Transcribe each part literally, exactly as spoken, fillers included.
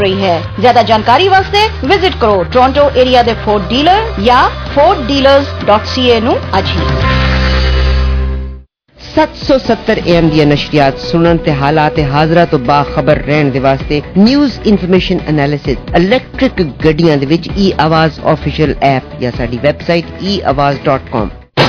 रही है। ज्यादा जानकारी वास्ते विजिट करो टोरंटो एरिया दे फोर्ड डीलर या Ford dealers dot C A नू अज ही। सत्त सौ सत्तर ए एम ਦੀਆਂ ਨਸ਼ਰੀਆਤ ਸੁਣਨ ਤੇ ਹਾਲਾਤ ਹਾਜ਼ਰਾ ਤੋਂ ਬਾਖਬਰ ਰਹਿਣ ਦੇ ਵਾਸਤੇ ਨਿਊਜ਼ ਇਨਫੋਰਮੇਸ਼ਨ ਐਨਾਲਿਸਿਸ ਇਲੈਕਟ੍ਰਿਕ ਗੱਡੀਆਂ ਦੇ ਵਿੱਚ ਈ ਆਵਾਜ਼ ਆਫੀਸ਼ੀਅਲ ਐਪ ਜਾਂ ਸਾਡੀ ਵੈਬਸਾਈਟ ਈ ਆਵਾਜ਼ ਡਾਟ ਕਾਮ।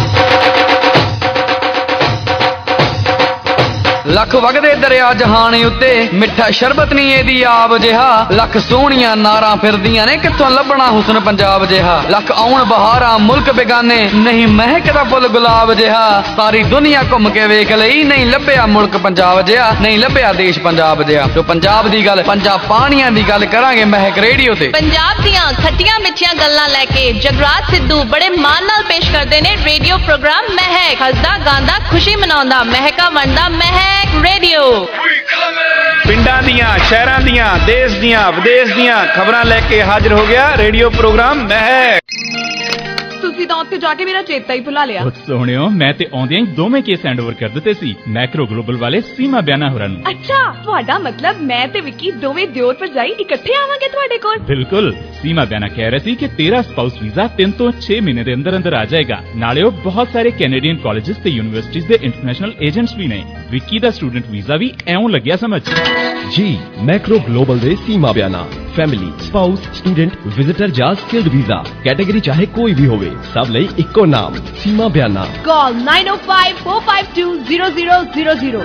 ਲੱਖ ਵਗਦੇ ਦਰਿਆ ਜਹਾਨ ਉੱਤੇ ਮਿੱਠਾ ਸ਼ਰਬਤ ਨਹੀਂ ਇਹਦੀ ਆਬ ਜਿਹਾ ਲੱਖ ਸੋਹਣੀਆਂ ਨਾਰਾਂ ਫਿਰਦੀਆਂ ਨੇ ਕਿੱਥੋਂ ਲੱਭਣਾ ਹੁਸਨ ਪੰਜਾਬ ਜਿਹਾ ਲੱਖ ਆਉਣ ਬਹਾਰਾਂ ਮੁਲਕ ਬੇਗਾਨੇ ਨਹੀਂ ਮਹਿਕਦਾ ਫੁੱਲ ਗੁਲਾਬ ਜਿਹਾ ਸਾਰੀ ਦੁਨੀਆ ਘੁੰਮ ਕੇ ਵੇਖ ਲਈ ਨਹੀਂ ਲੱਭਿਆ ਮੁਲਕ ਪੰਜਾਬ ਜਿਹਾ ਨਹੀਂ ਲੱਭਿਆ ਦੇਸ਼ ਪੰਜਾਬ ਜਿਹਾ। ਜੋ ਪੰਜਾਬ ਦੀ ਗੱਲ ਪੰਜਾਬ ਪਾਣੀਆਂ ਦੀ ਗੱਲ ਕਰਾਂਗੇ ਮਹਿਕ ਰੇਡੀਓ ਤੇ। ਪੰਜਾਬ ਦੀਆਂ ਖੱਟੀਆਂ ਮਿੱਠੀਆਂ ਗੱਲਾਂ ਲੈ ਕੇ ਜਗਰਾਜ ਸਿੱਧੂ ਬੜੇ ਮਾਣ ਨਾਲ ਪੇਸ਼ ਕਰਦੇ ਨੇ ਰੇਡੀਓ ਪ੍ਰੋਗਰਾਮ ਮਹਿਕ। ਹੱਸਦਾ ਗਾਉਂਦਾ ਖੁਸ਼ੀ ਮਨਾਉਂਦਾ ਮਹਿਕਾ ਵੰਡਦਾ ਮਹਿਕ ਰੇਡੀਓ। ਪਿੰਡਾਂ ਦੀਆਂ ਸ਼ਹਿਰਾਂ ਦੀਆਂ ਦੇਸ਼ ਦੀਆਂ ਵਿਦੇਸ਼ ਦੀਆਂ ਖਬਰਾਂ ਲੈ ਕੇ ਹਾਜ਼ਰ ਹੋ ਗਿਆ ਰੇਡੀਓ ਪ੍ਰੋਗਰਾਮ ਮਹਿਕ। ਤੁਸੀਂ ਤਾਂ ਉੱਥੇ ਜਾ ਕੇ ਮੇਰਾ ਚੇਤਾ ਹੀ ਭੁਲਾ ਲਿਆ। ਬਹੁਤ ਸੋਹਣਿਓ ਮੈਂ ਤੇ ਆਉਂਦਿਆਂ ਹੀ ਦੋਵੇਂ ਕੇਸ ਹੈਂਡਓਵਰ ਕਰ ਦਿੱਤੇ ਸੀ ਮੈਕਰੋ ਗਲੋਬਲ ਵਾਲੇ ਸੀਮਾ ਬਿਆਨਾ ਹੋਰਾਂ ਨੂੰ। ਅੱਛਾ ਤੁਹਾਡਾ ਮਤਲਬ ਮੈਂ ਤੇ ਵਿੱਕੀ ਦੋਵੇਂ ਦਿਓਰ ਭਰਜਾਈ ਇਕੱਠੇ ਆਵਾਂਗੇ ਤੁਹਾਡੇ ਕੋਲ। ਬਿਲਕੁਲ ਸੀਮਾ ਬਿਆਨਾ ਕਹਿ ਰਹੀ ਸੀ ਕਿ ਤੇਰਾ ਸਪਾਊਸ ਵੀਜ਼ਾ ਤਿੰਨ ਤੋਂ ਛੇ ਮਹੀਨੇ ਦੇ ਅੰਦਰ ਅੰਦਰ ਆ ਜਾਏਗਾ। ਨਾਲੇ ਉਹ ਬਹੁਤ ਸਾਰੇ ਕੈਨੇਡੀਅਨ ਕਾਲਜਸ ਤੇ ਯੂਨੀਵਰਸਿਟੀਜ਼ ਦੇ ਇੰਟਰਨੈਸ਼ਨਲ ਏਜੰਟਸ ਵੀ ਨੇ। ਵਿੱਕੀ ਦਾ ਸਟੂਡੈਂਟ ਵੀਜ਼ਾ ਵੀ ਐਉਂ ਲੱਗਿਆ ਸਮਝ। ਜੀ ਮੈਕਰੋ ਗਲੋਬਲ ਦੇ Seema Biana family spouse student visitor ਜਾਂ ਸਕਿਲਡ ਵੀਜ਼ਾ ਕੈਟਾਗਰੀ ਚਾਹੇ ਕੋਈ ਵੀ ਹੋਵੇ ਸਭ ਲਈ ਇੱਕੋ ਨਾਮ ਸੀਮਾ ਬਿਆਨਾ। ਕਾਲ nine oh five four five two zero zero zero zero।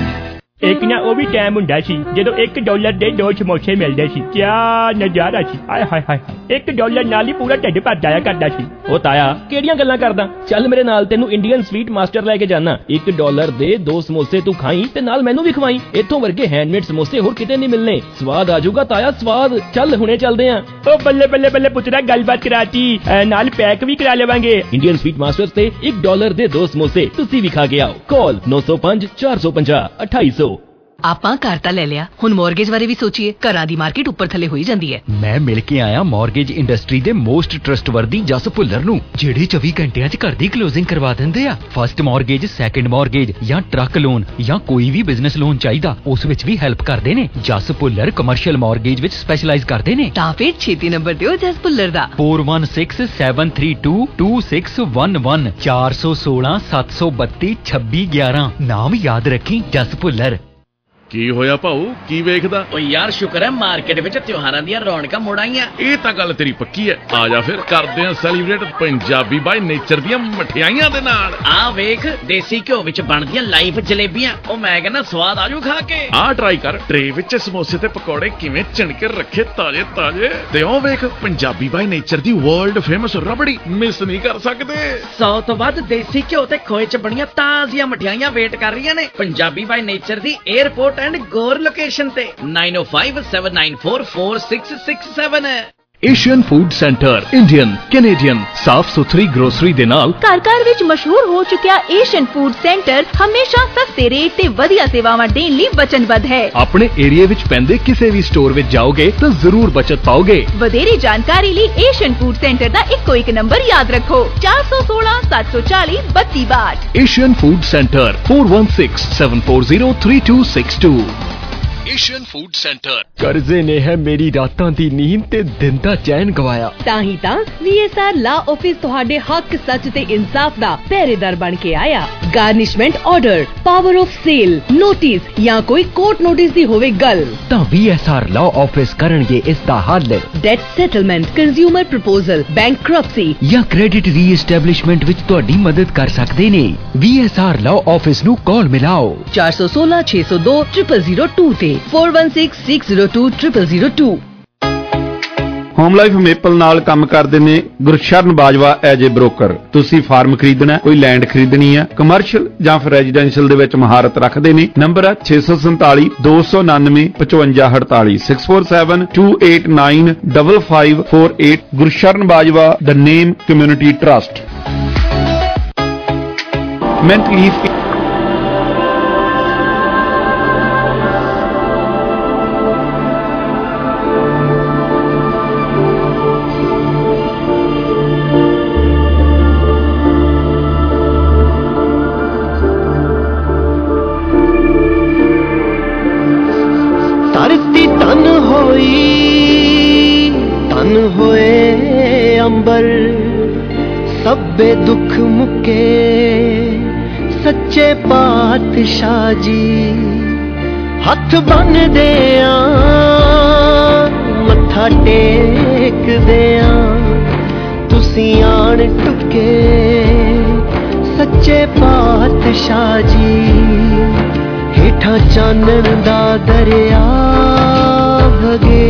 ਇੱਕ ਨਾ ਉਹ ਵੀ ਟਾਈਮ ਹੁੰਦਾ ਸੀ ਜਦੋਂ ਇੱਕ ਡਾਲਰ ਦੇ ਦੋ ਸਮੋਸੇ ਮਿਲਦੇ ਸੀ। ਕਿਆ ਨਜ਼ਾਰਾ ਸੀ। ਆਏ ਹਾਏ ਹਾਏ ਇੱਕ ਡਾਲਰ ਨਾਲ ਹੀ ਪੂਰਾ ਢਿੱਡ ਭਰ ਜਾਇਆ ਕਰਦਾ ਸੀ। ਉਹ ਤਾਇਆ ਕਿਹੜੀਆਂ ਗੱਲਾਂ ਕਰਦਾ ਚੱਲ ਮੇਰੇ ਨਾਲ ਤੈਨੂੰ ਇੰਡੀਅਨ ਸਵੀਟ ਮਾਸਟਰ ਲੈ ਕੇ ਜਾਣਾ। ਇੱਕ ਡਾਲਰ ਦੇ ਦੋ ਸਮੋਸੇ ਤੂੰ ਖਾਈ ਤੇ ਨਾਲ ਮੈਨੂੰ ਵੀ ਖਵਾਈ। ਇੱਥੋਂ ਵਰਗੇ ਹੈਂਡਮੇਡ ਸਮੋਸੇ ਹੋਰ ਕਿਤੇ ਨਹੀਂ ਮਿਲਨੇ। ਸਵਾਦ ਆ ਜਾਊਗਾ ਤਾਇਆ ਸਵਾਦ। ਚੱਲ ਹੁਣੇ ਚੱਲਦੇ ਆਂ। ਉਹ ਬੱਲੇ ਬੱਲੇ ਬੱਲੇ ਪੁੱਤਰਾ ਗੱਲਬਾਤ ਕਰਾਤੀ ਨਾਲ ਪੈਕ ਵੀ ਕਰਾ ਲਵਾਂਗੇ। ਇੰਡੀਅਨ ਸਵੀਟ ਮਾਸਟਰ ਤੇ ਇੱਕ ਡਾਲਰ ਦੇ ਦੋ ਸਮੋਸੇ ਤੁਸੀਂ ਵੀ ਖਾ ਕੇ ਆਓ। ਕਾਲ ਨੌ ਸੌ ਪੰਜ ਚਾਰ ਸੌ ਪੰਜਾਹ ਅਠਾਈ ਸੌ। ਆਪਾਂ ਘਰ ਤਾਂ ਲੈ ਲਿਆ ਹੁਣ ਮੌਰਗੇਜ ਬਾਰੇ ਵੀ ਸੋਚੀਏ। ਘਰਾਂ ਦੀ ਮਾਰਕੀਟ ਉੱਪਰ ਥੱਲੇ ਹੋਈ ਜਾਂਦੀ ਹੈ। ਮੈਂ ਮਿਲ ਕੇ ਆਇਆ ਮੌਰਗੇਜ ਇੰਡਸਟਰੀ ਦੇ ਮੋਸਟ ਟਰਸਟਵਰਦੀ ਜਸ ਭੁੱਲਰ ਨੂੰ ਜਿਹੜੇ ਚੌਵੀ ਘੰਟਿਆਂ 'ਚ ਘਰ ਦੀ ਕਲੋਜ਼ਿੰਗ ਕਰਵਾ ਦਿੰਦੇ ਆ। ਫਸਟ ਮੌਰਗੇਜ ਸੈਕੰਡ ਮੌਰਗੇਜ ਜਾਂ ਟਰੱਕ ਲੋਨ ਜਾਂ ਕੋਈ ਵੀ ਬਿਜ਼ਨਸ ਲੋਨ ਚਾਹੀਦਾ ਉਸ ਵਿੱਚ ਵੀ ਹੈਲਪ ਕਰਦੇ ਨੇ। ਜਸ ਭੁੱਲਰ ਕਮਰਸ਼ੀਅਲ ਮੌਰਗੇਜ ਵਿੱਚ ਸਪੈਸ਼ਲਾਈਜ਼ ਕਰਦੇ ਨੇ। ਤਾਂ ਫਿਰ ਛੇਤੀ ਨੰਬਰ ਦਿਓ ਜਸ ਭੁੱਲਰ ਦਾ four one six seven three two two six one one ਚਾਰ ਸੌ ਸੋਲਾਂ ਸੱਤ ਸੌ ਬੱਤੀ ਛੱਬੀ ਗਿਆਰਾਂ। ਨਾਮ ਯਾਦ ਰੱਖੀ ਜਸ ਭੁੱਲਰ। ਕੀ ਹੋਇਆ ਭਾਊ ਕੀ ਵੇਖਦਾ? ਓ ਯਾਰ ਸ਼ੁਕਰ ਹੈ ਮਾਰਕੀਟ ਵਿੱਚ ਤਿਉਹਾਰਾਂ ਦੀਆਂ ਰੌਣਕਾਂ ਮੁੜ ਆਈਆਂ। ਇਹ ਤਾਂ ਗੱਲ ਤੇਰੀ ਪੱਕੀ ਹੈ। ਆ ਜਾ ਫਿਰ ਕਰਦੇ ਆ ਸੈਲੀਬ੍ਰੇਟ ਪੰਜਾਬੀ ਬਾਈ ਨੇਚਰ ਦੀਆਂ ਮਠਿਆਈਆਂ ਦੇ ਨਾਲ। ਆ ਵੇਖ ਦੇਸੀ ਘਿਓ ਵਿੱਚ ਬਣਦੀਆਂ ਲਾਈਵ ਜਲੇਬੀਆਂ। ਉਹ ਮੈਂ ਕਹਿੰਦਾ ਸਵਾਦ ਆਜੂ ਖਾ ਕੇ। ਆ ਟਰਾਈ ਕਰ ਟਰੇ ਵਿੱਚ ਸਮੋਸੇ ਤੇ ਪਕੌੜੇ ਕਿਵੇਂ ਚਿਣਕੇ ਰੱਖੇ ਤਾਜ਼ੇ ਤਾਜ਼ੇ। ਤੇ ਉਹ ਵੇਖ ਪੰਜਾਬੀ ਬਾਈ ਨੇਚਰ ਦੀ ਵਰਲਡ ਫੇਮਸ ਰਬੜੀ ਮਿਸ ਨਹੀਂ ਕਰ ਸਕਦੇ। ਸੌ ਤੋਂ ਵੱਧ ਦੇਸੀ ਘਿਓ ਤੇ ਖੋਏ ਚ ਬਣੀਆਂ ਤਾਜ਼ੀਆਂ ਮਠਿਆਈਆਂ ਵੇਟ ਕਰ ਰਹੀਆਂ ਨੇ ਪੰਜਾਬੀ ਬਾਈ ਨੇਚਰ ਦੀ 에ਅਰਪੋਰਟ and Gore location ਤੇ nine oh five seven nine four four six six seven। Asian food centre Indian Canadian ਸਾਫ ਸੁਥਰੀ ਗਰੋਸਰੀ ਦੇ ਨਾਲ ਘਰ ਘਰ ਵਿੱਚ ਮਸ਼ਹੂਰ ਹੋ ਚੁੱਕਿਆ ਏਸ਼ੀਅਨ ਫੂਡ ਸੈਂਟਰ ਹਮੇਸ਼ਾ ਸਸਤੇ ਰੇਟ ਤੇ ਵਧੀਆ ਸੇਵਾਵਾਂ ਦੇਣ ਲਈ ਵਚਨਬੱਧ ਹੈ। ਆਪਣੇ ਏਰੀਆ ਵਿੱਚ ਪੈਂਦੇ ਕਿਸੇ ਵੀ ਸਟੋਰ ਵਿੱਚ ਜਾਓਗੇ ਤਾਂ ਜ਼ਰੂਰ ਬਚਤ ਪਾਓਗੇ। ਵਧੇਰੇ ਜਾਣਕਾਰੀ ਲਈ ਏਸ਼ੀਅਨ ਫੂਡ ਸੈਂਟਰ ਦਾ ਇੱਕੋ ਇੱਕ ਨੰਬਰ ਯਾਦ ਰੱਖੋ ਚਾਰ ਸੌ ਸੋਲਾਂ ਸੱਤ ਸੌ ਚਾਲੀ ਬੱਤੀ ਬਾਹਠ। Asian food centre four one six seven four zero three two six two। Asian food centre. ਕਰਜ਼ੇ ਨੇ ਹੈ ਮੇਰੀ ਰਾਤਾਂ ਦੀ ਨੀਂਦ ਤੇ ਦਿਨ ਦਾ ਚੈਨ ਗਵਾਇਆ। ਤਾਂ ਹੀ ਤਾਂ V S R law office ਤੁਹਾਡੇ ਹੱਕ ਸੱਚ ਤੇ ਇਨਸਾਫ ਦਾ ਪਹਿਰੇਦਾਰ ਬਣ ਕੇ ਆਇਆ। Garnishment order power of sale notice ਜਾਂ ਕੋਈ ਕੋਰਟ ਨੋਟਿਸ ਦੀ ਹੋਵੇ ਗੱਲ ਤਾਂ V S R law office ਕਰਨਗੇ ਇਸ ਦਾ ਹੱਲ। Debt settlement consumer proposal bankruptcy ਜਾਂ ਕ੍ਰੈਡਿਟ ਰੀਐਸਟੈਬਲਿਸ਼ਮੈਂਟ ਵਿੱਚ ਤੁਹਾਡੀ ਮਦਦ ਕਰ ਸਕਦੇ ਨੇ। V S R law office ਨੂੰ ਕਾਲ ਮਿਲਾਓ ਚਾਰ ਸੌ ਸੋਲਾਂ ਛੇ ਸੌ ਦੋ ਜ਼ੀਰੋ ਜ਼ੀਰੋ ਜ਼ੀਰੋ ਦੋ ਤੇ four one six six zero two zero zero zero two। Home life maple ਨਾਲ ਕੰਮ ਕਰਦੇ ਨੇ Gursharan Bajwa as a broker. ਤੁਸੀਂ ਫਾਰਮ ਖਰੀਦਣਾ ਕੋਈ ਲੈਂਡ ਖਰੀਦਣੀ ਹੈ ਕਮਰਸ਼ੀਅਲ ਜਾਂ ਫਿਰ ਰੈਜ਼ੀਡੈਂਸ਼ੀਅਲ ਦੇ ਵਿੱਚ ਮਹਾਰਤ ਰੱਖਦੇ ਨੇ। ਨੰਬਰ ਹੈ ਛੇ ਸੌ ਸੰਤਾਲੀ ਦੋ ਸੌ ਉਨਾਨਵੇਂ ਪਚਵੰਜਾ ਅੜਤਾਲੀ six four seven two eight nine five five four eight। Gursharan Bajwa the name community trust. ਮੈਂਟਲੀ ਧਰਤੀ ਤਨ ਹੋਈ पैगंबर सब्बे दुख मुके सच्चे पातशाह जी हथ बन दे मत्था टेक दे तुसी आन टुके सच्चे पातशाह जी हेठा चानन दा दरिया भगे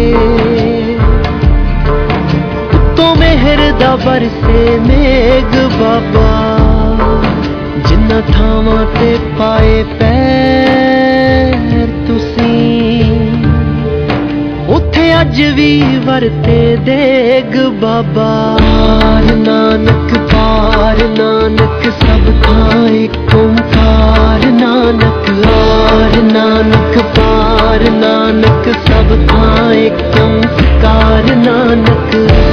उत्तों मेहर दा बरसे मेघ बाबा जिन्ना थावां ते पाए पैर तुसी उत्थे अज भी वरते देग बाबा पार नानक पार नानक सब थां एक ओंकार नानक आर नानक पार नानक सब थां एक ओंकार नानक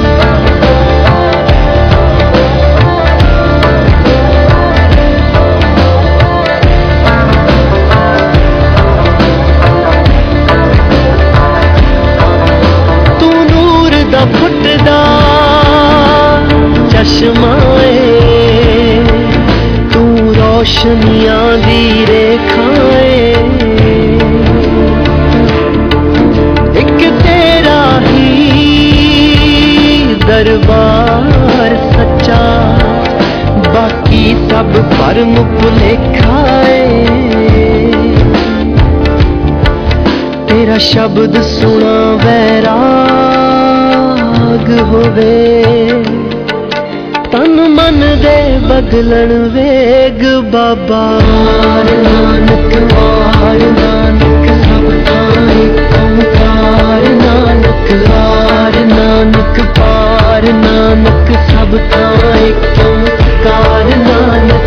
फुटदा चश्माए तू रोशनियां दी रेखाए एक तेरा ही दरबार सच्चा बाकी सब भरम भुलेखाए तेरा शब्द सुना वैराग होवे तन मन दे बदलन वेग बाबा नानक वार नानक सब थां एक ओंकार नानक वार नानक पार नानक सब थां एक ओंकार नानक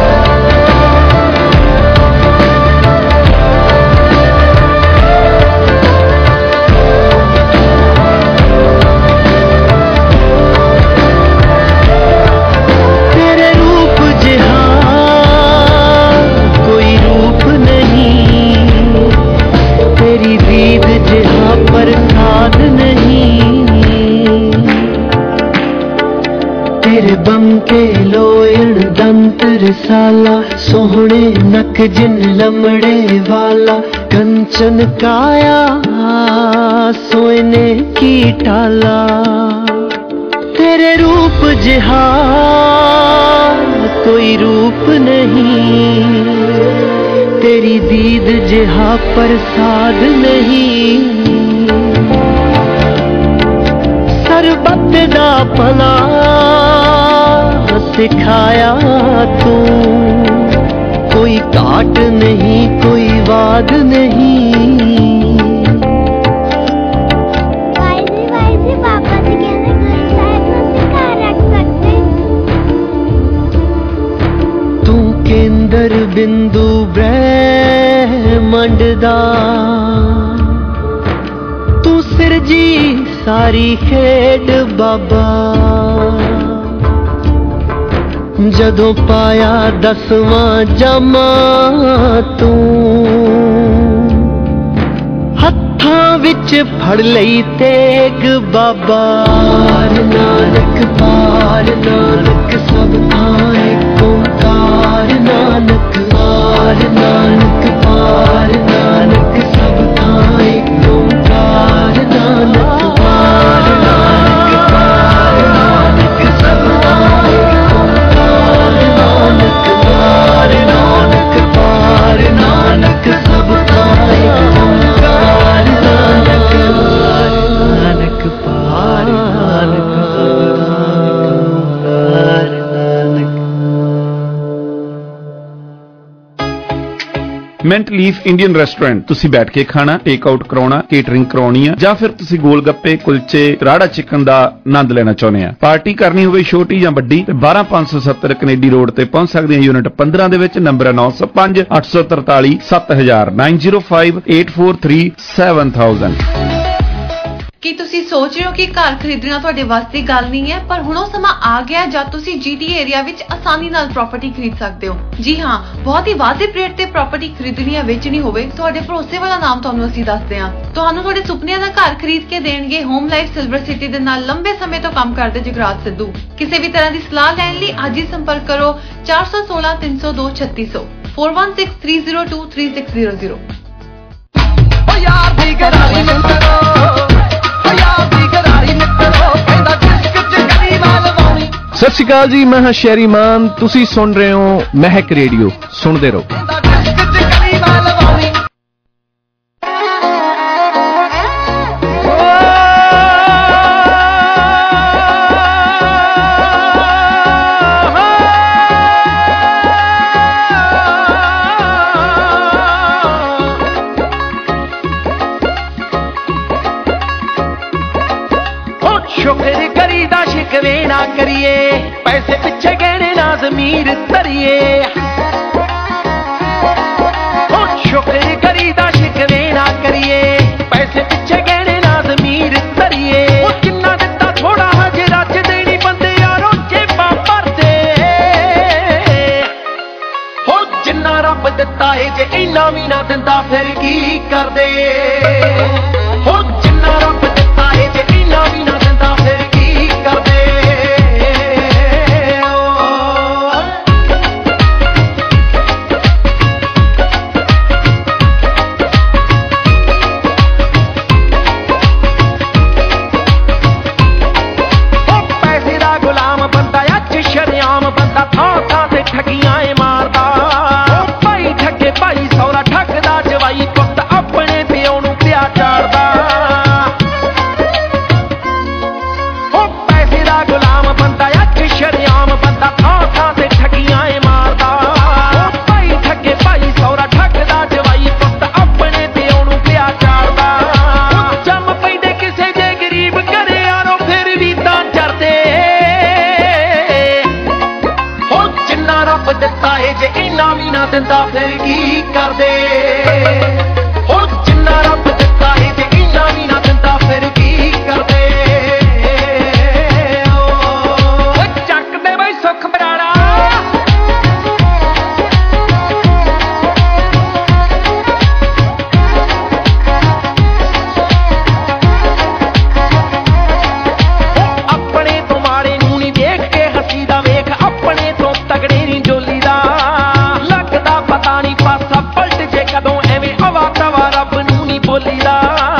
प्रसाद नहीं तेरे बंके लोयण दंत रसाला सोहने नक जिन लमड़े वाला कंचन काया सोने की टाला तेरे रूप जिहा कोई रूप नहीं तेरी दीद जिहा प्रसाद नहीं सरबत दा भला सिखाया तू कोई घाट नहीं कोई वाद नहीं तू केंद्र बिंदु ब्रह्मंड दा तू सिरजी सारी खेड बाबा जदों पाया दसवां जामा तू हत्थां विच फड़ लई तेग बाबा पार नानक पार नानक सब थां एक ओंकार नानक पार नानक पार नानक सब थां एक ओंकार नानक पार नानक पार नानक सब थां एक ओंकार नानक पार नानक पार नानक सब थां एक ओंकार नानक नानक पार नानक सब थां एक Onkar mint leaf Indian restaurant ਤੁਸੀਂ ਬੈਠ ਕੇ ਖਾਣਾ ਟੇਕ ਆਊਟ ਕਰਾਉਣਾ ਕੇਟਰਿੰਗ ਕਰਾਉਣੀ ਆ ਜਾਂ ਫਿਰ ਤੁਸੀਂ ਗੋਲ ਗੱਪੇ ਕੁਲਚੇ ਰਾੜਾ ਚਿਕਨ ਦਾ ਆਨੰਦ ਲੈਣਾ ਚਾਹੁੰਦੇ ਆ ਪਾਰਟੀ ਕਰਨੀ ਹੋਵੇ ਛੋਟੀ ਜਾਂ ਵੱਡੀ ਤੇ ਬਾਰਾਂ ਪੰਜ ਸੌ ਸੱਤਰ ਕੈਨੇਡੀ ਰੋਡ ਤੇ ਪਹੁੰਚ ਸਕਦੇ ਆ ਯੂਨਿਟ ਪੰਦਰਾਂ ਦੇ ਵਿੱਚ ਨੰਬਰ ਨੌ ਸੌ ਪੰਜ ਅੱਠ ਸੌ ਤਰਤਾਲੀ ਸੱਤ ਹਜ਼ਾਰ ਨੌ zero five eight four three seven thousand ਕੀ ਤੁਸੀਂ ਸੋਚ ਰਹੇ ਹੋ ਕਿ ਘਰ ਖਰੀਦਣਾ ਤੁਹਾਡੇ ਵੱਸ ਦੀ ਗੱਲ ਨਹੀਂ ਹੈ, ਪਰ ਹੁਣ ਉਹ ਸਮਾਂ ਆ ਗਿਆ ਜਦ ਤੁਸੀਂ ਜੀਟੀ ਏਰੀਆ ਵਿੱਚ ਆਸਾਨੀ ਨਾਲ ਪ੍ਰਾਪਰਟੀ ਖਰੀਦ ਸਕਦੇ ਹੋ। ਜੀ ਹਾਂ, ਬਹੁਤ ਹੀ ਵਾਜਿਬ ਰੇਟ ਤੇ ਪ੍ਰਾਪਰਟੀ ਖਰੀਦਣੀ ਜਾਂ ਵੇਚਣੀ ਹੋਵੇ, ਤੁਹਾਡੇ ਭਰੋਸੇ ਵਾਲਾ ਨਾਮ ਤੁਹਾਨੂੰ ਅਸੀਂ ਦੱਸਦੇ ਹਾਂ। ਤੁਹਾਨੂੰ ਤੁਹਾਡੇ ਸੁਪਨਿਆਂ ਦਾ ਘਰ ਖਰੀਦ ਕੇ ਦੇਣਗੇ ਹੋਮ ਲਾਈਫ ਸਿਲਵਰ ਸਿਟੀ ਦੇ ਨਾਲ ਲੰਬੇ ਸਮੇਂ ਤੋਂ ਕੰਮ ਕਰਦੇ ਜਗਰਾਜ ਸਿੱਧੂ। ਕਿਸੇ ਵੀ ਤਰ੍ਹਾਂ ਦੀ ਸਲਾਹ ਲੈਣ ਲਈ ਅੱਜ ਹੀ ਸੰਪਰਕ ਕਰੋ ਚਾਰ ਸੌ ਸੋਲਾਂ ਤਿੰਨ ਸੌ ਦੋ ਛੱਤੀ ਸੌ four one six three zero two three six zero zero। ਸਤਿ ਸ਼੍ਰੀ ਅਕਾਲ ਜੀ, ਮੈਂ ਹਾਂ ਸ਼ੈਰੀ ਮਾਨ, ਤੁਸੀਂ ਸੁਣ ਰਹੇ ਹੋ ਮਹਿਕ ਰੇਡੀਓ, ਸੁਣਦੇ ਰਹੋ। ਸ਼ੁਕਰ ਕਰੀਦਾ ਸ਼ਿਕਵੇ ਨਾ ਕਰੀਏ, ਪੈਸੇ ਪਿੱਛੇ ਗਹਿਣੇ ਨਾ ਜ਼ਮੀਰ ਧਰੀਏ। ਸ਼ੁਕਰ ਕਰੀਦਾ ਸ਼ਿਕਵੇ ਨਾ ਕਰੀਏ, ਪੈਸੇ ਪਿੱਛੇ ਗਹਿਣੇ ਨਾ ਜ਼ਮੀਰ ਧਰੀਏ। ਜਿੰਨਾ ਦਿੱਤਾ ਥੋੜਾ ਹਜੇ ਰੱਜ ਦੇਣੀ ਬੰਦੇ ਯਾਰੋ ਜੇਬਾਂ ਭਰਦੇ। ਹੋ ਜਿੰਨਾ ਰੱਬ ਦਿੱਤਾ ਏ ਜੇ ਇੰਨਾ ਵੀ ਨਾ ਦਿੰਦਾ ਫਿਰ ਕੀ ਕਰਦੇ। ਹੋ ਜਿੰਨਾ ਰੱਬ ਦਿੱਤਾ ਏ ਜੇ ਇੰਨਾ ਵੀ ਨਾ ਦਿੰਦਾ ਫਿਰ ਕੀ ਕਰਦੇ। ਪੈਸੇ ਦਾ ਗੁਲਾਮ ਬੰਦਾ ਅੱਜ ਸ਼ਰੇਆਮ ਬੰਦਾ ਥਾਂ ਥਾਂ ਤੇ ਠੱਗੀਆਂ ਏ ਮਾਰਦਾ। ਭਾਈ ਠੱਗੇ ਭਾਈ ਸੌਰਾ ਠੱਗਦਾ ਜਵਾਈ ਪੁੱਤ ਆਪਣੇ ਪਿਓ ਨੂੰ ਪਿਆ ਚਾੜਦਾ। ਪੈਸੇ ਦਾ ਗੁਲਾਮ ਬੰਦਾ ਅੱਜ ਸ਼ਰੇਆਮ ਬੰਦਾ ਥਾਂ ਥਾਂ ਤੇ ਠੱਗੀਆਂ ਏ ਮਾਰਦਾ। ਭਾਈ ਠੱਗੇ ਭਾਈ ਸੌਰਾ ਠੱਗਦਾ ਜਵਾਈ ਪੁੱਤ ਆਪਣੇ ਪਿਓ ਨੂੰ ਪਿਆ ਚਾੜਦਾ। ਜੰਮ ਪੈਂਦੇ ਕਿਸੇ ਜੇ ਗਰੀਬ ਘਰੇ ਯਾਰੋ ਫਿਰ ਵੀ ਤਾਂ ਚਰਦੇ। ਹੋ ਜਿੰਨਾ ਰੱਬ ਦਿੱਤਾ ਏ ਜੇ ਇੰਨਾ ਵੀ ਨਾ ਦਿੰਦਾ ਫਿਰ ਕੀ ਕਰਦੇ। ਹੋ ਜਿੰਨਾ ਰੱਬ ਦਿੱਤਾ ਏ ਜੇ ਇੰਨਾ ਵੀ ਨਾ ਦਿੰਦਾ ਫਿਰ ਕੀ ਕਰਦੇ। ਚੱਕਦੇ ਬਈ ਸੁੱਖ ਬਰਾੜਾ ਆਪਣੇ ਤੋਂ ਮਾੜੇ ਨੂੰ ਨੀ ਦੇਖ ਕੇ ਹੱਸੀ ਦਾ ਵੇਖ, ਆਪਣੇ ਤੋਂ ਤਗੜੇ ਨੀ ਜੋਲੀ ਦਾ। ਲੱਗਦਾ ਪਤਾ ਨੀ ਪਾਸਾ ਪਲਟ ਜੇ ਕਦੋਂ ਐਵੇਂ ਹਵਾ ਤਵਾ ਰੱਬ ਨੂੰ ਨੀ ਬੋਲੀ ਦਾ।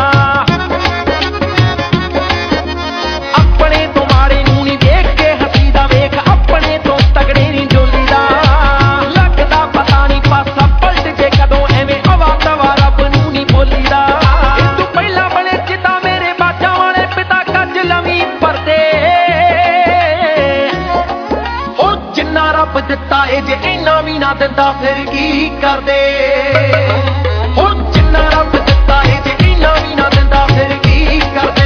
ਆਪਣੇ ਤੋਂ ਮਾੜੇ ਨੂੰ ਨੀ ਦੇਖ ਕੇ ਹੱਸੀ ਦਾ ਵੇਖ, ਆਪਣੇ ਤੋਂ ਤਗੜੇ ਨੀ ਜੋਲੀ ਦਾ। ਲੱਗਦਾ ਪਤਾ ਨੀ ਪਾਸਾ ਪਲਟ ਜੇ ਕਦੋਂ ਐਵੇਂ ਹਵਾ ਤਵਾ ਰੱਬ ਨੂੰ ਨੀ ਬੋਲੀ ਦਾ। ਇਹ ਤੋਂ ਪਹਿਲਾਂ ਬਣੇ ਜਿੱਦਾਂ ਮੇਰੇ ਬਾਜਾਂ ਵਾਲੇ ਪਿਤਾ ਕੱਜ ਲਵੀਂ ਪਰਦੇ। ਹੋ ਜਿੰਨਾ ਰੱਬ ਦਿੱਤਾ ਏ ਜੇ ਇੰਨਾ ਵੀ ਨਾ ਦਿੰਦਾ ਫਿਰ ਕੀ ਕਰਦੇ। ਹੋ ਜਿੰਨਾ ਰੱਬ ਦਿੱਤਾ ਏ ਜੇ ਇੰਨਾ ਵੀ ਨਾ ਦਿੰਦਾ ਫਿਰ ਕੀ ਕਰਦੇ।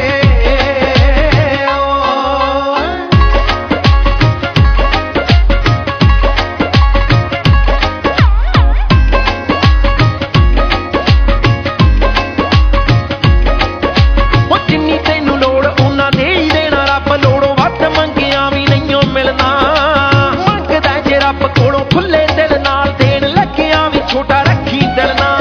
ਉਹ ਜਿੰਨੀ ਤੈਨੂੰ ਲੋੜ ਉਹਨਾਂ ਦੇ ਹੀ ਦੇਣਾ ਰੱਬ, ਲੋੜੋਂ ਵੱਧ ਮੰਗਿਆ ਵੀ ਨਹੀਂਓ ਮਿਲਣਾ। ਮੰਗਦਾ ਜੇ ਰੱਬ ਕੋਲੋਂ ਖੁੱਲੇ ਦਿਲ ਨਾਲ, ਦੇਣ ਲੱਗਿਆ ਵੀ ਛੋਟਾ ਰੱਖੀ ਦਿਲ ਨਾਲ।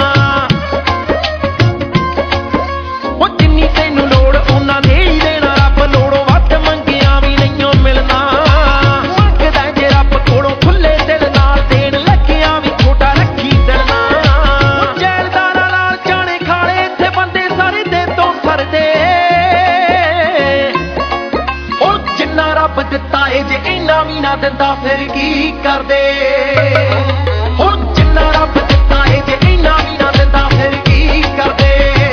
ਉਹ ਜਿੰਨੀ ਤੈਨੂੰ ਲੋੜ ਉਹਨਾਂ ਦੇ ਹੀ ਦੇਣਾ ਰੱਬ, ਲੋੜੋਂ ਵੱਧ ਮੰਗਿਆ ਵੀ ਨਹੀਂਓ ਮਿਲਣਾ। ਮੰਗਦਾ ਜੇ ਰੱਬ ਕੋਲੋਂ ਖੁੱਲੇ ਦਿਲ ਨਾਲ, ਦੇਣ ਲੱਗਿਆ ਵੀ ਛੋਟਾ ਰੱਖੀ ਦਿਲ ਨਾਲ। ਜੈਲਦਾਰਾਂ ਨਾਲ ਜਾਣੇ ਖਾਲੇ ਇੱਥੇ ਬੰਦੇ ਸਾਰੇ ਦੇ ਤੋਂ ਸਰਦੇ। ਉਹ ਜਿੰਨਾ ਰੱਬ ਦਿੱਤਾ ਏ ਜੇ ਇੰਨਾ ਵੀ ਨਾ ਦਿੰਦਾ ਫਿਰ ਕੀ ਕਰਦੇ। ਉਹ ਜਿੰਨਾ ਰੱਬ ਦਿੱਤਾ ਏ ਜੇ ਇੰਨਾ ਵੀ ਨਾ ਦਿੰਦਾ ਫਿਰ ਕੀ ਕਰਦੇ।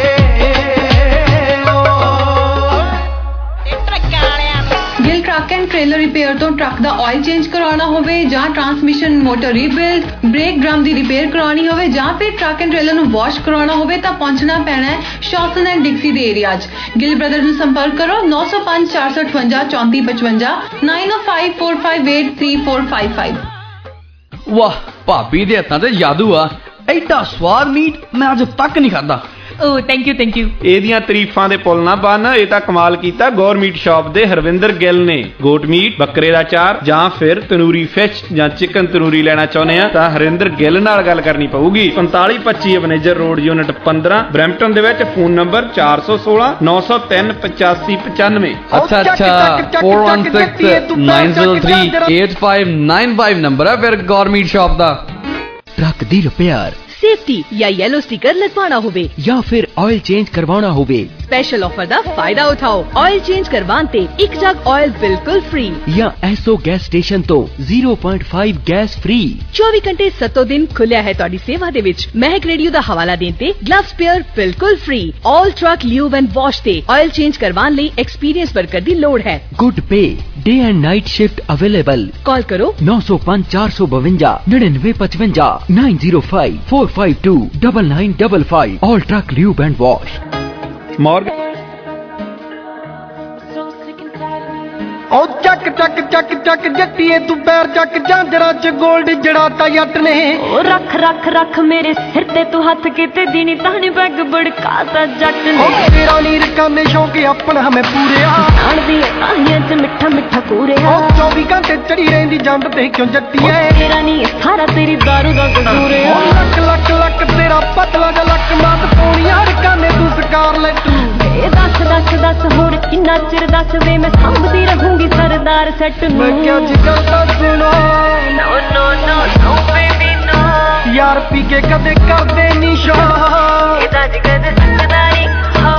Gill truck and trailer repair ਤੋਂ ਟਰੱਕ ਦਾ ਆਇਲ ਚੇਂਜ ਕਰਵਾਉਣਾ ਹੋਵੇ ਜਾਂ transmission motor rebuild, brake drum ਦੀ ਰਿਪੇਅਰ ਕਰਵਾਉਣੀ ਹੋਵੇ ਜਾਂ ਫਿਰ ਟਰੱਕ ਐਂਡ ਟ੍ਰੇਲਰ ਨੂੰ ਵਾਸ਼ ਕਰਵਾਉਣਾ ਹੋਵੇ ਤਾਂ ਪਹੁੰਚਣਾ ਪੈਣਾ ਹੈ ਸ਼ੌਸਨ ਐਂਡ ਡਿਕਸੀ ਦੇ ਏਰੀਆ 'ਚ। ਗਿੱਲ ਬ੍ਰਦਰ ਨੂੰ ਸੰਪਰਕ ਕਰੋ ਨੌ ਸੌ ਪੰਜ ਚਾਰ ਸੌ ਅਠਵੰਜਾ ਚੌਂਤੀ ਪਚਵੰਜਾ nine oh five four five eight three four five five. ਵਾਹ, ਭਾਬੀ ਦੇ ਹੱਥਾਂ ਤੇ ਜਾਦੂ ਆ। ਐਡਾ ਸਵਾਦ ਮੀਟ ਮੈਂ ਅੱਜ ਤੱਕ ਨਹੀਂ ਖਾਦਾ। ਓ ਥੈਂਕ ਯੂ ਥੈਂਕ ਯੂ। ਇਹਦੀਆਂ ਤਾਰੀਫਾਂ ਦੇ ਪੁੱਲ ਨਾ ਬੰਨ, ਇਹ ਤਾਂ ਕਮਾਲ ਕੀਤਾ ਗੌਰ ਮੀਟ ਸ਼ਾਪ ਦੇ ਹਰਵਿੰਦਰ ਗਿੱਲ ਨੇ। ਗੋਟ ਮੀਟ, ਬੱਕਰੇ ਦਾ ਚਾਰ ਜਾਂ ਫਿਰ ਤੰਦੂਰੀ ਫਿਸ਼ ਜਾਂ ਚਿਕਨ ਤੰਦੂਰੀ ਲੈਣਾ ਚਾਹੁੰਦੇ ਆ ਤਾਂ ਹਰਿੰਦਰ ਗਿੱਲ ਨਾਲ ਗੱਲ ਕਰਨੀ ਪਊਗੀ। ਪੰਤਾਲੀ ਪੱਚੀ ਮੈਨੇਜਰ ਰੋਡ ਯੂਨਿਟ ਪੰਦਰਾਂ ਬਰੈਂਪਟਨ ਦੇ ਵਿੱਚ। ਫੋਨ ਨੰਬਰ ਚਾਰ ਸੌ ਸੋਲਾਂ ਨੌ ਸੌ ਤਿੰਨ ਪਚਾਸੀ ਪਚਾਨਵੇਂ। ਅੱਛਾ ਅੱਛਾ four one six nine zero three eight five nine five ਨੰਬਰ ਹੈ ਫਿਰ ਗੌਰਮੀਟ ਸ਼ਾਪ ਦਾ। ਟਰੱਕ ਦੀ ਰਿਪੇਅਰ, ਸੇਫਟੀ ਜਾਂ ਯੈਲੋ ਸਟicker ਲਗਵਾਉਣਾ ਹੋਵੇ ਜਾਂ ਫਿਰ ਆਇਲ ਚੇਂਜ ਕਰਵਾਉਣਾ ਹੋਵੇ, ਸਪੈਸ਼ਲ ਆਫਰ ਦਾ ਫਾਇਦਾ ਉਠਾਓ। ਆਇਲ ਚੇਂਜ ਕਰਵਾਉਣ ਤੇ ਇੱਕ ਜਗ ਆਇਲ ਬਿਲਕੁਲ ਫ੍ਰੀ ਜਾਂ ਐਸਓ ਗੈਸ ਸਟੇਸ਼ਨ ਤੋਂ zero point five gas free. ਚੌਵੀ ਘੰਟੇ ਸੱਤੋਂ ਦਿਨ ਖੁੱਲਿਆ ਹੈ ਤੁਹਾਡੀ ਸੇਵਾ ਦੇ ਵਿੱਚ। ਮਹਿਕ ਰੇਡੀਓ ਦਾ ਹਵਾਲਾ ਦੇਣ ਤੇ ਗਲਵ ਸਪੇਅਰ ਬਿਲਕੁਲ free. All truck lube and wash ਤੇ ਆਇਲ ਚੇਂਜ ਕਰਵਾਉਣ ਲਈ ਐਕਸਪੀਰੀਅੰਸ ਵਰਕਰ ਦੀ ਲੋੜ ਹੈ। Good pay, day and night shift available. Call ਕਰੋ ਨੌ ਸੌ ਪੰਜ ਚਾਰ ਸੌ ਬਵੰਜਾ ਨੜਿਨਵੇਂ ਪਚਵੰਜਾ nine zero five four five two nine nine five five। All truck lube and wash. ਮੌਰਗਨ ਉਹ ਚੱਕ ਚੱਕ ਚੱਕ ਚੱਕ ਜੱਟੀਏ ਤੂੰ ਪੈਰ ਚੱਕ ਜਾਂਦਰਾਂ ਚ ਗੋਲਡ ਜੜਾਤਾ ਜੱਟ ਨੇ। ਉਹ ਰੱਖ ਰੱਖ ਰੱਖ ਮੇਰੇ ਸਿਰ ਤੇ ਤੂੰ ਹੱਥ ਕਿਤੇ ਦੀਨੀ ਤਾਣੀ ਬੈਗ ਬੜਕਾਤਾ ਜੱਟ ਨੇ। ਉਹ ਤੇਰਾ ਨੀਰ ਕਾਨੇ ਸ਼ੌਂਕ ਆਪਣਾ ਮੈਂ ਪੂਰਿਆ ਜਾਣਦੀ ਐ ਕਾਹੀਆਂ ਚ ਮਿੱਠਾ ਮਿੱਠਾ ਕੂਰਿਆ। ਉਹ ਚੌਵੀ ਘੰਟੇ ਚੜੀ ਰਹਿੰਦੀ ਜੰਡ ਤੇ ਕਿਉਂ ਜੱਟੀਏ। ਤੇਰਾ ਨਹੀਂ ਸਾਰਾ ਤੇਰੀ ਦਾਰੂ ਦਾ ਕਸੂਰਿਆ। ਉਹ ਲੱਕ ਲੱਕ ਲੱਕ ਤੇਰਾ ਪਤਲਾ ਜਿਹਾ ਲੱਕ ਮਾਤ ਪੋਣੀਆਂ ਕਾਨੇ ਤੂੰ ਸਕਾਰ ਲੈ ਤੂੰ। ਇਹ ਦੱਸ ਦੱਸ ਦੱਸ ਹੋਰ ਕਿੰਨਾ ਚਿਰ ਦੱਸ ਵੇ ਮੈਂ ਸਾਂਭਦੀ ਰਹੂੰਗੀ ਸਰਦਾਰ ਸੱਟ ਨੂੰ। ਮੈਂ ਕਿਹਾ ਜੀ ਗੱਲ ਤਾਂ ਸੁਣੋ ਨੋ ਨੋ ਨੋ ਨੋ ਬੇਬੀ ਨੋ। ਯਾਰ ਪੀ ਕੇ ਕਦੇ ਕਰਦੇ ਨੀ ਸ਼ਾਹ ਇਹਦਾ ਜਿਗਰ ਸੰਗਦਾ ਨਹੀਂ ਹੋ।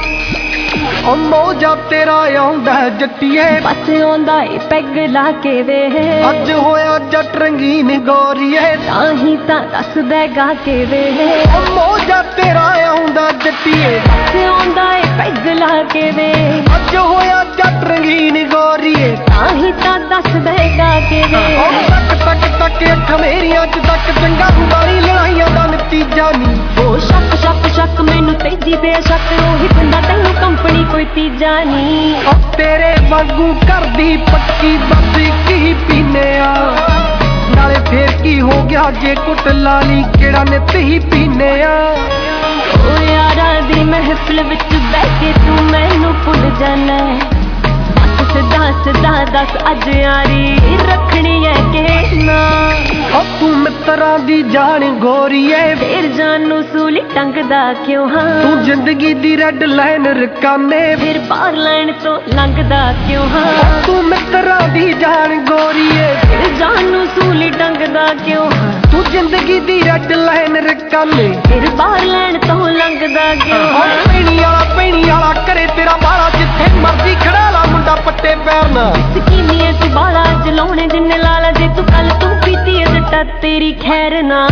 ਉਹ ਮੌਜਾ ਤੇਰਾ ਆਉਂਦਾ ਜੱਟੀਏ ਬਸ ਆਉਂਦਾ ਏ ਪੈਗ ਲਾ ਕੇ ਵੇ। ਅੱਜ ਹੋਇਆ ਜੱਟ ਰੰਗੀਨ ਗੋਰੀਏ ਤਾਂ ਹੀ ਤਾਂ ਦੱਸਦਾ ਗਾ ਕੇ ਵੇ। ਉਹ ਮੌਜਾ ਤੇਰਾ ਆਉਂਦਾ ਜੱਟੀਏ ਬਸ ਆਉਂਦਾ ਏ ਪੈਗ ਲਾ ਕੇ ਵੇ। ਅੱਜ ਹੋਇਆ ਜੱਟ ਰੰਗੀਨ ਗੋਰੀਏ ਤਾਂ ਹੀ ਤਾਂ ਦੱਸਦਾ ਗਾ ਕੇ ਵੇ। ਉਹ ਤੱਕ ਤੱਕ ਤੱਕ ਅੱਖ ਮੇਰੀਆਂ ਚ ਤੱਕ ਚੰਗਾ ਹੁੰਦਾ ਨੀ ਲੜਾਈਆਂ ਦਾ ਨਤੀਜਾ ਨੀ। ਉਹ ਸ਼ੱਕ ਸ਼ੱਕ ਸ਼ੱਕ ਮੈਨੂੰ ਤੇਜੀ ਬੇਸ਼ੱਕ ਉਹੀ ਦਿੰਦਾ ਤੈਨੂੰ ਕੰਪਨੀ ਕੋਈ ਤੀਜਾ ਨੀ। ਉਹ ਤੇਰੇ ਵਾਂਗੂ ਕਰਦੀ ਪੱਕੀ ਬਸ ਕੀ ਪੀਨੇ ਆ ਨਾਲੇ ਫੇਰ ਕੀ ਹੋ ਗਿਆ ਜੇ ਕੁੱਟ ਲਾ ਲਈ ਕਿਹੜਾ ਨਿੱਤ ਹੀ ਪੀਨੇ ਆ। ਉਹ ਯਾਰਾਂ ਦੀ ਮਹਿਫਿਲ ਵਿੱਚ ਬਹਿ ਕੇ ਤੂੰ ਮੈਨੂੰ ਭੁੱਲ ਜਾਣਾ। ਬਸ ਸਿੱਧਾ ਸਿੱਧਾ ਦੱਸ ਅੱਜ ਯਾਰੀ ਰੱਖਣੀ ਐ ਕਿ ਨਾ। ਉਹ ਤੂੰ ਮਿੱਤਰਾਂ ਦੀ ਜਾਨ ਗੋਰੀਏ ਫੇਰ ਜਾਨ ਨੂੰ ਸੂਲੀ ਟੰਗਦਾ ਕਿਉਂ ਹਾਂ। ਤੂੰ ਜ਼ਿੰਦਗੀ ਦੀ ਰੈੱਡ ਲਾਈਨ ਰਕਾਨੇ ਫਿਰ ਬਾਹਰ ਲੈਣ ਤੋਂ ਲੰਘਦਾ ਕਿਉਂ ਹਾਂ। ਤੂੰ ਮਿੱਤਰਾਂ ਦੀ ਜਾਨ ਗੋਰੀਏ ਫਿਰ ਜਾਨ ਨੂੰ ਸੂਲੀ ਟੰਗਦਾ ਕਿਉਂ ਹਾਂ। ਤੂੰ ਜ਼ਿੰਦਗੀ ਦੀ ਰੈੱਡ ਲਾਈਨ ਰਕਾਨੇ ਫਿਰ ਬਾਹਰ ਲੈਣ ਤੋਂ ਲੰਘਦਾ ਕਿਉਂ ਹਾਂ। ਪੈਣੀ ਵਾਲਾ ਪੈਣੀ ਵਾਲਾ ਕਰੇ ਤੇਰਾ ਬਾਲਾ ਜਿੱਥੇ ਮਰਜ਼ੀ ਖੜਾ ਲਾ ਮੁੰਡਾ ਪੱਟੇ ਪੈਰ ਨਾ। ਸਕੀਮੀਏ ਤੂੰ ਬਾਲਾ ਜਲਾਉਣੇ ਜਿੰਨੇ ਲਾਲਾ ਜੇ ਤੂੰ ਕੱਲ ਤੂੰ ਪੀਤੀ ਐ ਜੱਟਾ ਤੇਰੀ ਖੈਰ ਨਾ।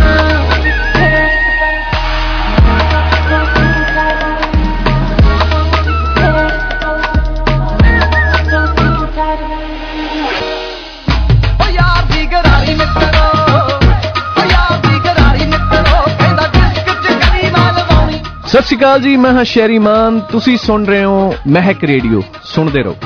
ਸਤਿ ਸ਼੍ਰੀ ਅਕਾਲ ਜੀ, ਮੈਂ ਹਾਂ ਸ਼ੈਰੀ ਮਾਨ। ਤੁਸੀਂ ਸੁਣ ਰਹੇ ਹੋ ਮਹਿਕ ਰੇਡੀਓ, ਸੁਣਦੇ ਰਹੋ।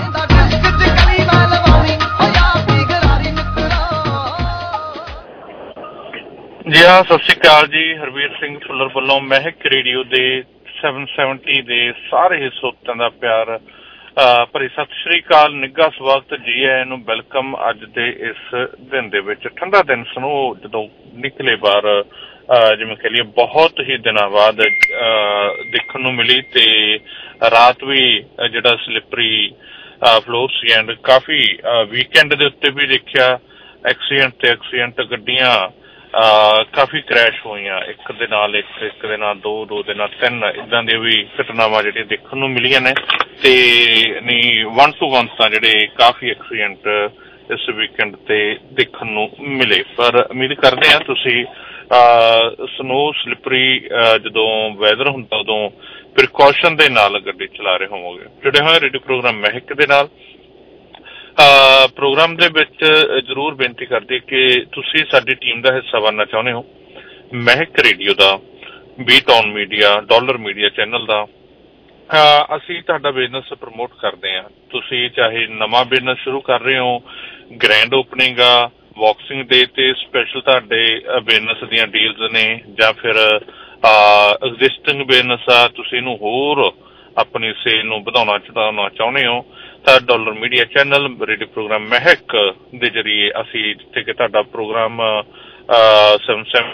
ਜੀ ਹਾਂ, ਸਤਿ ਸ਼੍ਰੀ ਅਕਾਲ ਜੀ। ਹਰਵੀਰ ਸਿੰਘ ਫੁੱਲਰ ਵੱਲੋਂ ਮਹਿਕ ਰੇਡੀਓ ਦੇ ਸੱਤ ਸੌ ਸੱਤਰ ਦੇ ਸਾਰੇ ਹੀ ਸਰੋਤਿਆਂ ਦਾ ਪਿਆਰ ਭਰੀ ਸਤਿ ਸ਼੍ਰੀ ਅਕਾਲ, ਨਿੱਘਾ ਸਵਾਗਤ, ਜੀ ਆਇਆਂ ਨੂੰ, ਵੈਲਕਮ। ਅੱਜ ਦੇ ਇਸ ਦਿਨ ਦੇ ਵਿੱਚ ਠੰਡਾ ਦਿਨ ਸਨੋ ਜਦੋਂ ਨਿਕਲੇ ਬਾਹਰ, ਜਿਵੇਂ ਕਹਿ ਲਈਏ ਬਹੁਤ ਹੀ ਦਿਨਾਂ ਬਾਅਦ ਦੇਖਣ ਨੂੰ ਮਿਲੀ ਤੇ ਰਾਤ ਵੀ ਜਿਹੜਾ ਸਲਿਪਰੀ ਫਲੋਰ ਸੀ ਐਂਡ ਕਾਫੀ ਵੀਕਐਂਡ ਦੇ ਉੱਤੇ ਵੀ ਦੇਖਿਆ ਐਕਸੀਡੈਂਟ ਤੇ ਐਕਸੀਡੈਂਟ, ਗੱਡੀਆਂ ਕਾਫੀ ਕ੍ਰੈਸ਼ ਹੋਈਆਂ, ਇੱਕ ਦੇ ਨਾਲ ਇੱਕ, ਇੱਕ ਦੇ ਨਾਲ ਦੋ, ਦੋ ਦੇ ਨਾਲ ਤਿੰਨ, ਇੱਦਾਂ ਦੀਆਂ ਵੀ ਘਟਨਾਵਾਂ ਜਿਹੜੀਆਂ ਦੇਖਣ ਨੂੰ ਮਿਲੀਆਂ ਨੇ। ਤੇ ਨਹੀਂ ਵਨ ਟੂ ਵਨ ਤਾਂ ਜਿਹੜੇ ਕਾਫੀ ਐਕਸੀਡੈਂਟ ਇਸ ਵੀਕਐਂਡ ਤੇ ਦੇਖਣ ਨੂੰ ਮਿਲੇ। ਪਰ ਉਮੀਦ ਕਰਦੇ ਹਾਂ ਤੁਸੀਂ ਸਨੋ ਸਲਿਪਰੀ ਜਦੋਂ ਵੈਦਰ ਹੁੰਦਾ ਉਦੋਂ ਪ੍ਰੀਕਾਸ਼ਨ ਦੇ ਨਾਲ ਗੱਡੀ ਚਲਾ ਰਹੇ ਹੋਵੋਗੇ। ਜੁੜੇ ਹੋਏ ਰੇਡੀਓ ਪ੍ਰੋਗਰਾਮ ਮਹਿਕ ਦੇ ਨਾਲ। ਪ੍ਰੋਗਰਾਮ ਦੇ ਵਿੱਚ ਜ਼ਰੂਰ ਬੇਨਤੀ ਕਰਦੇ ਕਿ ਤੁਸੀਂ ਸਾਡੀ ਟੀਮ ਦਾ ਹਿੱਸਾ ਬਣਨਾ ਚਾਹੁੰਦੇ ਹੋ, ਮਹਿਕ ਰੇਡੀਓ ਦਾ, B town media, dollar media channel ਦਾ, ਅਸੀਂ ਤੁਹਾਡਾ ਬਿਜ਼ਨਸ ਪ੍ਰਮੋਟ ਕਰਦੇ ਹਾਂ। ਤੁਸੀਂ ਚਾਹੇ ਨਵਾਂ ਬਿਜ਼ਨਸ ਸ਼ੁਰੂ ਕਰ ਰਹੇ ਹੋ, ਗ੍ਰੈਂਡ ਓਪਨਿੰਗ ਆ, ਬਾਕਸਿੰਗ ਡੇ ਤੇ ਸਪੈਸ਼ਲ ਤੁਹਾਡੇ ਬਿਜ਼ਨਸ ਦੀਆਂ ਡੀਲਸ ਨੇ, ਜਾਂ ਫਿਰ ਐਗਜ਼ਿਸਟਿੰਗ ਬਿਜ਼ਨਸ ਆ, ਤੁਸੀਂ ਇਹਨੂੰ ਹੋਰ ਆਪਣੀ ਸੇਲ ਨੂੰ ਵਧਾਉਣਾ ਚੜਾਉਣਾ ਚਾਹੁੰਦੇ ਹੋ ਤਾਂ dollar media channel radio programme Mehak ਦੇ ਜ਼ਰੀਏ ਅਸੀਂ ਜਿੱਥੇ ਕਿ ਤੁਹਾਡਾ ਪ੍ਰੋਗਰਾਮ ਸੈਵਨ ਸੈਵਨ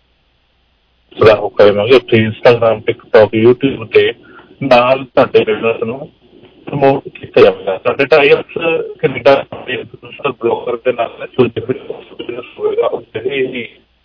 ਕਰਾਂਗੇ ਉੱਥੇ ਇੰਸਟਾਗ੍ਰਾਮ, ਟਿਕਟੋਕ, ਯੂਟਿਊਬ ਤੇ ਨਾਲ ਤੁਹਾਡੇ ਬਿਜ਼ਨਸ ਨੂੰ ਪ੍ਰਮੋਟ ਕੀਤਾ ਜਾਵੇਗਾ। ਸਾਡੇ ਢਾਈ ਕੈਨੇਡਾ ਬਲੋਗਰ ਦੇ ਨਾਲ ਹੋਵੇਗਾ ਉੱਥੇ ਹੀ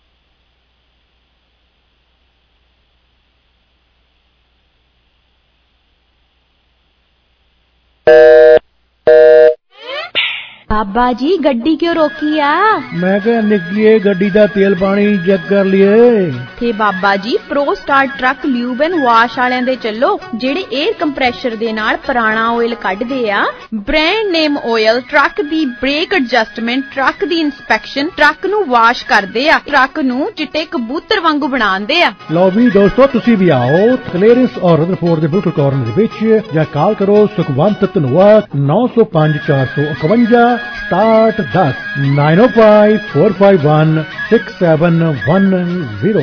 बाबा जी गड्डी क्यों रोकी आ? मैं क्या निकलिए गड्डी दा तेल पानी चेक कर लिए थे बाबा जी pro star truck lube and wash वालियां दे चलो जेड़े एयर कंप्रेशर दे नाल पुराना ऑयल कढदे आ। ब्रांड नेम ऑयल ट्रक दी ब्रेक एडजस्टमेंट, ट्रक दी इंस्पेक्शन, ट्रक नू वाश करदे आ, ट्रक नू चिट्टे कबूतर वांगू बनांदे आ। लो भी दोस्तों तुसी भी आओ क्लीयरेंस और रदरफोर्ड दे बिल्कुल कॉर्नर दे विच या कॉल करो सुखवंत धनोआ नौ सौ पांच चार सौ इकवंजा स्टार्ट दस nine oh five four five one six seven one zero.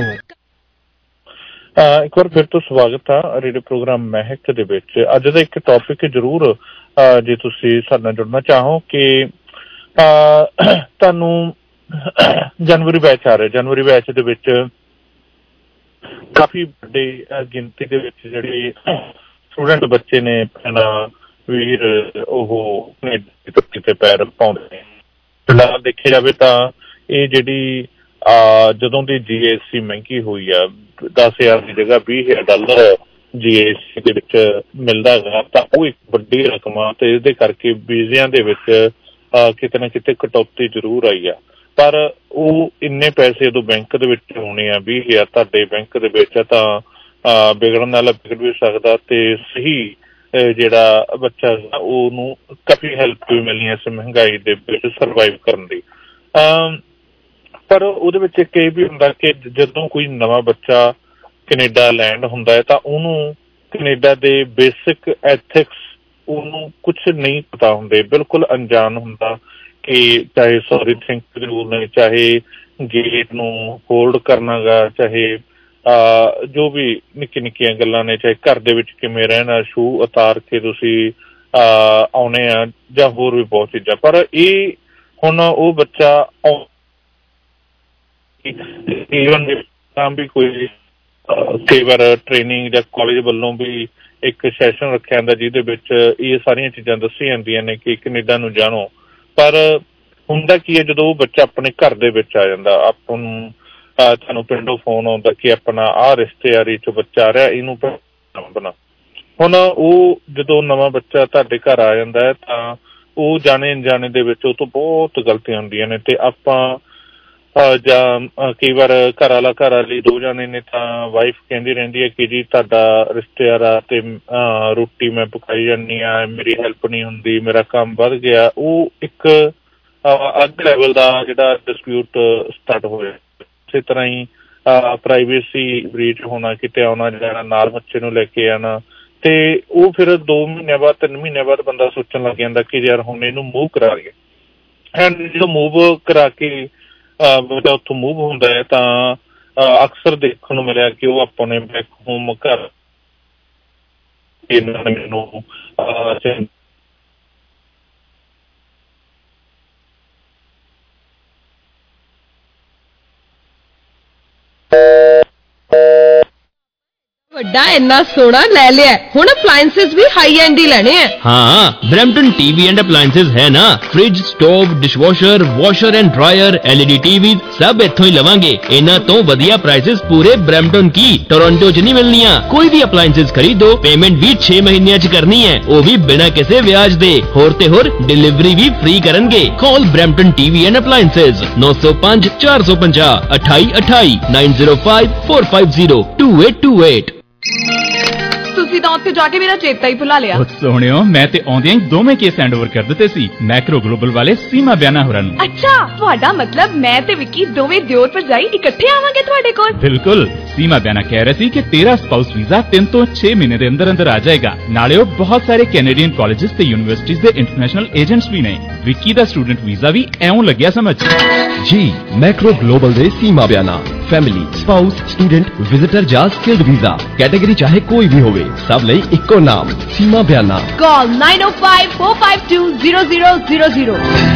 ਇੱਕ ਵਾਰ ਫਿਰ ਤੋਂ ਸਵਾਗਤ ਆ ਰੇਡੀਓ ਪ੍ਰੋਗਰਾਮ ਮਹਿਕ ਦੇ ਵਿੱਚ। ਅੱਜ ਦਾ ਇੱਕ ਟੌਪਿਕ ਜ਼ਰੂਰ ਜੇ ਤੁਸੀਂ ਸਾਡੇ ਨਾਲ ਜੁੜਨਾ ਚਾਹੋ ਕਿ ਤੁਹਾਨੂੰ ਜਨਵਰੀ ਬੈਚ ਆ ਰਿਹਾ, ਜਨਵਰੀ ਬੈਚ ਦੇ ਵਿੱਚ ਕਾਫੀ ਵੱਡੀ ਗਿਣਤੀ ਦੇ ਵਿੱਚ ਜਿਹੜੇ ਸਟੂਡੈਂਟ ਬੱਚੇ ਨੇ ਆਪਣਾ ਵੀਰ ਉਹ ਧਰਤੀ ਤੇ ਪੈਰ ਪਾਉਂਦੇ ਨੇ। ਫਿਲਹਾਲ ਦੇਖਿਆ ਜਾਵੇ ਤਾਂ ਇਹ ਜਿਹੜੀ ਜਦੋਂ ਦੀ ਜੀ ਐਸ ਸੀ ਮਹਿੰਗੀ ਹੋਈ ਆ, ਦਸ ਹਜ਼ਾਰ ਦੀ ਜਗ੍ਹਾ ਵੀਹ ਹਜ਼ਾਰ ਡਾਲਰ ਜੀ ਐਸ ਸੀ ਦੇ ਵਿੱਚ ਮਿਲਦਾ ਹੈਗਾ, ਤਾਂ ਉਹ ਇੱਕ ਵੱਡੀ ਰਕਮ ਆ ਤੇ ਇਹਦੇ ਕਰਕੇ ਵੀਜ਼ਿਆਂ ਦੇ ਵਿੱਚ ਕਿਤੇ ਨਾ ਕਿਤੇ ਕਟੌਤੀ ਜ਼ਰੂਰ ਆਈ ਆ। ਪਰ ਉਹ ਇੰਨੇ ਪੈਸੇ ਉਦੋਂ ਬੈਂਕ ਦੇ ਵਿੱਚ ਹੋਣੇ ਆ, ਵੀਹ ਹਜ਼ਾਰ ਤੁਹਾਡੇ ਬੈਂਕ ਦੇ ਵਿੱਚ ਆ ਤਾਂ ਵਿਗੜਨ ਵਾਲਾ ਵਿਗੜ ਵੀ ਸਕਦਾ ਤੇ ਸਹੀ ਜਿਹੜਾ ਬੱਚਾ ਉਹਨੂੰ ਕਾਫੀ ਹੈਲਪ ਵੀ ਮਿਲਣੀ ਇਸ ਮਹਿੰਗਾਈ ਦੇ ਵਿੱਚ ਸਰਵਾਈਵ ਕਰਨ ਦੀ। ਪਰ ਉਹਦੇ ਵਿੱਚ ਇੱਕ ਇਹ ਵੀ ਹੁੰਦਾ ਕਿ ਜਦੋਂ ਕੋਈ ਨਵਾਂ ਬੱਚਾ ਕੈਨੇਡਾ ਲੈਂਡ ਹੁੰਦਾ ਹੈ ਤਾਂ ਉਹਨੂੰ ਕੈਨੇਡਾ ਦੇ ਬੇਸਿਕ ਐਥਿਕਸ ਉਹਨੂੰ ਕੁਛ ਨਹੀਂ ਪਤਾ ਹੁੰਦੇ, ਬਿਲਕੁਲ ਅਣਜਾਣ ਹੁੰਦਾ ਕਿ ਚਾਹੇ ਸੌਰੀ ਥਿੰਕ ਦੇ ਰੂਲ ਨੇ, ਚਾਹੇ ਗੇਟ ਨੂੰ ਹੋਲਡ ਕਰਨਾ ਗਾ, ਚਾਹੇ ਜੋ ਵੀ ਨਿੱਕੀ ਨਿੱਕੀਆਂ ਗੱਲਾਂ ਨੇ, ਚਾਹੇ ਘਰ ਦੇ ਵਿੱਚ ਕਿਵੇਂ ਰਹਿਣਾ, ਸ਼ੂ ਉਤਾਰ ਕੇ ਤੁਸੀਂ ਆਉਣੇ ਆ ਜਾਂ ਹੋਰ ਵੀ ਬਹੁਤ ਚੀਜ਼ਾਂ। ਪਰ ਇਹ ਹੁਣ ਉਹ ਬੱਚਾ ਈਵਨ ਵੀ ਕੋਈ ਕਈ ਵਾਰ ਟ੍ਰੇਨਿੰਗ ਜਾਂ ਕਾਲਜ ਵੱਲੋਂ ਵੀ ਇੱਕ ਸੈਸ਼ਨ ਰੱਖਿਆ ਜਾਂਦਾ ਜਿਹਦੇ ਵਿੱਚ ਇਹ ਸਾਰੀਆਂ ਚੀਜ਼ਾਂ ਦੱਸੀਆਂ ਜਾਂਦੀਆਂ ਨੇ ਕਿ ਕੈਨੇਡਾ ਨੂੰ ਜਾਣੋ। ਪਰ ਹੁੰਦਾ ਕੀ ਹੈ ਜਦੋਂ ਉਹ ਬੱਚਾ ਆਪਣੇ ਘਰ ਦੇ ਵਿੱਚ ਆ ਜਾਂਦਾ, ਆਪਾਂ ਨੂੰ ਤੁਹਾਨੂੰ ਪਿੰਡੋਂ ਫੋਨ ਆਉਂਦਾ ਕਿ ਆਪਣਾ ਆਹ ਰਿਸ਼ਤੇਦਾਰੀ ਚ ਬੱਚਾ ਆ ਰਿਹਾ, ਇਹਨੂੰ ਬਣਾ। ਹੁਣ ਉਹ ਜਦੋਂ ਨਵਾਂ ਬੱਚਾ ਤੁਹਾਡੇ ਘਰ ਆ ਜਾਂਦਾ ਹੈ ਤਾਂ ਉਹ ਜਾਣੇ ਅਣਜਾਣੇ ਦੇ ਵਿੱਚ ਉਹ ਤੋਂ ਬਹੁਤ ਗਲਤੀਆਂ ਹੁੰਦੀਆਂ ਨੇ ਤੇ ਆਪਾਂ ਜਾਂ ਕਈ ਵਾਰ ਘਰ ਵਾਲਾ ਘਰ ਵਾਲੀ ਦੋ ਜਾਣੇ ਨੇ ਤਾਂ ਵਾਈਫ ਕਹਿੰਦੀ ਰਹਿੰਦੀ ਹੈ ਕਿ ਜੀ ਤੁਹਾਡਾ ਰਿਸ਼ਤੇਦਾਰ ਆ ਤੇ ਰੋਟੀ ਮੈਂ ਪਕਾਈ ਜਾਂਦੀ ਆ, ਮੇਰੀ ਹੈਲਪ ਨਹੀਂ ਹੁੰਦੀ, ਮੇਰਾ ਕੰਮ ਵੱਧ ਗਿਆ। ਉਹ ਇੱਕ ਅੱਗ ਲੈਵਲ ਦਾ ਜਿਹੜਾ ਡਿਸਪਿਊਟ ਸਟਾਰਟ ਹੋਇਆ। ਇਸੇ ਤਰ੍ਹਾਂ ਹੀ ਪ੍ਰਾਈਵੇਸੀ ਬ੍ਰੀਚ ਹੋਣਾ, ਕਿਤੇ ਆਉਣਾ ਜਾਣਾ, ਨਾਲ ਬੱਚੇ ਨੂੰ ਲੈ ਕੇ ਆਉਣਾ, ਤੇ ਉਹ ਫਿਰ ਦੋ ਮਹੀਨਿਆਂ ਬਾਅਦ ਤਿੰਨ ਮਹੀਨਿਆਂ ਬਾਅਦ ਬੰਦਾ ਸੋਚਣ ਲੱਗ ਜਾਂਦਾ ਕਿ ਯਾਰ ਹੁਣ ਇਹਨੂੰ ਮੂਵ ਕਰਾ ਲਈਏ। ਐਂਡ ਜਦੋਂ ਮੂਵ ਕਰਾ ਕੇ ਬੱਚਾ ਉੱਥੋਂ ਮੂਵ ਹੁੰਦਾ ਹੈ ਤਾਂ ਅਕਸਰ ਦੇਖਣ ਨੂੰ ਮਿਲਿਆ ਕਿ ਉਹ ਆਪਣੇ ਬੈਕ ਹੋਮ ਘਰ ਇਹਨਾਂ ਨੇ ਮੈਨੂੰ ਵੱਡਾ ਇੰਨਾ ਸੋਹਣਾ ਲੈ ਲਿਆ, ਹੁਣ ਅਪਲਾਈਐਂਸਸ ਵੀ ਹਾਈ ਐਂਡ ਹੀ ਲੈਣੇ ਆ। ਹਾਂ, ਬ੍ਰੈਂਪਟਨ ਟੀਵੀ ਐਂਡ ਅਪਲਾਈਐਂਸਸ ਹੈ ਨਾ, fridge, stove, dishwasher, washer and dryer, LED TV ਸਭ ਇੱਥੋਂ ਹੀ ਲਵਾਂਗੇ। ਇਹਨਾਂ ਤੋਂ ਵਧੀਆ ਪ੍ਰਾਈਸਸ ਪੂਰੇ ਬ੍ਰੈਂਪਟਨ ਕੀ ਟੋਰਾਂਟੋ 'ਚ ਨਹੀਂ ਮਿਲਣੀਆਂ। ਕੋਈ ਵੀ ਅਪਲਾਈਐਂਸਸ ਖਰੀਦੋ, ਪੇਮੈਂਟ ਵੀ ਛੇ ਮਹੀਨਿਆਂ 'ਚ ਕਰਨੀ ਹੈ, ਉਹ ਵੀ ਬਿਨਾਂ ਕਿਸੇ ਵਿਆਜ ਦੇ। ਹੋਰ ਤੇ ਹੋਰ ਡਿਲੀਵਰੀ ਵੀ ਫ੍ਰੀ ਕਰਨਗੇ। Call Brampton TV and appliances ਨੌ ਸੌ ਪੰਜ ਚਾਰ ਸੌ ਪੰਜਾਹ ਅਠਾਈ ਅਠਾਈ nine zero five four five zero two eight two eight. ਤੁਸੀਂ ਤਾਂ ਉੱਥੇ ਜਾ ਕੇ ਮੇਰਾ ਚੇਤਾ ਹੀ ਭੁਲਾ ਲਿਆ। ਉਹ ਸੋਹਣਿਓ, ਮੈਂ ਤੇ ਆਉਂਦਿਆਂ ਹੀ ਦੋਵੇਂ ਕੇਸ ਹੈਂਡਓਵਰ ਕਰ ਦਿੱਤੇ ਸੀ ਮੈਕਰੋ ਗਲੋਬਲ ਵਾਲੇ ਸੀਮਾ ਬਿਆਨਾ ਹੋਰਾਂ ਨੂੰ। ਅੱਛਾ, ਤੁਹਾਡਾ ਮਤਲਬ ਮੈਂ ਤੇ ਵਿੱਕੀ ਦੋਵੇਂ ਦਿਓਰ ਭਰਜਾਈ ਇਕੱਠੇ ਆਵਾਂਗੇ ਤੁਹਾਡੇ ਕੋਲ? ਬਿਲਕੁਲ। ਸੀਮਾ ਬਿਆਨਾ ਕਹਿ ਰਹੇ ਸੀ ਕਿ ਤੇਰਾ ਸਪਾਊਸ ਵੀਜ਼ਾ ਤਿੰਨ ਤੋਂ ਛੇ ਮਹੀਨੇ ਦੇ ਅੰਦਰ ਅੰਦਰ ਆ ਜਾਏਗਾ। ਨਾਲੇ ਉਹ ਬਹੁਤ ਸਾਰੇ ਕੈਨੇਡੀਅਨ ਕਾਲਜਿਸ ਤੇ ਯੂਨੀਵਰਸਿਟੀਜ਼ ਦੇ ਇੰਟਰਨੈਸ਼ਨਲ ਏਜੰਟਸ ਵੀ ਨੇ। ਵਿੱਕੀ ਦਾ ਸਟੂਡੈਂਟ ਵੀਜ਼ਾ ਵੀ ਐਉਂ ਲੱਗਿਆ ਸਮਝ। ਜੀ ਮੈਕਰੋ ਗਲੋਬਲ ਦੇ Seema Biana family spouse student visitor ਜਾਂ ਸਕਿਲਡ ਵੀਜ਼ਾ ਕੈਟਾਗਰੀ ਚਾਹੇ ਕੋਈ ਵੀ ਹੋਵੇ, ਸਭ ਲਈ ਇੱਕੋ ਨਾਮ ਸੀਮਾ ਬਿਆਨਾ। ਕਾਲ nine oh five four five two zero zero zero zero।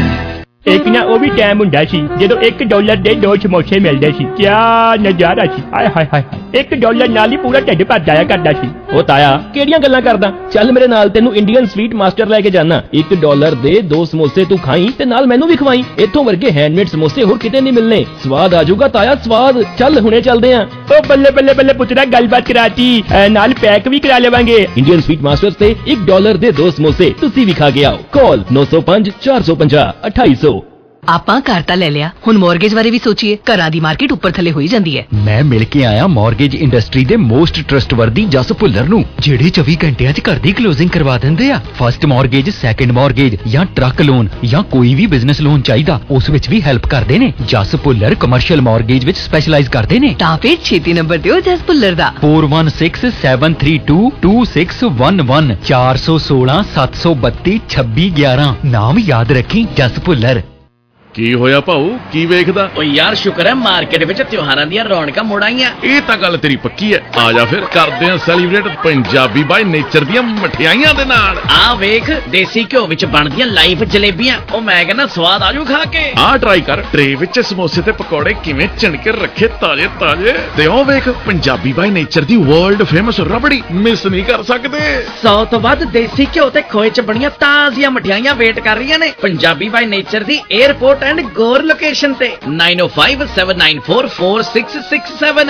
ਇੱਕ ਨਾ ਉਹ ਵੀ ਟਾਈਮ ਹੁੰਦਾ ਸੀ ਜਦੋਂ ਇੱਕ ਡਾਲਰ ਦੇ ਦੋ ਸਮੋਸੇ ਮਿਲਦੇ ਸੀ। ਕਿਆ ਨਜ਼ਾਰਾ ਸੀ, ਆਏ ਹਾਏ ਹਾਏ। ਇੱਕ ਡਾਲਰ ਨਾਲ ਹੀ ਪੂਰਾ ਢਿੱਡ ਭਰ ਜਾਇਆ ਕਰਦਾ ਸੀ। ਉਹ ਤਾਇਆ ਕਿਹੜੀਆਂ ਗੱਲਾਂ ਕਰਦਾ, ਚੱਲ ਮੇਰੇ ਨਾਲ ਤੈਨੂੰ ਇੰਡੀਅਨ ਸਵੀਟ ਮਾਸਟਰ ਲੈ ਕੇ ਜਾਣਾ। ਇੱਕ ਡਾਲਰ ਦੇ ਦੋ ਸਮੋਸੇ ਤੂੰ ਖਾਈ ਤੇ ਨਾਲ ਮੈਨੂੰ ਵੀ ਖਵਾਈ। ਇੱਥੋਂ ਵਰਗੇ ਹੈਂਡਮੇਡ ਸਮੋਸੇ ਹੋਰ ਕਿਤੇ ਨਹੀਂ ਮਿਲਨੇ। ਸਵਾਦ ਆਜੂਗਾ ਤਾਇਆ, ਸਵਾਦ। ਚੱਲ ਹੁਣੇ ਚੱਲਦੇ ਆਂ। ਉਹ ਬੱਲੇ ਬੱਲੇ ਬੱਲੇ ਪੁੱਤਰਾ, ਗੱਲਬਾਤ ਕਰਾਤੀ, ਨਾਲ ਪੈਕ ਵੀ ਕਰਾ ਲਵਾਂਗੇ। ਇੰਡੀਅਨ ਸਵੀਟ ਮਾਸਟਰ ਤੇ ਇੱਕ ਡਾਲਰ ਦੇ ਦੋ ਸਮੋਸੇ ਤੁਸੀਂ ਵੀ ਖਾ ਕੇ ਆਓ। ਕਾਲ ਨੌ ਸੌ ਪੰਜ ਚਾਰ ਸੌ ਪੰਜਾਹ ਅਠਾਈ ਸੌ। ਆਪਾਂ ਘਰ ਤਾਂ ਲੈ ਲਿਆ, ਹੁਣ ਮੌਰਗੇਜ ਬਾਰੇ ਵੀ ਸੋਚੀਏ। ਘਰਾਂ ਦੀ ਮਾਰਕੀਟ ਉੱਪਰ ਥੱਲੇ ਹੋਈ ਜਾਂਦੀ ਹੈ। ਮੈਂ ਮਿਲ ਕੇ ਆਇਆ ਮੌਰਗੇਜ ਇੰਡਸਟਰੀ ਦੇ ਮੋਸਟ ਟਰਸਟਵਰਦੀ ਜਸ ਭੁੱਲਰ ਨੂੰ, ਜਿਹੜੇ ਚੌਵੀ ਘੰਟਿਆਂ 'ਚ ਘਰ ਦੀ ਕਲੋਜ਼ਿੰਗ ਕਰਵਾ ਦਿੰਦੇ ਆ। ਫਸਟ ਮੌਰਗੇਜ, ਸੈਕੰਡ ਮੌਰਗੇਜ ਜਾਂ ਟਰੱਕ ਲੋਨ ਜਾਂ ਕੋਈ ਵੀ ਬਿਜ਼ਨਸ ਲੋਨ ਚਾਹੀਦਾ, ਉਸ ਵਿੱਚ ਵੀ ਹੈਲਪ ਕਰਦੇ ਨੇ। ਜਸ ਭੁੱਲਰ ਕਮਰਸ਼ੀਅਲ ਮੌਰਗੇਜ ਵਿੱਚ ਸਪੈਸ਼ਲਾਈਜ਼ ਕਰਦੇ ਨੇ। ਤਾਂ ਫਿਰ ਛੇਤੀ ਨੰਬਰ ਦਿਓ ਜਸ ਭੁੱਲਰ ਦਾ four one six seven three two two six one one ਚਾਰ ਸੌ ਸੋਲਾਂ ਸੱਤ ਸੌ ਬੱਤੀ ਛੱਬੀ ਗਿਆਰਾਂ। ਨਾਮ ਯਾਦ ਰੱਖੀ, ਜਸ ਭੁੱਲਰ। ਕੀ ਹੋਇਆ ਭਾਊ, ਕੀ ਵੇਖਦਾ? ਓ ਯਾਰ ਸ਼ੁਕਰ ਹੈ ਮਾਰਕੀਟ ਵਿੱਚ ਤਿਉਹਾਰਾਂ ਦੀਆਂ ਰੌਣਕਾਂ ਮੁੜ ਆਈਆਂ। ਇਹ ਤਾਂ ਗੱਲ ਤੇਰੀ ਪੱਕੀ ਹੈ। ਆ ਜਾ ਫਿਰ ਕਰਦੇ ਆਂ ਸੈਲੀਬ੍ਰੇਟ ਪੰਜਾਬੀ ਬਾਈ ਨੇਚਰ ਦੀਆਂ ਮਠਿਆਈਆਂ ਦੇ ਨਾਲ। ਆ ਵੇਖ ਦੇਸੀ ਘਿਓ ਵਿੱਚ ਬਣਦੀਆਂ ਲਾਈਵ ਜਲੇਬੀਆਂ। ਉਹ ਮੈਂ ਕਹਿੰਦਾ ਸਵਾਦ ਆਜੂ ਖਾ ਕੇ। ਆ ਟਰਾਈ ਕਰ, ਟਰੇ ਵਿੱਚ ਸਮੋਸੇ ਤੇ ਪਕੌੜੇ ਕਿਵੇਂ ਚਿਣ ਕੇ ਰੱਖੇ ਤਾਜ਼ੇ ਤਾਜ਼ੇ। ਤੇ ਉਹ ਵੇਖ ਪੰਜਾਬੀ ਬਾਈ ਨੇਚਰ ਦੀ ਵਰਲਡ ਫੇਮਸ ਰਬੜੀ, ਮਿਸ ਨਹੀਂ ਕਰ ਸਕਦੇ। ਸੌ ਤੋਂ ਵੱਧ ਦੇਸੀ ਘਿਓ ਤੇ ਖੋਏ ਚ ਬਣੀਆਂ ਤਾਜ਼ੀਆਂ ਮਠਿਆਈਆਂ ਵੇਟ ਕਰ ਰਹੀਆਂ ਨੇ ਪੰਜਾਬੀ ਬਾਈ ਨੇਚਰ ਦੀ 에ਅਰਪੋਰਟ ਐਂਡ ਗੋਰ ਲੋਕੇਸ਼ਨ ਤੇ nine oh five seven nine four four six six seven।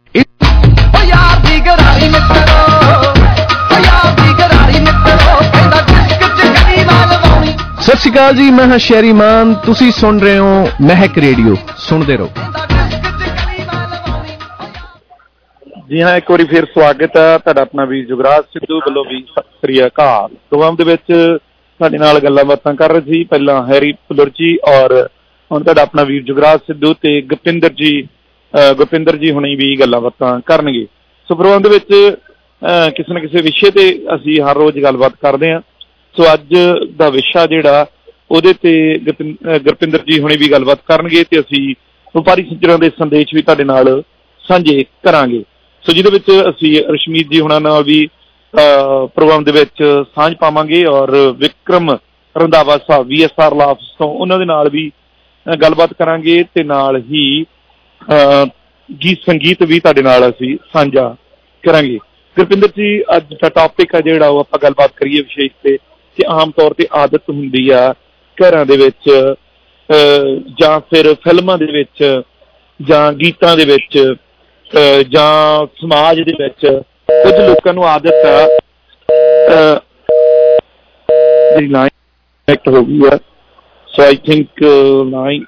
ਓ ਯਾਰ ਦੀ ਗਰਾਰੀ ਮਿੱਤਰੋ, ਓ ਯਾਰ ਦੀ ਗਰਾਰੀ ਮਿੱਤਰੋ, ਕਹਿੰਦਾ ਡਿਸਕ ਚ ਕਦੀ ਵਾਲ ਵਾਉਣੀ। ਸਤਿ ਸ਼੍ਰੀ ਅਕਾਲ ਜੀ, ਮੈਂ ਹਾਂ ਸ਼ੈਰੀ ਮਾਨ, ਤੁਸੀਂ ਸੁਣ ਰਹੇ ਹੋ ਮਹਿਕ ਰੇਡੀਓ, ਸੁਣਦੇ ਰਹੋ। ਜੀ ਹਾਂ, ਇੱਕ ਵਾਰੀ ਫਿਰ ਸਵਾਗਤ ਹੈ ਤੁਹਾਡਾ ਆਪਣਾ ਵੀ ਜੁਗਰਾਜ ਸਿੱਧੂ ਵੱਲੋਂ ਵੀ ਸਤਿ ਸ੍ਰੀ ਅਕਾਲ। ਦੋਵਾਂ ਦੇ ਵਿੱਚ ਸਾਡੇ ਨਾਲ ਗੱਲਾਂ ਬਾਤਾਂ ਕਰ ਰਹੇ ਸੀ, ਪਹਿਲਾਂ ਹੈਰੀ ਭੁੱਲਰ ਜੀ ਔਰ ਹੁਣ ਤੁਹਾਡਾ ਆਪਣਾ ਵੀਰ ਜੁਗਰਾਜ ਸਿੱਧੂ ਤੇ ਗੁਰਪਿੰਦਰ ਜੀ ਗੁਰਪਿੰਦਰ ਜੀ ਹੁਣੀ ਵੀ ਗੱਲਾਂ ਬਾਤਾਂ ਕਰਨਗੇ। ਸੋ ਪ੍ਰੋਗਰਾਮ ਦੇ ਵਿੱਚ ਕਿਸੇ ਨਾ ਕਿਸੇ ਵਿਸ਼ੇ ਤੇ ਅਸੀਂ ਹਰ ਰੋਜ਼ ਗੱਲਬਾਤ ਕਰਦੇ ਹਾਂ। ਸੋ ਅੱਜ ਦਾ ਵਿਸ਼ਾ ਜਿਹੜਾ ਉਹਦੇ ਤੇ ਗੁਰਪਿੰਦਰ ਜੀ ਹੁਣੀ ਵੀ ਗੱਲਬਾਤ ਕਰਨਗੇ ਤੇ ਅਸੀਂ ਵਪਾਰੀ ਸੱਜਣਾਂ ਦੇ ਸੰਦੇਸ਼ ਵੀ ਤੁਹਾਡੇ ਨਾਲ ਸਾਂਝੇ ਕਰਾਂਗੇ। ਸੋ ਜਿਹਦੇ ਵਿੱਚ ਅਸੀਂ ਰਸ਼ਮੀਤ ਜੀ ਹੁਣਾਂ ਨਾਲ ਵੀ ਪ੍ਰੋਗਰਾਮ ਦੇ ਵਿੱਚ ਸਾਂਝ ਪਾਵਾਂਗੇ ਔਰ Vikram Randhawa sahib V S R law office ਤੋਂ ਉਹਨਾਂ ਦੇ ਨਾਲ ਵੀ ਗੱਲਬਾਤ ਕਰਾਂਗੇ ਤੇ ਨਾਲ ਹੀ ਗੀਤ ਸੰਗੀਤ ਵੀ ਤੁਹਾਡੇ ਨਾਲ ਅਸੀਂ ਸਾਂਝਾ ਕਰਾਂਗੇ। ਗੁਰਪਿੰਦਰ ਜੀ, ਅੱਜ ਦਾ ਟੌਪਿਕ ਹੈ ਜਿਹੜਾ ਉਹ ਆਪਾਂ ਗੱਲਬਾਤ ਕਰੀਏ ਵਿਸ਼ੇਸ਼ ਤੇ ਕਿ ਆਮ ਤੌਰ ਤੇ ਆਦਤ ਹੁੰਦੀ ਆ ਘਰਾਂ ਦੇ ਵਿੱਚ ਜਾਂ ਫਿਰ ਫਿਲਮਾਂ ਦੇ ਵਿੱਚ ਜਾਂ ਗੀਤਾਂ ਦੇ ਵਿੱਚ ਜਾਂ ਸਮਾਜ ਦੇ ਵਿੱਚ ਕੁਝ ਲੋਕਾਂ ਨੂੰ ਆਦਤ ਆ ਜਿਹੜੀ ਲਾਈਨ ਹੋ ਗਈ ਆ। So I think line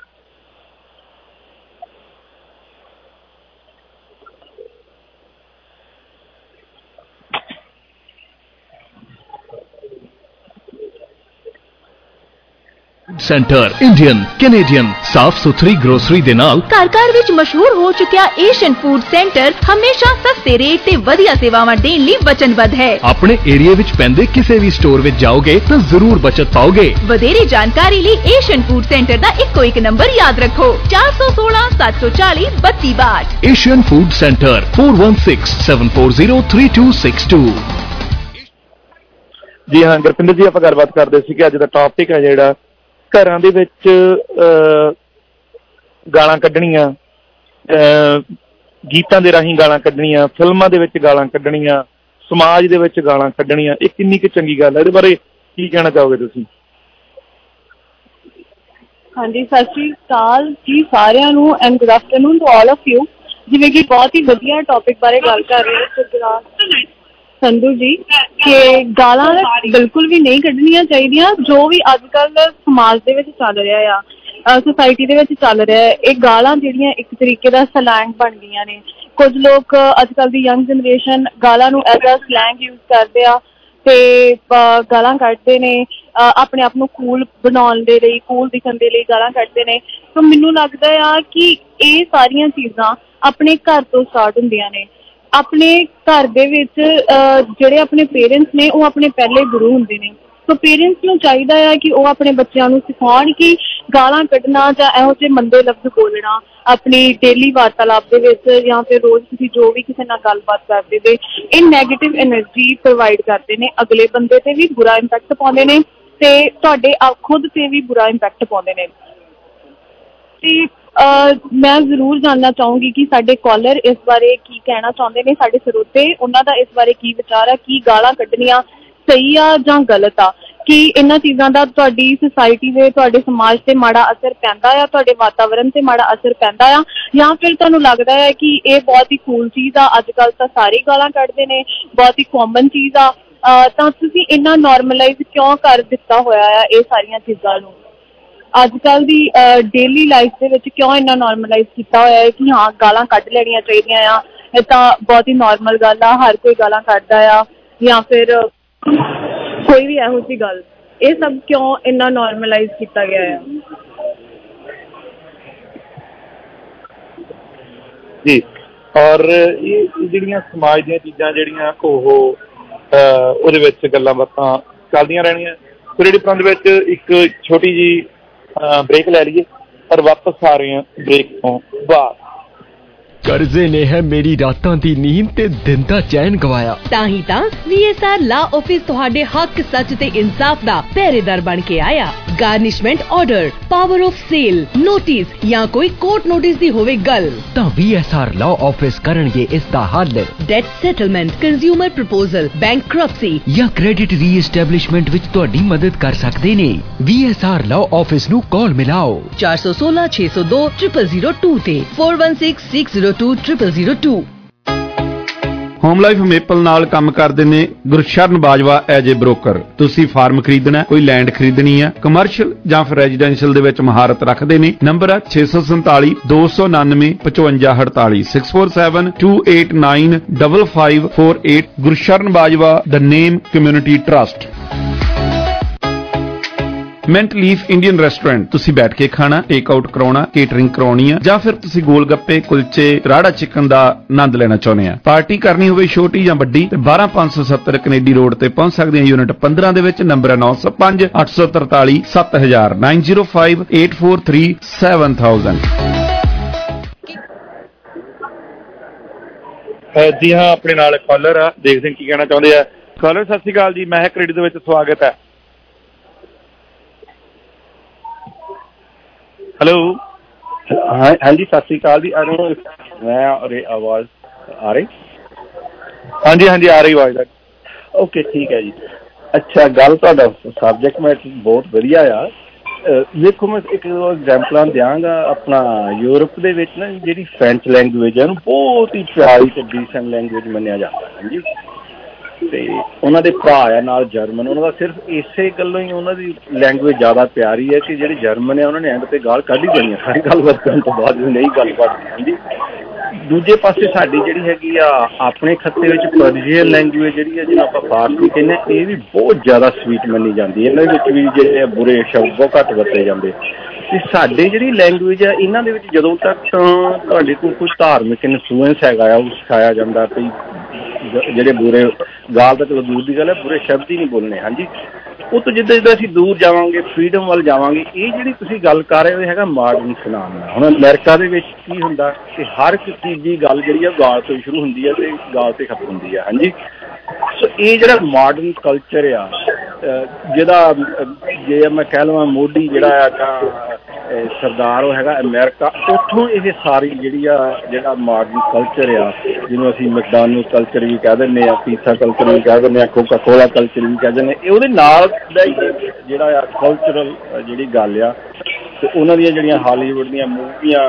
centre Indian Canadian ਸਾਫ ਸੁਥਰੀ ਗਰੋਸਰੀ ਦੇ ਨਾਲ ਘਰ ਘਰ ਵਿੱਚ ਮਸ਼ਹੂਰ ਹੋ ਚੁੱਕਿਆ ਏਸ਼ੀਅਨ ਫੂਡ ਸੈਂਟਰ ਹਮੇਸ਼ਾ ਸਸਤੇ ਰੇਟ ਤੇ ਵਧੀਆ ਸੇਵਾਵਾਂ ਦੇਣ ਲਈ ਵਚਨਬੱਧ ਹੈ। ਆਪਣੇ ਏਰੀਆ ਵਿੱਚ ਪੈਂਦੇ ਕਿਸੇ ਵੀ ਸਟੋਰ ਵਿੱਚ ਜਾਓਗੇ ਤਾਂ ਜ਼ਰੂਰ ਬਚਤ ਪਾਓਗੇ। ਵਧੇਰੇ ਜਾਣਕਾਰੀ ਲਈ ਏਸ਼ੀਅਨ ਫੂਡ ਸੈਂਟਰ ਦਾ ਇੱਕੋ ਇੱਕ ਨੰਬਰ ਯਾਦ ਰੱਖੋ, ਚਾਰ ਸੌ ਸੋਲਾਂ ਸੱਤ ਸੌ ਚਾਲੀ ਬੱਤੀ ਬਾਹਠ। Asian food centre four one six seven four zero three two six two। ਜੀ ਹਾਂ ਗੁਰਪਿੰਦਰ ਜੀ, ਆਪਾਂ ਗੱਲਬਾਤ ਕਰਦੇ ਸੀ ਕਿ ਅੱਜ ਦਾ ਟੌਪਿਕ ਹੈ ਜਿਹੜਾ ਘਰਾਂ ਦੇ ਵਿੱਚ ਗਾਲਾਂ ਕੱਢਣੀਆਂ, ਗੀਤਾਂ ਦੇ ਰਾਹੀਂ ਗਾਲਾਂ ਕੱਢਣੀਆਂ, ਫਿਲਮਾਂ ਦੇ ਵਿੱਚ ਗਾਲਾਂ ਕੱਢਣੀਆਂ, ਸਮਾਜ ਦੇ ਵਿੱਚ ਗਾਲਾਂ ਕੱਢਣੀਆਂ, ਇਹ ਕਿੰਨੀ ਕੁ ਚੰਗੀ ਗੱਲ ਹੈ? ਇਹਦੇ ਬਾਰੇ ਕੀ ਕਹਿਣਾ ਚਾਹੋਗੇ ਤੁਸੀਂ? ਹਾਂਜੀ, ਸਤਿ ਸ਼੍ਰੀ ਅਕਾਲ ਜੀ ਸਾਰਿਆਂ ਨੂੰ and good afternoon to all of you. ਜਿਵੇਂ ਕਿ ਬਹੁਤ ਹੀ ਵਧੀਆ ਟੌਪਿਕ ਬਾਰੇ ਗੱਲ ਕਰ ਰਹੇ ਹੋ ਗੁਰਪ੍ਰੀਤ ਸੰਧੂ ਜੀ ਕਿ ਗਾਲਾਂ ਬਿਲਕੁਲ ਵੀ ਨਹੀਂ ਕੱਢਣੀਆਂ ਚਾਹੀਦੀਆਂ। ਜੋ ਵੀ ਅੱਜ ਕੱਲ੍ਹ ਸਮਾਜ ਦੇ ਵਿੱਚ ਚੱਲ ਰਿਹਾ ਆ ਸੁਸਾਇਟੀ ਦੇ ਵਿੱਚ ਚੱਲ ਰਿਹਾ ਹੈ। ਇਹ ਗਾਲਾਂ ਜਿਹੜੀਆਂ ਇੱਕ ਤਰੀਕੇ ਦਾ ਸਲੈਂਗ ਬਣ ਗਈਆਂ ਨੇ। ਕੁਝ ਲੋਕ ਅੱਜ ਕੱਲ੍ਹ ਦੀ ਯੰਗ ਜਨਰੇਸ਼ਨ ਗਾਲਾਂ ਨੂੰ ਐਜ਼ ਅ ਸਲੈਂਗ ਯੂਜ਼ ਕਰਦੇ ਆ ਤੇ ਗਾਲਾਂ ਕੱਢਦੇ ਨੇ, ਆਪਣੇ ਆਪ ਨੂੰ ਕੂਲ ਬਣਾਉਣ ਦੇ ਲਈ, ਕੂਲ ਦਿਖਣ ਦੇ ਲਈ ਗਾਲਾਂ ਕੱਢਦੇ ਨੇ। ਤਾਂ ਮੈਨੂੰ ਲੱਗਦਾ ਆ ਕਿ ਇਹ ਸਾਰੀਆਂ ਚੀਜ਼ਾਂ ਆਪਣੇ ਘਰ ਤੋਂ ਸਟਾਰਟ ਹੁੰਦੀਆਂ ਨੇ। ਆਪਣੇ ਘਰ ਦੇ ਵਿੱਚ ਜਿਹੜੇ ਆਪਣੇ ਪੇਰੈਂਟਸ ਨੇ ਉਹ ਆਪਣੇ ਪਹਿਲੇ ਗੁਰੂ ਹੁੰਦੇ ਨੇ। ਸੋ ਪੇਰੈਂਟਸ ਨੂੰ ਚਾਹੀਦਾ ਆ ਕਿ ਉਹ ਆਪਣੇ ਬੱਚਿਆਂ ਨੂੰ ਸਿਖਾਉਣ ਕਿ ਗਾਲਾਂ ਕੱਢਣਾ ਜਾਂ ਇਹੋ ਜਿਹੇ ਮੰਦੇ ਲਫ਼ਜ਼ ਬੋਲਣਾ ਆਪਣੀ ਡੇਲੀ ਵਾਰਤਾਲਾਪ ਦੇ ਵਿੱਚ ਜਾਂ ਫਿਰ ਰੋਜ਼ ਤੁਸੀਂ ਜੋ ਵੀ ਕਿਸੇ ਨਾਲ ਗੱਲਬਾਤ ਕਰਦੇ ਨੇ, ਇਹ ਨੈਗੇਟਿਵ ਐਨਰਜੀ ਪ੍ਰੋਵਾਈਡ ਕਰਦੇ ਨੇ, ਅਗਲੇ ਬੰਦੇ ਤੇ ਵੀ ਬੁਰਾ ਇੰਪੈਕਟ ਪਾਉਂਦੇ ਨੇ ਤੇ ਤੁਹਾਡੇ ਖੁਦ ਤੇ ਵੀ ਬੁਰਾ ਇੰਪੈਕਟ ਪਾਉਂਦੇ ਨੇ। ਤੇ ਮੈਂ ਜ਼ਰੂਰ ਜਾਣਨਾ ਚਾਹੂੰਗੀ ਕਿ ਸਾਡੇ ਕਾਲਰ ਇਸ ਬਾਰੇ ਕੀ ਕਹਿਣਾ ਚਾਹੁੰਦੇ ਨੇ, ਸਾਡੇ ਸਰੋਤੇ ਉਹਨਾਂ ਦਾ ਇਸ ਬਾਰੇ ਕੀ ਵਿਚਾਰ ਆ, ਕੀ ਗਾਲਾਂ ਕੱਢਣੀਆਂ ਸਹੀ ਆ ਜਾਂ ਗਲਤ ਆ, ਕਿ ਇਹਨਾਂ ਚੀਜ਼ਾਂ ਦਾ ਤੁਹਾਡੀ ਸੁਸਾਇਟੀ ਦੇ, ਤੁਹਾਡੇ ਸਮਾਜ ਤੇ ਮਾੜਾ ਅਸਰ ਪੈਂਦਾ ਆ, ਤੁਹਾਡੇ ਵਾਤਾਵਰਨ ਤੇ ਮਾੜਾ ਅਸਰ ਪੈਂਦਾ ਆ, ਜਾਂ ਫਿਰ ਤੁਹਾਨੂੰ ਲੱਗਦਾ ਹੈ ਕਿ ਇਹ ਬਹੁਤ ਹੀ ਕੂਲ ਚੀਜ਼ ਆ, ਅੱਜ ਕੱਲ੍ਹ ਤਾਂ ਸਾਰੇ ਗਾਲਾਂ ਕੱਢਦੇ ਨੇ, ਬਹੁਤ ਹੀ ਕਾਮਨ ਚੀਜ਼ ਆ, ਤਾਂ ਤੁਸੀਂ ਇੰਨਾ ਨੋਰਮਲਾਈਜ਼ ਕਿਉਂ ਕਰ ਦਿੱਤਾ ਹੋਇਆ ਆ ਇਹ ਸਾਰੀਆਂ ਚੀਜ਼ਾਂ ਨੂੰ? ਅੱਜ ਕੱਲ੍ਹ ਦੀ ਡੇਲੀ ਲਾਈਫ ਦੇ ਵਿੱਚ ਕਿਉਂ ਇੰਨਾ ਨੋਰਮਲਾਈਜ਼ ਕੀਤਾ ਹੋਇਆ ਹੈ ਕਿ ਹਾਂ ਗਾਲਾਂ ਕੱਢ ਲੈਣੀਆਂ ਚਾਹੀਦੀਆਂ ਆ, ਇਹ ਤਾਂ ਬਹੁਤ ਹੀ ਨੋਰਮਲ ਗੱਲ ਆ, ਹਰ ਕੋਈ ਗਾਲਾਂ ਕੱਢਦਾ ਆ, ਜਾਂ ਫਿਰ ਕੋਈ ਵੀ ਇਹੋ ਜਿਹੀ ਗੱਲ, ਇਹ ਸਭ ਕਿਉਂ ਇੰਨਾ ਨੋਰਮਲਾਈਜ਼ ਕੀਤਾ ਗਿਆ ਹੈ? ਜੀ, ਔਰ ਇਹ ਜਿਹੜੀਆਂ ਸਮਾਜ ਦੀਆਂ ਚੀਜ਼ਾਂ ਜਿਹੜੀਆਂ ਉਹ ਉਹਦੇ ਵਿੱਚ ਗੱਲਾਂ ਬਾਤਾਂ ਚੱਲਦੀਆਂ ਰਹਿਣੀਆਂ। ਰੇਡੀਓ ਪ੍ਰੋਗਰਾਮ ਦੇ ਵਿੱਚ ਇੱਕ ਛੋਟੀ ਜਿਹੀ ਬ੍ਰੇਕ ਲੈ ਲਈਏ ਔਰ ਵਾਪਸ ਆ ਰਹੇ ਹਾਂ ਬ੍ਰੇਕ ਤੋਂ ਬਾਅਦ। ਕਰਜ਼ੇ ਨੇ ਹੈ ਮੇਰੀ ਰਾਤਾਂ ਦੀ ਨੀਂਦ ਤੇ ਦਿਨ ਦਾ ਚੈਨ ਗਵਾਇਆ। ਤਾਂ ਹੀ ਤਾਂ V S R law office ਤੁਹਾਡੇ ਹੱਕ, ਸੱਚ ਤੇ ਇਨਸਾਫ ਦਾ ਪਹਿਰੇਦਾਰ ਬਣ ਕੇ ਆਇਆ। Garnishment order, power of sale, notice ਜਾਂ ਕੋਈ ਕੋਰਟ ਨੋਟਿਸ ਦੀ ਹੋਵੇ ਗੱਲ, ਤਾਂ V S R law office ਕਰਨਗੇ ਇਸ ਦਾ ਹੱਲ। Debt settlement, consumer proposal, bankruptcy ਜਾਂ ਕ੍ਰੈਡਿਟ ਰੀਐਸਟੈਬਲਿਸ਼ਮੈਂਟ ਵਿੱਚ ਤੁਹਾਡੀ ਮਦਦ ਕਰ ਸਕਦੇ ਨੇ। V S R law office ਨੂੰ ਕਾਲ ਮਿਲਾਓ ਚਾਰ ਸੌ ਸੋਲਾਂ ਛੇ ਸੌ ਦੋ ਜ਼ੀਰੋ ਜ਼ੀਰੋ ਟੂ ਤੇ four one six six zero two zero zero two। Home life maple ਨਾਲ ਕੰਮ ਕਰਦੇ ਨੇ Gursharan Bajwa as a broker. ਤੁਸੀਂ ਫਾਰਮ ਖਰੀਦਣਾ, ਕੋਈ ਲੈਂਡ ਖਰੀਦਣੀ ਆ, ਕਮਰਸ਼ੀਅਲ ਜਾਂ ਫਿਰ ਰੈਜ਼ੀਡੈਂਸ਼ੀਅਲ ਦੇ ਵਿੱਚ ਮਹਾਰਤ ਰੱਖਦੇ ਨੇ। ਨੰਬਰ ਆ ਛੇ ਸੌ ਸੰਤਾਲੀ ਦੋ ਸੌ ਉਨਾਨਵੇਂ ਪਚਵੰਜਾ ਅੜਤਾਲੀ six four seven two eight nine double five four eight. Gursharan Bajwa, the name community trust. Mint leaf Indian restaurant. ਤੁਸੀਂ ਬੈਠ ਕੇ ਖਾਣਾ, ਟੇਕ ਆਊਟ ਕਰਾਉਣਾ, ਕੇਟਰਿੰਗ ਕਰਾਉਣੀ ਆ, ਜਾਂ ਫਿਰ ਤੁਸੀਂ ਗੋਲ ਗੱਪੇ, ਕੁਲਚੇ, ਰਾੜਾ ਚਿਕਨ ਦਾ ਆਨੰਦ ਲੈਣਾ ਚਾਹੁੰਦੇ ਆ। ਪਾਰਟੀ ਕਰਨੀ ਹੋਵੇ ਛੋਟੀ ਜਾਂ ਵੱਡੀ ਤੇ ਬਾਰਾਂ ਪੰਜ ਸੌ ਸੱਤਰ ਕੈਨੇਡੀ ਰੋਡ ਤੇ ਪਹੁੰਚ ਸਕਦੇ ਆ। ਯੂਨਿਟ ਪੰਦਰਾਂ ਦੇ ਵਿੱਚ। ਨੰਬਰ ਹੈ ਨੌ ਸੌ ਪੰਜ ਅੱਠ ਸੌ ਤਰਤਾਲੀ ਸੱਤ ਹਜ਼ਾਰ nine zero five eight four three seven thousand. ਜੀ ਹਾਂ, ਆਪਣੇ ਨਾਲ ਕਾਲਰ ਆ, ਦੇਖਦੇ ਕੀ ਕਹਿਣਾ ਚਾਹੁੰਦੇ ਆ। ਕਾਲਰ ਸਤਿ ਸ਼੍ਰੀ ਅਕਾਲ ਜੀ, ਮਹਿਕ ਰੇਡੀਓ ਦੇ ਵਿੱਚ ਸਵਾਗਤ ਹੈ। ਹੈਲੋ। ਹਾਂਜੀ ਸਤਿ ਸ਼੍ਰੀ ਅਕਾਲ ਜੀ। ਮੈਂ ਆਵਾਜ਼ ਆ ਰਹੀ? ਹਾਂਜੀ ਹਾਂਜੀ ਆ ਰਹੀ ਆਵਾਜ਼। ਓਕੇ ਠੀਕ ਹੈ ਜੀ। ਅੱਛਾ, ਗੱਲ ਤੁਹਾਡਾ ਸਬਜੈਕਟ ਮੈਟਰ ਬਹੁਤ ਵਧੀਆ ਆ। ਦੇਖੋ ਮੈਂ ਇੱਕ ਦੋ ਐਗਜ਼ਾਮਪਲਾਂ ਦਿਆਂਗਾ। ਆਪਣਾ ਯੂਰਪ ਦੇ ਵਿੱਚ ਨਾ ਜਿਹੜੀ ਫਰੈਂਚ ਲੈਂਗੁਏਜ ਹੈ ਉਹਨੂੰ ਬਹੁਤ ਹੀ ਪਿਆਰੀ ਤੇ ਡੀਸੈਂਟ ਲੈਂਗੁਏਜ ਮੰਨਿਆ ਜਾਂਦਾ ਹੈ ਜੀ। ਤੇ ਉਹਨਾਂ ਦੇ ਭਰਾ ਆ ਨਾਲ ਜਰਮਨ, ਉਹਨਾਂ ਦਾ ਸਿਰਫ ਇਸੇ ਗੱਲੋਂ ਹੀ ਉਹਨਾਂ ਦੀ ਲੈਂਗੁਏਜ ਜ਼ਿਆਦਾ ਪਿਆਰੀ ਹੈ ਕਿ ਜਿਹੜੇ ਜਰਮਨ ਆ ਉਹਨਾਂ ਨੇ ਐਂਡ ਤੇ ਗਾਲ ਕੱਢ ਹੀ ਦੇਣੀ ਆ ਸਾਰੀ ਗੱਲਬਾਤ ਕਰਨ ਤੋਂ ਬਾਅਦ, ਨਹੀਂ ਗੱਲਬਾਤ ਹਾਂਜੀ। ਦੂਜੇ ਪਾਸੇ ਸਾਡੀ ਜਿਹੜੀ ਹੈਗੀ ਆ ਆਪਣੇ ਖੱਤੇ ਵਿੱਚ ਪਰਸ਼ੀਅਨ ਲੈਂਗੁਏਜ ਜਿਹੜੀ ਹੈ ਜਿਹਨੂੰ ਆਪਾਂ ਫਾਰਸੀ ਕਹਿੰਦੇ, ਇਹ ਵੀ ਬਹੁਤ ਜ਼ਿਆਦਾ ਸਵੀਟ ਮੰਨੀ ਜਾਂਦੀ ਹੈ। ਇਹਨਾਂ ਵਿੱਚ ਵੀ ਜਿਹੜੇ ਬੁਰੇ ਸ਼ਬਦ ਬਹੁਤ ਘੱਟ ਵਰਤੇ ਜਾਂਦੇ। ਤੇ ਸਾਡੇ ਜਿਹੜੀ ਲੈਂਗੁਏਜ ਆ ਇਹਨਾਂ ਦੇ ਵਿੱਚ ਜਦੋਂ ਤੱਕ ਤੁਹਾਡੇ ਕੋਲ ਕੁਝ ਧਾਰਮਿਕ ਇਨਫਲੂਐਂਸ ਹੈਗਾ ਆ ਉਹ ਸਿਖਾਇਆ ਜਾਂਦਾ ਵੀ ਜਿਹੜੇ ਬੁਰੇ ਗਾਲ ਤਾਂ ਚਲੋ ਦੂਰ ਦੀ ਗੱਲ ਹੈ, ਬੁਰੇ ਸ਼ਬਦ ਹੀ ਨਹੀਂ ਬੋਲਣੇ ਹਾਂਜੀ। ਉਹ ਤੋਂ ਜਿੱਦਾਂ ਜਿੱਦਾਂ ਅਸੀਂ ਦੂਰ ਜਾਵਾਂਗੇ, ਫਰੀਡਮ ਵੱਲ ਜਾਵਾਂਗੇ। ਇਹ ਜਿਹੜੀ ਤੁਸੀਂ ਗੱਲ ਕਰ ਰਹੇ ਹੋ ਹੈਗਾ ਮਾਡਰਨ ਫੈਨਾਮੇਨਾ। ਹੁਣ ਅਮਰੀਕਾ ਦੇ ਵਿੱਚ ਕੀ ਹੁੰਦਾ ਕਿ ਹਰ ਇੱਕ ਤੀਜੀ ਗੱਲ ਜਿਹੜੀ ਆ ਗਾਲ ਤੋਂ ਸ਼ੁਰੂ ਹੁੰਦੀ ਹੈ ਤੇ ਗਾਲ ਤੇ ਖਤਮ ਹੁੰਦੀ ਹੈ ਹਾਂਜੀ। ਸੋ ਇਹ ਜਿਹੜਾ ਮਾਡਰਨ ਕਲਚਰ ਆ, ਜਿਹਦਾ ਜੇ ਮੈਂ ਕਹਿ ਲਵਾਂ ਮੋਢੀ ਜਿਹੜਾ ਆ ਤਾਂ ਸਰਦਾਰ ਉਹ ਹੈਗਾ ਅਮਰੀਕਾ, ਉੱਥੋਂ ਇਹ ਸਾਰੀ ਜਿਹੜੀ ਆ ਜਿਹੜਾ ਮਾਡਰਨ ਕਲਚਰ ਆ ਜਿਹਨੂੰ ਅਸੀਂ ਮੈਕਡੋਨਲਡ ਕਲਚਰ ਵੀ ਕਹਿ ਦਿੰਦੇ ਹਾਂ, ਪੀਜ਼ਾ ਕਲਚਰ ਵੀ ਕਹਿ ਦਿੰਦੇ ਹਾਂ, ਕੋਕਾ ਕੋਲਾ ਕਲਚਰ ਵੀ ਕਹਿ ਦਿੰਦੇ, ਇਹ ਉਹਦੇ ਨਾਲ ਦਾ ਜਿਹੜਾ ਆ ਕਲਚਰਲ ਜਿਹੜੀ ਗੱਲ ਆ। ਤੇ ਉਹਨਾਂ ਦੀਆਂ ਜਿਹੜੀਆਂ ਹਾਲੀਵੁੱਡ ਦੀਆਂ ਮੂਵੀਆਂ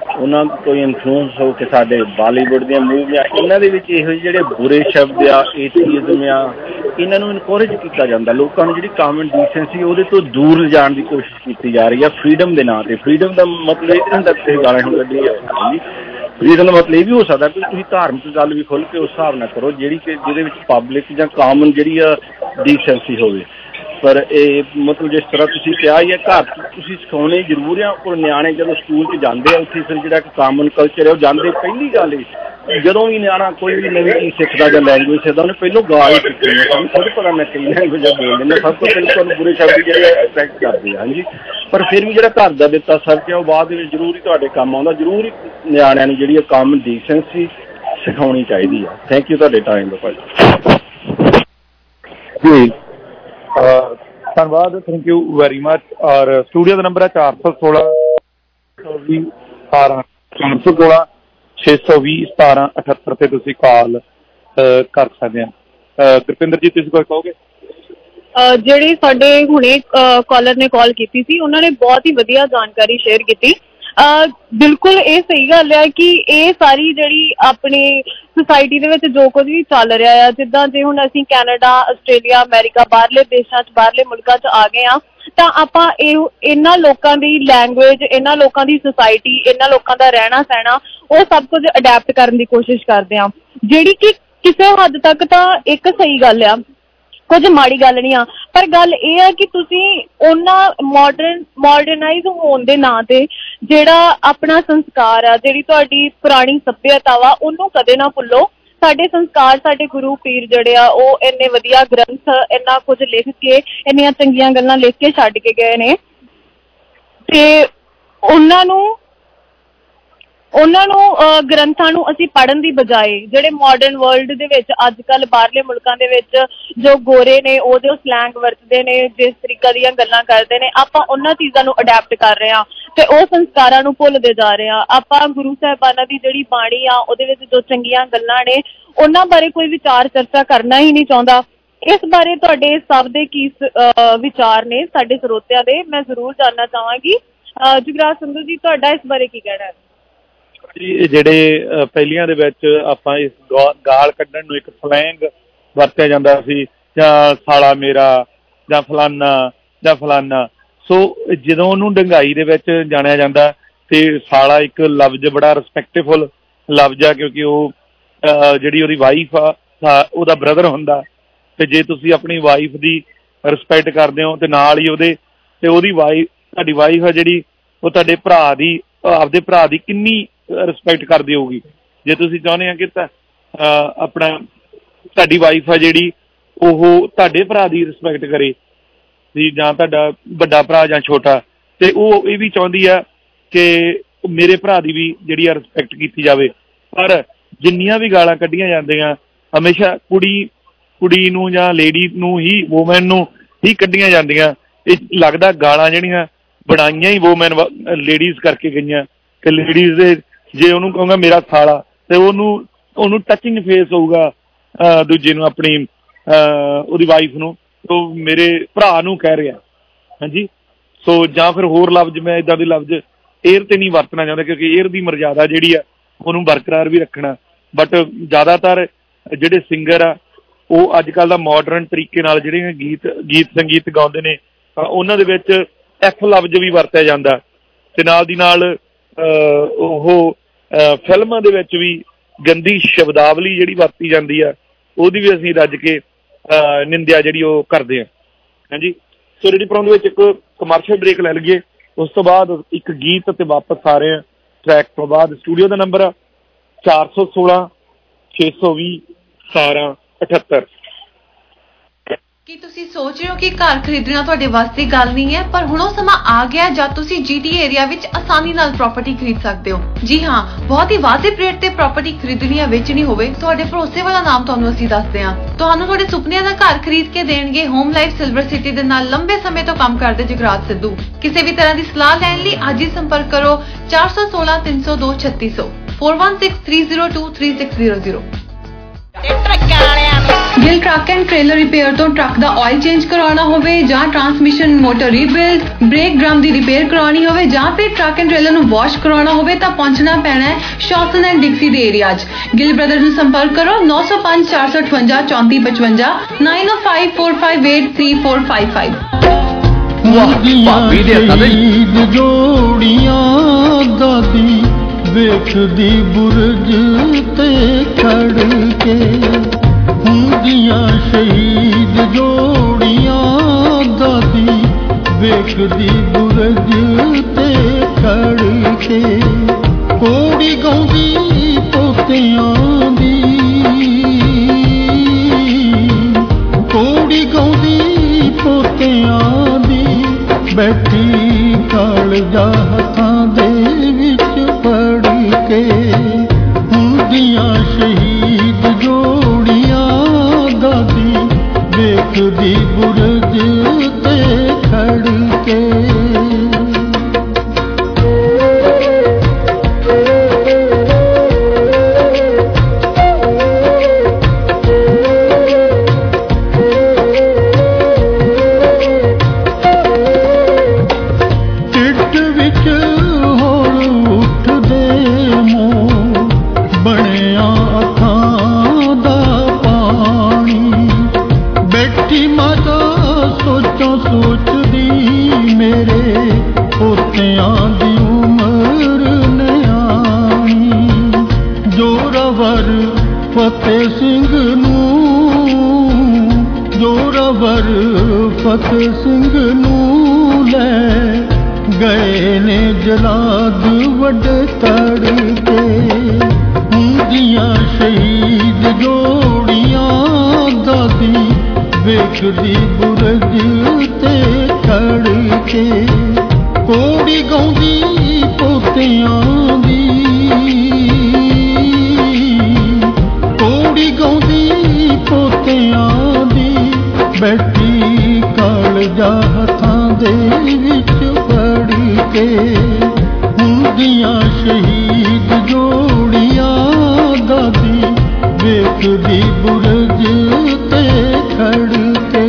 ਉਹਨਾਂ ਕੋਈ ਇਨਫਲੂਐਂਸ ਹੋ ਕੇ ਸਾਡੇ ਬਾਲੀਵੁੱਡ ਦੀਆਂ ਮੂਵੀਆਂ ਇਹਨਾਂ ਦੇ ਵਿੱਚ ਇਹੋ ਜਿਹੇ ਜਿਹੜੇ ਬੁਰੇ ਸ਼ਬਦ ਆ, ਏਥੀਇਜ਼ਮ ਆ, ਇਹਨਾਂ ਨੂੰ ਇਨਕੋਰੇਜ ਕੀਤਾ ਜਾਂਦਾ। ਲੋਕਾਂ ਨੂੰ ਜਿਹੜੀ ਕਾਮਨ ਡੀਸੈਂਸੀ ਉਹਦੇ ਤੋਂ ਦੂਰ ਲਿਜਾਣ ਦੀ ਕੋਸ਼ਿਸ਼ ਕੀਤੀ ਜਾ ਰਹੀ ਆ ਫਰੀਡਮ ਦੇ ਨਾਂ 'ਤੇ। ਫਰੀਡਮ ਦਾ ਮਤਲਬ ਇਹ ਨਹੀਂ ਹੁੰਦਾ ਕਿ ਤੁਸੀਂ ਗਾਲਾਂ ਹੁਣ ਕੱਢੀ ਜਾਓ। ਫਰੀਡਮ ਦਾ ਮਤਲਬ ਇਹ ਵੀ ਹੋ ਸਕਦਾ ਕਿ ਤੁਸੀਂ ਧਾਰਮਿਕ ਗੱਲ ਵੀ ਖੁੱਲ੍ਹ ਕੇ ਉਸ ਹਿਸਾਬ ਨਾਲ ਕਰੋ ਜਿਹੜੀ ਕਿ ਜਿਹਦੇ ਵਿੱਚ ਪਬਲਿਕ ਜਾਂ ਕਾਮਨ ਜਿਹੜੀ ਆ ਡੀਸੈਂਸੀ ਹੋਵੇ। ਪਰ ਇਹ ਮਤਲਬ ਜਿਸ ਤਰ੍ਹਾਂ ਤੁਸੀਂ ਕਿਹਾ ਹੀ ਹੈ, ਘਰ ਤੁਸੀਂ ਸਿਖਾਉਣੇ ਜ਼ਰੂਰ ਆ। ਪਰ ਨਿਆਣੇ ਜਦੋਂ ਸਕੂਲ 'ਚ ਜਾਂਦੇ ਆ ਉੱਥੇ ਫਿਰ ਜਿਹੜਾ ਕਾਮਨ ਕਲਚਰ ਹੈ ਉਹ ਜਾਂਦੇ, ਪਹਿਲੀ ਗੱਲ ਇਹ ਜਦੋਂ ਵੀ ਨਿਆਣਾ ਕੋਈ ਵੀ ਨਵੀਂ ਚੀਜ਼ ਸਿੱਖਦਾ ਜਾਂ ਲੈਂਗੁਏਜ ਸਿੱਖਦਾ ਉਹਨੇ ਪਹਿਲੋਂ ਗਾਲ ਹੀ ਸਿੱਖਣੀ ਹੈ। ਸਾਨੂੰ ਖੁਦ ਪਤਾ ਮੈਂ ਕਈ ਲੈਂਗੁਏਜਾਂ ਬੋਲ ਦਿੰਦਾ, ਸਭ ਤੋਂ ਪਹਿਲਾਂ ਤੁਹਾਨੂੰ ਬੁਰੇ ਸ਼ਬਦ ਜਿਹੜੇ ਅਟਰੈਕਟ ਕਰਦੇ ਆ। ਹਾਂਜੀ, ਪਰ ਫਿਰ ਵੀ ਜਿਹੜਾ ਘਰ ਦਾ ਦਿੱਤਾ ਸਬਕ ਹੈ ਉਹ ਬਾਅਦ ਦੇ ਵਿੱਚ ਜ਼ਰੂਰ ਹੀ ਤੁਹਾਡੇ ਕੰਮ ਆਉਂਦਾ। ਜ਼ਰੂਰ ਹੀ ਨਿਆਣਿਆਂ ਨੂੰ ਜਿਹੜੀ ਕਾਮਨ ਡੀਸੈਂਸੀ ਸਿਖਾਉਣੀ ਚਾਹੀਦੀ ਆ। ਥੈਂਕ ਯੂ ਤੁਹਾਡੇ ਟਾਈਮ ਦਾ ਭਾਜੀ ਜੀ। ਧੰਨਵਾਦ, ਥੈਂਕ ਯੂ ਵੈਰੀ ਮਚ। ਔਰ ਸਟੂਡੀਓ ਦਾ ਨੰਬਰ ਹੈ ਚਾਰ ਸੌ ਸੋਲਾਂ ਵੀਹ ਸਤਾਰਾਂ ਚਾਰ ਸੌ ਸੋਲਾਂ ਛੇ ਸੌ ਵੀਹ ਸਤਾਰਾਂ ਅਠੱਤਰ ਤੇ ਤੁਸੀਂ ਕਾਲ ਕਰ ਸਕਦੇ ਆ। ਗੁਰਪਿੰਦਰ ਜੀ ਤੁਸੀਂ ਕੁਝ ਕਹੋਗੇ? ਜਿਹੜੇ ਸਾਡੇ ਹੁਣੇ ਕਾਲਰ ਨੇ ਕਾਲ ਕੀਤੀ ਸੀ ਉਹਨਾਂ ਨੇ ਬਹੁਤ ਹੀ ਵਧੀਆ ਜਾਣਕਾਰੀ ਸ਼ੇਅਰ ਕੀਤੀ। ਬਿਲਕੁਲ ਇਹ ਸਹੀ ਗੱਲ ਹੈ ਕਿ ਇਹ ਸਾਰੀ ਜਿਹੜੀ ਆਪਣੀ ਸੁਸਾਇਟੀ ਦੇ ਵਿੱਚ ਜੋ ਕੁਝ ਵੀ ਚੱਲ ਰਿਹਾ ਆ, ਜਿੱਦਾਂ ਜੇ ਹੁਣ ਅਸੀਂ ਕੈਨੇਡਾ, ਆਸਟ੍ਰੇਲੀਆ, ਅਮਰੀਕਾ, ਬਾਹਰਲੇ ਦੇਸ਼ਾਂ 'ਚ ਬਾਹਰਲੇ ਮੁਲਕਾਂ 'ਚ ਆ ਗਏ ਹਾਂ ਤਾਂ ਆਪਾਂ ਇਹ ਇਹਨਾਂ ਲੋਕਾਂ ਦੀ ਲੈਂਗੁਏਜ, ਇਹਨਾਂ ਲੋਕਾਂ ਦੀ ਸੁਸਾਇਟੀ, ਇਹਨਾਂ ਲੋਕਾਂ ਦਾ ਰਹਿਣਾ ਸਹਿਣਾ ਉਹ ਸਭ ਕੁਝ ਅਡੈਪਟ ਕਰਨ ਦੀ ਕੋਸ਼ਿਸ਼ ਕਰਦੇ ਹਾਂ, ਜਿਹੜੀ ਕਿ ਕਿਸੇ ਹੱਦ ਤੱਕ ਤਾਂ ਇੱਕ ਸਹੀ ਗੱਲ ਆ, ਕੁਝ ਮਾੜੀ ਗੱਲ ਨਹੀਂ ਆ। ਪਰ ਗੱਲ ਇਹ ਆ ਕਿ ਤੁਸੀਂ ਉਹਨਾਂ ਮਾਡਰਨ ਮਾਡਰਨਾਈਜ਼ ਹੋਣ ਦੇ ਨਾਂ 'ਤੇ ਜਿਹੜਾ ਆਪਣਾ ਸੰਸਕਾਰ ਆ, ਜਿਹੜੀ ਤੁਹਾਡੀ ਪੁਰਾਣੀ ਸੱਭਿਅਤਾ ਵਾ, ਉਹਨੂੰ ਕਦੇ ਨਾ ਭੁੱਲੋ। ਸਾਡੇ ਸੰਸਕਾਰ, ਸਾਡੇ ਗੁਰੂ ਪੀਰ ਜਿਹੜੇ ਆ ਉਹ ਇੰਨੇ ਵਧੀਆ ਗ੍ਰੰਥ, ਇੰਨਾ ਕੁਝ ਲਿਖ ਕੇ, ਇੰਨੀਆਂ ਚੰਗੀਆਂ ਗੱਲਾਂ ਲਿਖ ਕੇ ਛੱਡ ਕੇ ਗਏ ਨੇ ਤੇ ਉਹਨਾਂ ਨੂੰ ਉਹਨਾਂ ਨੂੰ ਗ੍ਰੰਥਾਂ ਨੂੰ ਅਸੀਂ ਪੜ੍ਹਨ ਦੀ ਬਜਾਏ ਜਿਹੜੇ ਮਾਡਰਨ ਵਰਲਡ ਦੇ ਵਿੱਚ ਅੱਜ ਕੱਲ੍ਹ ਬਾਹਰਲੇ ਮੁਲਕਾਂ ਦੇ ਵਿੱਚ ਜੋ ਗੋਰੇ ਨੇ ਉਹ ਜੋ ਸਲੈਂਗ ਵਰਤਦੇ ਨੇ, ਜਿਸ ਤਰੀਕੇ ਦੀਆਂ ਗੱਲਾਂ ਕਰਦੇ ਨੇ, ਆਪਾਂ ਉਹਨਾਂ ਚੀਜ਼ਾਂ ਨੂੰ ਅਡੈਪਟ ਕਰ ਰਹੇ ਹਾਂ ਤੇ ਉਹ ਸੰਸਕਾਰਾਂ ਨੂੰ ਭੁੱਲਦੇ ਜਾ ਰਹੇ ਹਾਂ। ਆਪਾਂ ਗੁਰੂ ਸਾਹਿਬਾਨਾਂ ਦੀ ਜਿਹੜੀ ਬਾਣੀ ਆ ਉਹਦੇ ਵਿੱਚ ਜੋ ਚੰਗੀਆਂ ਗੱਲਾਂ ਨੇ ਉਹਨਾਂ ਬਾਰੇ ਕੋਈ ਵਿਚਾਰ ਚਰਚਾ ਕਰਨਾ ਹੀ ਨਹੀਂ ਚਾਹੁੰਦਾ। ਇਸ ਬਾਰੇ ਤੁਹਾਡੇ ਸਭ ਦੇ ਕੀ ਵਿਚਾਰ ਨੇ ਸਾਡੇ ਸਰੋਤਿਆਂ ਦੇ, ਮੈਂ ਜ਼ਰੂਰ ਜਾਣਨਾ ਚਾਹਾਂਗੀ। ਜੁਗਰਾਜ ਸੰਧੂ ਜੀ, ਤੁਹਾਡਾ ਇਸ ਬਾਰੇ ਕੀ ਕਹਿਣਾ ਹੈ? ਜਿਹੜੇ ਪਹਿਲੀਆਂ ਦੇ ਵਿੱਚ ਆਪਾਂ ਇਸ ਗਾਲ ਕੱਢਣ ਨੂੰ ਇੱਕ ਸਲੈਂਗ ਵਰਤਿਆ ਜਾਂਦਾ ਸੀ, ਜਾਂ ਸਾਲਾ ਮੇਰਾ ਜਾਂ ਫਲਾਨਾ ਜਾਂ ਫਲਾਨਾ, ਸੋ ਜਦੋਂ ਉਹਨੂੰ ਡੰਗਾਈ ਦੇ ਵਿੱਚ ਜਾਣਿਆ ਜਾਂਦਾ ਤੇ ਸਾਲਾ ਇੱਕ ਲਫ਼ਜ਼ ਬੜਾ ਰਿਸਪੈਕਟਫੁਲ ਲਫ਼ਜ਼ ਆ, ਕਿਉਂਕਿ ਉਹ ਜਿਹੜੀ ਉਹਦੀ ਵਾਈਫ ਆ ਉਹਦਾ ਬ੍ਰਦਰ ਹੁੰਦਾ, ਤੇ ਜੇ ਤੁਸੀਂ ਆਪਣੀ ਵਾਈਫ ਦੀ ਰਿਸਪੈਕਟ ਕਰਦੇ ਹੋ ਤੇ ਨਾਲ ਹੀ ਉਹਦੇ ਤੇ ਉਹਦੀ ਵਾਈਫ, ਤੁਹਾਡੀ ਵਾਈਫ ਆ ਜਿਹੜੀ ਉਹ ਤੁਹਾਡੇ ਭਰਾ ਦੀ, ਆਪਦੇ ਭਰਾ ਦੀ ਕਿੰਨੀ ਰਿਸਪੈਕਟ ਕਰਦੀ ਹੋਊਗੀ। ਜੇ ਤੁਸੀਂ ਚਾਹੁੰਦੇ ਆ ਕਿ ਆਪਣਾ ਤੁਹਾਡੀ ਵਾਈਫ ਆ ਜਿਹੜੀ ਉਹ ਤੁਹਾਡੇ ਭਰਾ ਦੀ ਰਿਸਪੈਕਟ ਕਰੇ, ਜਾਂ ਤੁਹਾਡਾ ਵੱਡਾ ਭਰਾ ਜਾਂ ਛੋਟਾ, ਤੇ ਉਹ ਇਹ ਵੀ ਚਾਹੁੰਦੀ ਆ ਕਿ ਮੇਰੇ ਭਰਾ ਦੀ ਵੀ ਜਿਹੜੀ ਆ ਰਿਸਪੈਕਟ ਕੀਤੀ ਜਾਵੇ। ਪਰ ਜਿੰਨੀਆਂ ਵੀ ਗਾਲਾਂ ਕੱਢੀਆਂ ਜਾਂਦੀਆਂ ਹਮੇਸ਼ਾ ਕੁੜੀ ਕੁੜੀ ਨੂੰ ਜਾਂ ਲੇਡੀ ਨੂੰ ਹੀ, ਵੂਮੈਨ ਨੂੰ ਹੀ ਕੱਢੀਆਂ ਜਾਂਦੀਆਂ। ਇਹ ਲੱਗਦਾ ਗਾਲਾਂ ਜਿਹੜੀਆਂ ਬਣਾਈਆਂ ਹੀ ਵੂਮੈਨ ਲੇਡੀਜ਼ ਕਰਕੇ ਗਈਆਂ ਕਿ ਲੇਡੀਜ਼ ਦੇ ਜੇ ਉਹਨੂੰ ਕਹੂੰਗਾ ਮੇਰਾ ਸਾਲਾ ਤੇ ਉਹਨੂੰ ਉਹਨੂੰ ਟੱਚਿੰਗ ਫੇਸ ਹੋਊਗਾ ਦੂਜੇ ਨੂੰ, ਆਪਣੀ ਉਹਦੀ ਵਾਈਫ ਨੂੰ, ਉਹ ਮੇਰੇ ਭਰਾ ਨੂੰ ਕਹਿ ਰਿਹਾ। ਹਾਂਜੀ, ਸੋ ਜਾਂ ਫਿਰ ਹੋਰ ਲਫ਼ਜ਼ ਮੈਂ ਇੱਦਾਂ ਦੇ ਲਫ਼ਜ਼ ਏਅਰ 'ਤੇ ਨਹੀਂ ਵਰਤਣਾ ਚਾਹੁੰਦਾ, ਕਿਉਂਕਿ ਏਅਰ ਦੀ ਮਰਜ਼ਾਦਾ ਜਿਹੜੀ ਆ ਉਹਨੂੰ ਬਰਕਰਾਰ ਵੀ ਰੱਖਣਾ। ਬਟ ਜ਼ਿਆਦਾਤਰ ਜਿਹੜੇ ਸਿੰਗਰ ਆ ਉਹ ਅੱਜ ਕੱਲ੍ਹ ਦਾ ਮਾਡਰਨ ਤਰੀਕੇ ਨਾਲ ਜਿਹੜੇ ਗੀਤ ਗੀਤ ਸੰਗੀਤ ਗਾਉਂਦੇ ਨੇ ਉਹਨਾਂ ਦੇ ਵਿੱਚ ਐਫ ਲਫ਼ਜ਼ ਵੀ ਵਰਤਿਆ ਜਾਂਦਾ, ਤੇ ਨਾਲ ਦੀ ਨਾਲ ਉਹ ਫਿਲਮਾਂ ਦੇ ਵਿੱਚ ਵੀ ਗੰਦੀ ਸ਼ਬਦਾਵਲੀ ਜਿਹੜੀ ਵਰਤੀ ਜਾਂਦੀ ਆ ਉਹਦੀ ਵੀ ਅਸੀਂ ਰੱਜ ਕੇ ਨਿੰਦਿਆ ਜਿਹੜੀ ਉਹ ਕਰਦੇ ਹਾਂ। ਹਾਂਜੀ, ਸੋ ਰੇਡੀ ਪ੍ਰੋਗਰਾਮ ਦੇ ਵਿੱਚ ਇੱਕ ਕਮਰਸ਼ੀਅਲ ਬ੍ਰੇਕ ਲੈ ਲਈਏ, ਉਸ ਤੋਂ ਬਾਅਦ ਇੱਕ ਗੀਤ ਤੇ ਵਾਪਸ ਆ ਰਹੇ ਹਾਂ ਟਰੈਕ ਤੋਂ ਬਾਅਦ। ਸਟੂਡੀਓ ਦਾ ਨੰਬਰ ਆ ਚਾਰ ਸੌ ਸੋਲਾਂ ਛੇ ਸੌ ਵੀਹ ਸਤਾਰਾਂ ਅਠੱਤਰ। ਕੀ ਤੁਸੀਂ ਸੋਚ ਰਹੇ ਹੋ ਕਿ ਘਰ ਖਰੀਦਣਾ ਤੁਹਾਡੇ ਵੱਸ ਦੀ ਗੱਲ ਨਹੀਂ ਹੈ, ਪਰ ਹੁਣ ਉਹ ਸਮਾਂ ਆ ਗਿਆ ਜਦ ਤੁਸੀਂ ਜੀਟੀ ਏਰੀਆ ਵਿੱਚ ਆਸਾਨੀ ਨਾਲ ਪ੍ਰਾਪਰਟੀ ਖਰੀਦ ਸਕਦੇ ਹੋ। ਜੀ ਹਾਂ, ਬਹੁਤ ਹੀ ਵਾਜਿਬ ਰੇਟ ਤੇ ਪ੍ਰਾਪਰਟੀ ਖਰੀਦਣੀ ਜਾਂ ਵੇਚਣੀ ਹੋਵੇ, ਤੁਹਾਡੇ ਭਰੋਸੇ ਵਾਲਾ ਨਾਮ ਤੁਹਾਨੂੰ ਅਸੀਂ ਦੱਸਦੇ ਹਾਂ। ਤੁਹਾਨੂੰ ਤੁਹਾਡੇ ਸੁਪਨਿਆਂ ਦਾ ਘਰ ਖਰੀਦ ਕੇ ਦੇਣਗੇ ਹੋਮ ਲਾਈਫ ਸਿਲਵਰ ਸਿਟੀ ਦੇ ਨਾਲ ਲੰਬੇ ਸਮੇਂ ਤੋਂ ਕੰਮ ਕਰਦੇ ਜੁਗਰਾਜ ਸਿੱਧੂ। ਕਿਸੇ ਵੀ ਤਰ੍ਹਾਂ ਦੀ ਸਲਾਹ ਲੈਣ ਲਈ ਅੱਜ ਹੀ ਸੰਪਰਕ ਕਰੋ ਚਾਰ ਸੌ ਸੋਲਾਂ ਤਿੰਨ ਸੌ ਦੋ ਛੱਤੀ ਸੌ, four one six three zero two three six zero zero। Gill truck and trailer repair ਤੋਂ ਟਰੱਕ ਦਾ ਆਇਲ ਚੇਂਜ ਕਰਵਾਉਣਾ ਹੋਵੇ ਜਾਂ transmission motor rebuild, brake drum ਦੀ ਰਿਪੇਅਰ ਕਰਵਾਉਣੀ ਹੋਵੇ ਜਾਂ ਫਿਰ ਟਰੱਕ ਐਂਡ ਟ੍ਰੇਲਰ ਨੂੰ ਵਾਸ਼ ਕਰਵਾਉਣਾ ਹੋਵੇ ਤਾਂ ਪਹੁੰਚਣਾ ਪੈਣਾ ਹੈ ਸ਼ੌਸਨ ਐਂਡ ਡਿਕਸੀ ਦੇ ਏਰੀਆ 'ਚ। ਗਿੱਲ ਬ੍ਰਦਰ ਨੂੰ ਸੰਪਰਕ ਕਰੋ ਨੌ ਸੌ ਪੰਜ ਚਾਰ ਸੌ ਅਠਵੰਜਾ ਚੌਂਤੀ ਪਚਵੰਜਾ nine oh five four five eight three four five five. ਭਾਬੀ ਦੇ ਹੱਥਾਂ ਦੇ ਜੋੜੀਆਂ ਦਾਦੀ ਵੇਖਦੀ ਬੁਰਜ ਤੇ ਖੜ ਕੇ, ਹੁੰਦੀਆਂ ਸ਼ਹੀਦ ਜੋੜੀਆਂ ਦਾਦੀ ਵੇਖਦੀ ਬੁਰਜ ਤੇ ਖੜ ਕੇ, ਕੋੜੀ ਗਾਉਂਦੀ ਪੋਤਿਆਂ ਦੀ, ਕੋੜੀ ਗਾਉਂਦੀ ਪੋਤਿਆਂ ਦੀ, ਬੈਠੀ ਕਾਲਜਾ ਹੱਥਾਂ ਦੇ ਵਿੱਚ ਫੜ ਕੇ, ਹੁੰਦੀਆਂ ਸ਼ਹੀਦ ਜੋੜੀਆਂ ਦਾਦੀ ਵੇਖਦੀ ਬੁਰਜ ਤੇ ਖੜ ਕੇ। ਫਤਿਹ ਸਿੰਘ ਨੂੰ, ਜੋਰਾਵਰ ਫਤਿਹ ਸਿੰਘ ਨੂੰ ਲੈ ਗਏ ਨੇ ਜਲਾਦ ਵੱਡੇ ਤੜ ਕੇ, ਹੁੰਦੀਆਂ ਸ਼ਹੀਦ ਜੋੜੀਆਂ ਦਾਦੀ ਵੇਖਦੀ ਬੁਰਜ ਤੇ ਖੜ ਕੇ, ਕੋੜੀ ਗਾਉਂਦੀ ਪੋਤਿਆਂ ਦੀ, ਕੋੜੀ ਗਾਉਂਦੀ ਪੋਤਿਆਂ ਦੀ, ਬੈਠੀ ਕਾਲਜਾ ਹੱਥਾਂ ਦੇ ਵਿੱਚ ਫੜ ਕੇ, ਹੁੰਦੀਆਂ ਸ਼ਹੀਦ ਜੋੜੀਆਂ ਦਾਦੀ ਵੇਖਦੀ ਬੁਰਜ ਤੇ ਖੜ ਕੇ।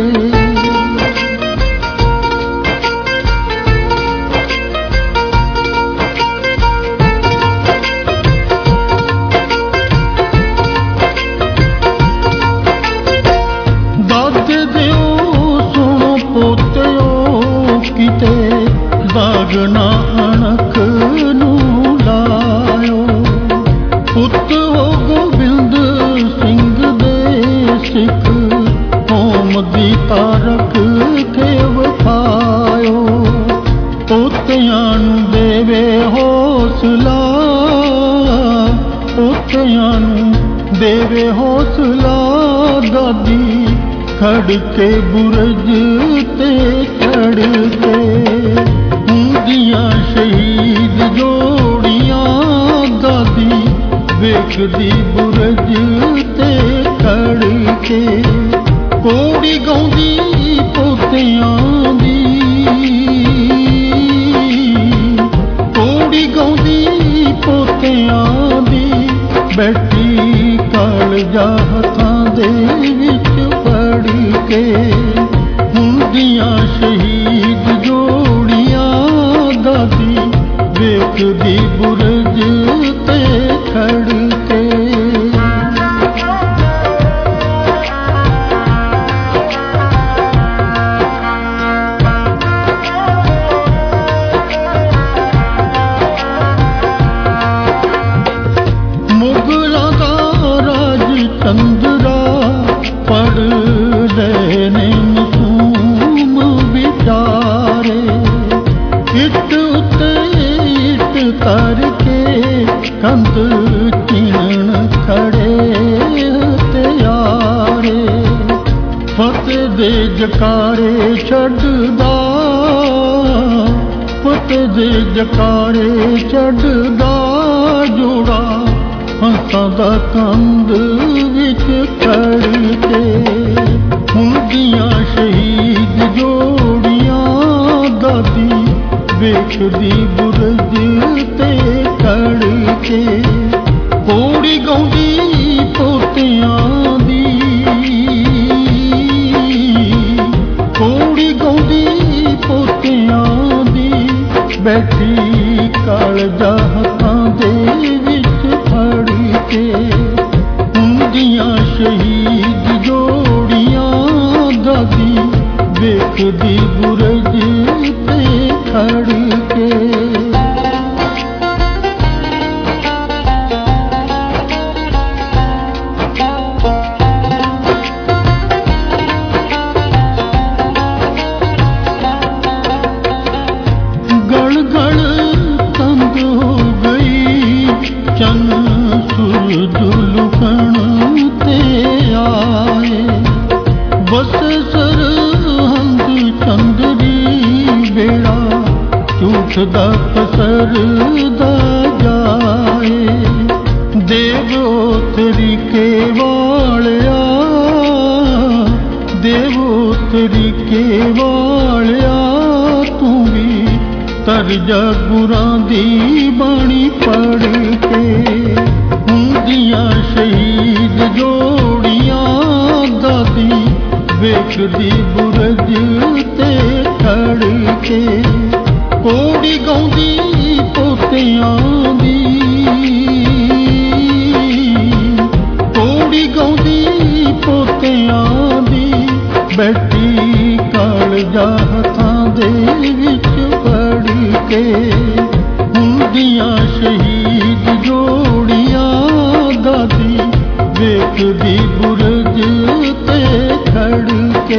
ਦਾਗ ਨਾ ਅਣਖ ਨੂੰ ਲਾਇਓ, ਪੁੱਤ ਹੋ ਗੋਬਿੰਦ ਸਿੰਘ ਦੇ ਸਿੱਖ, ਕੌਮ ਦੀ ਤਾਰਕ ਕੇ ਵਫਾਇਓ, ਪੋਤਿਆਂ ਨੂੰ ਦੇਵੇ ਹੌਸਲਾ, ਪੋਤਿਆਂ ਨੂੰ ਦੇਵੇ ਹੌਸਲਾ ਦਾਦੀ, ਖੜ ਕੇ ਬੁਰਜ ਤੇ ਚੜ ਕੇ, ਹੁੰਦੀਆਂ ਸ਼ਹੀਦ ਜੋੜੀਆਂ ਦਾਦੀ ਵੇਖਦੀ ਬੁਰਜ ਤੇ ਖੜ ਕੇ, ਕੋੜੀ ਗਾਉਂਦੀ ਪੋਤਿਆਂ ਦੀ, ਕੋੜੀ ਗਾਉਂਦੀ ਪੋਤਿਆਂ ਦੀ, ਬੈਠੀ ਕਾਲਜਾ ਹੱਥਾਂ ਦੇ ਵਿੱਚ ਫੜ ਕੇ, ਹੁੰਦੀਆਂ ਸ਼ਹੀਦ ਜੋੜੀਆਂ ਦਾਦੀ ਵੇਖਦੀ ਬੁਰਜ ਤੇ ਖੜ ਕੇ। ਮੁਗਲਾਂ ਦਾ ਰਾਜ ਚੰਦਰਾ ਪੜ ਲਏ ਨੇ ਮਾਸੂਮ ਵਿਚਾਰੇ, ਇੱਟ ਉੱਤੇ ਇੱਟ ਧਰ ਕੇ ਕੰਧ ਚਿਣਨ ਖੜੇ ਹਥਿਆਰੇ, ਫਤਿਹ ਦੇ ਜਕਾਰੇ ਛੱਡਦਾ, ਫਤਿਹ ਦੇ ਜਕਾਰੇ ਛੱਡਦਾ, ਜੋੜਾ ਹੰਸਾਂ ਦਾ ਕੰਧ ਵਿੱਚ ਖੜ ਕੇ, ਹੁੰਦੀਆਂ ਸ਼ਹੀਦ ਜੋੜੀਆਂ ਦਾਦੀ ਵੇਖਦੀ ਬੁਰਜ ਤੇ ਖੜ ਕੇ, ਕੋੜੀ ਗਾਉਂਦੀ ਪੋਤਿਆਂ ਦੀ, ਵੇਖਦੀ ਬੁਰਜ ਤੇ ਖੜ ਕੇ ਗਲ ਗਲ ਤੰਗ ਹੋ ਗਈ ਚੰਨ ਸੂਰਜ ਲੁਕਣ ਤੇ ਆਏ ਬਸ ਸਰਹੰਦ ਚੰਦਰੀ ਬੇੜਾ ਝੂਠ ਦਾ ਪਸਰਦਾ ਜਾਏ ਦੇਵੋ ਤਰੀਕੇ ਵਾਲਿਆ ਦੇਵੋ ਤਰੀਕੇ ਵਾਲਿਆ ਤੂੰ ਵੀ ਤਰ ਜਾ ਗੁਰਾਂ ਦੀ ਬਾਣੀ ਪੜ ਕੇ ਹੁੰਦੀਆਂ ਸ਼ਹੀਦ ਜੋੜੀਆਂ ਦਾਦੀ ਵੇਖਦੀ ਬੁਰਜ ਤੇ ਖੜ ਕੇ ਕੋੜੀ ਗਾਉਂਦੀ ਪੋਤਿਆਂ ਦੀ ਕੋੜੀ ਗਾਉਂਦੀ ਪੋਤਿਆਂ ਦੀ ਬੈਠੀ ਕਾਲਜਾ ਹੱਥਾਂ ਦੇ ਵਿੱਚ ਫੜ ਕੇ ਹੁੰਦੀਆਂ ਸ਼ਹੀਦ ਜੋੜੀਆਂ ਦਾਦੀ ਵੇਖਦੀ ਬੁਰਜ ਤੇ ਖੜ ਕੇ।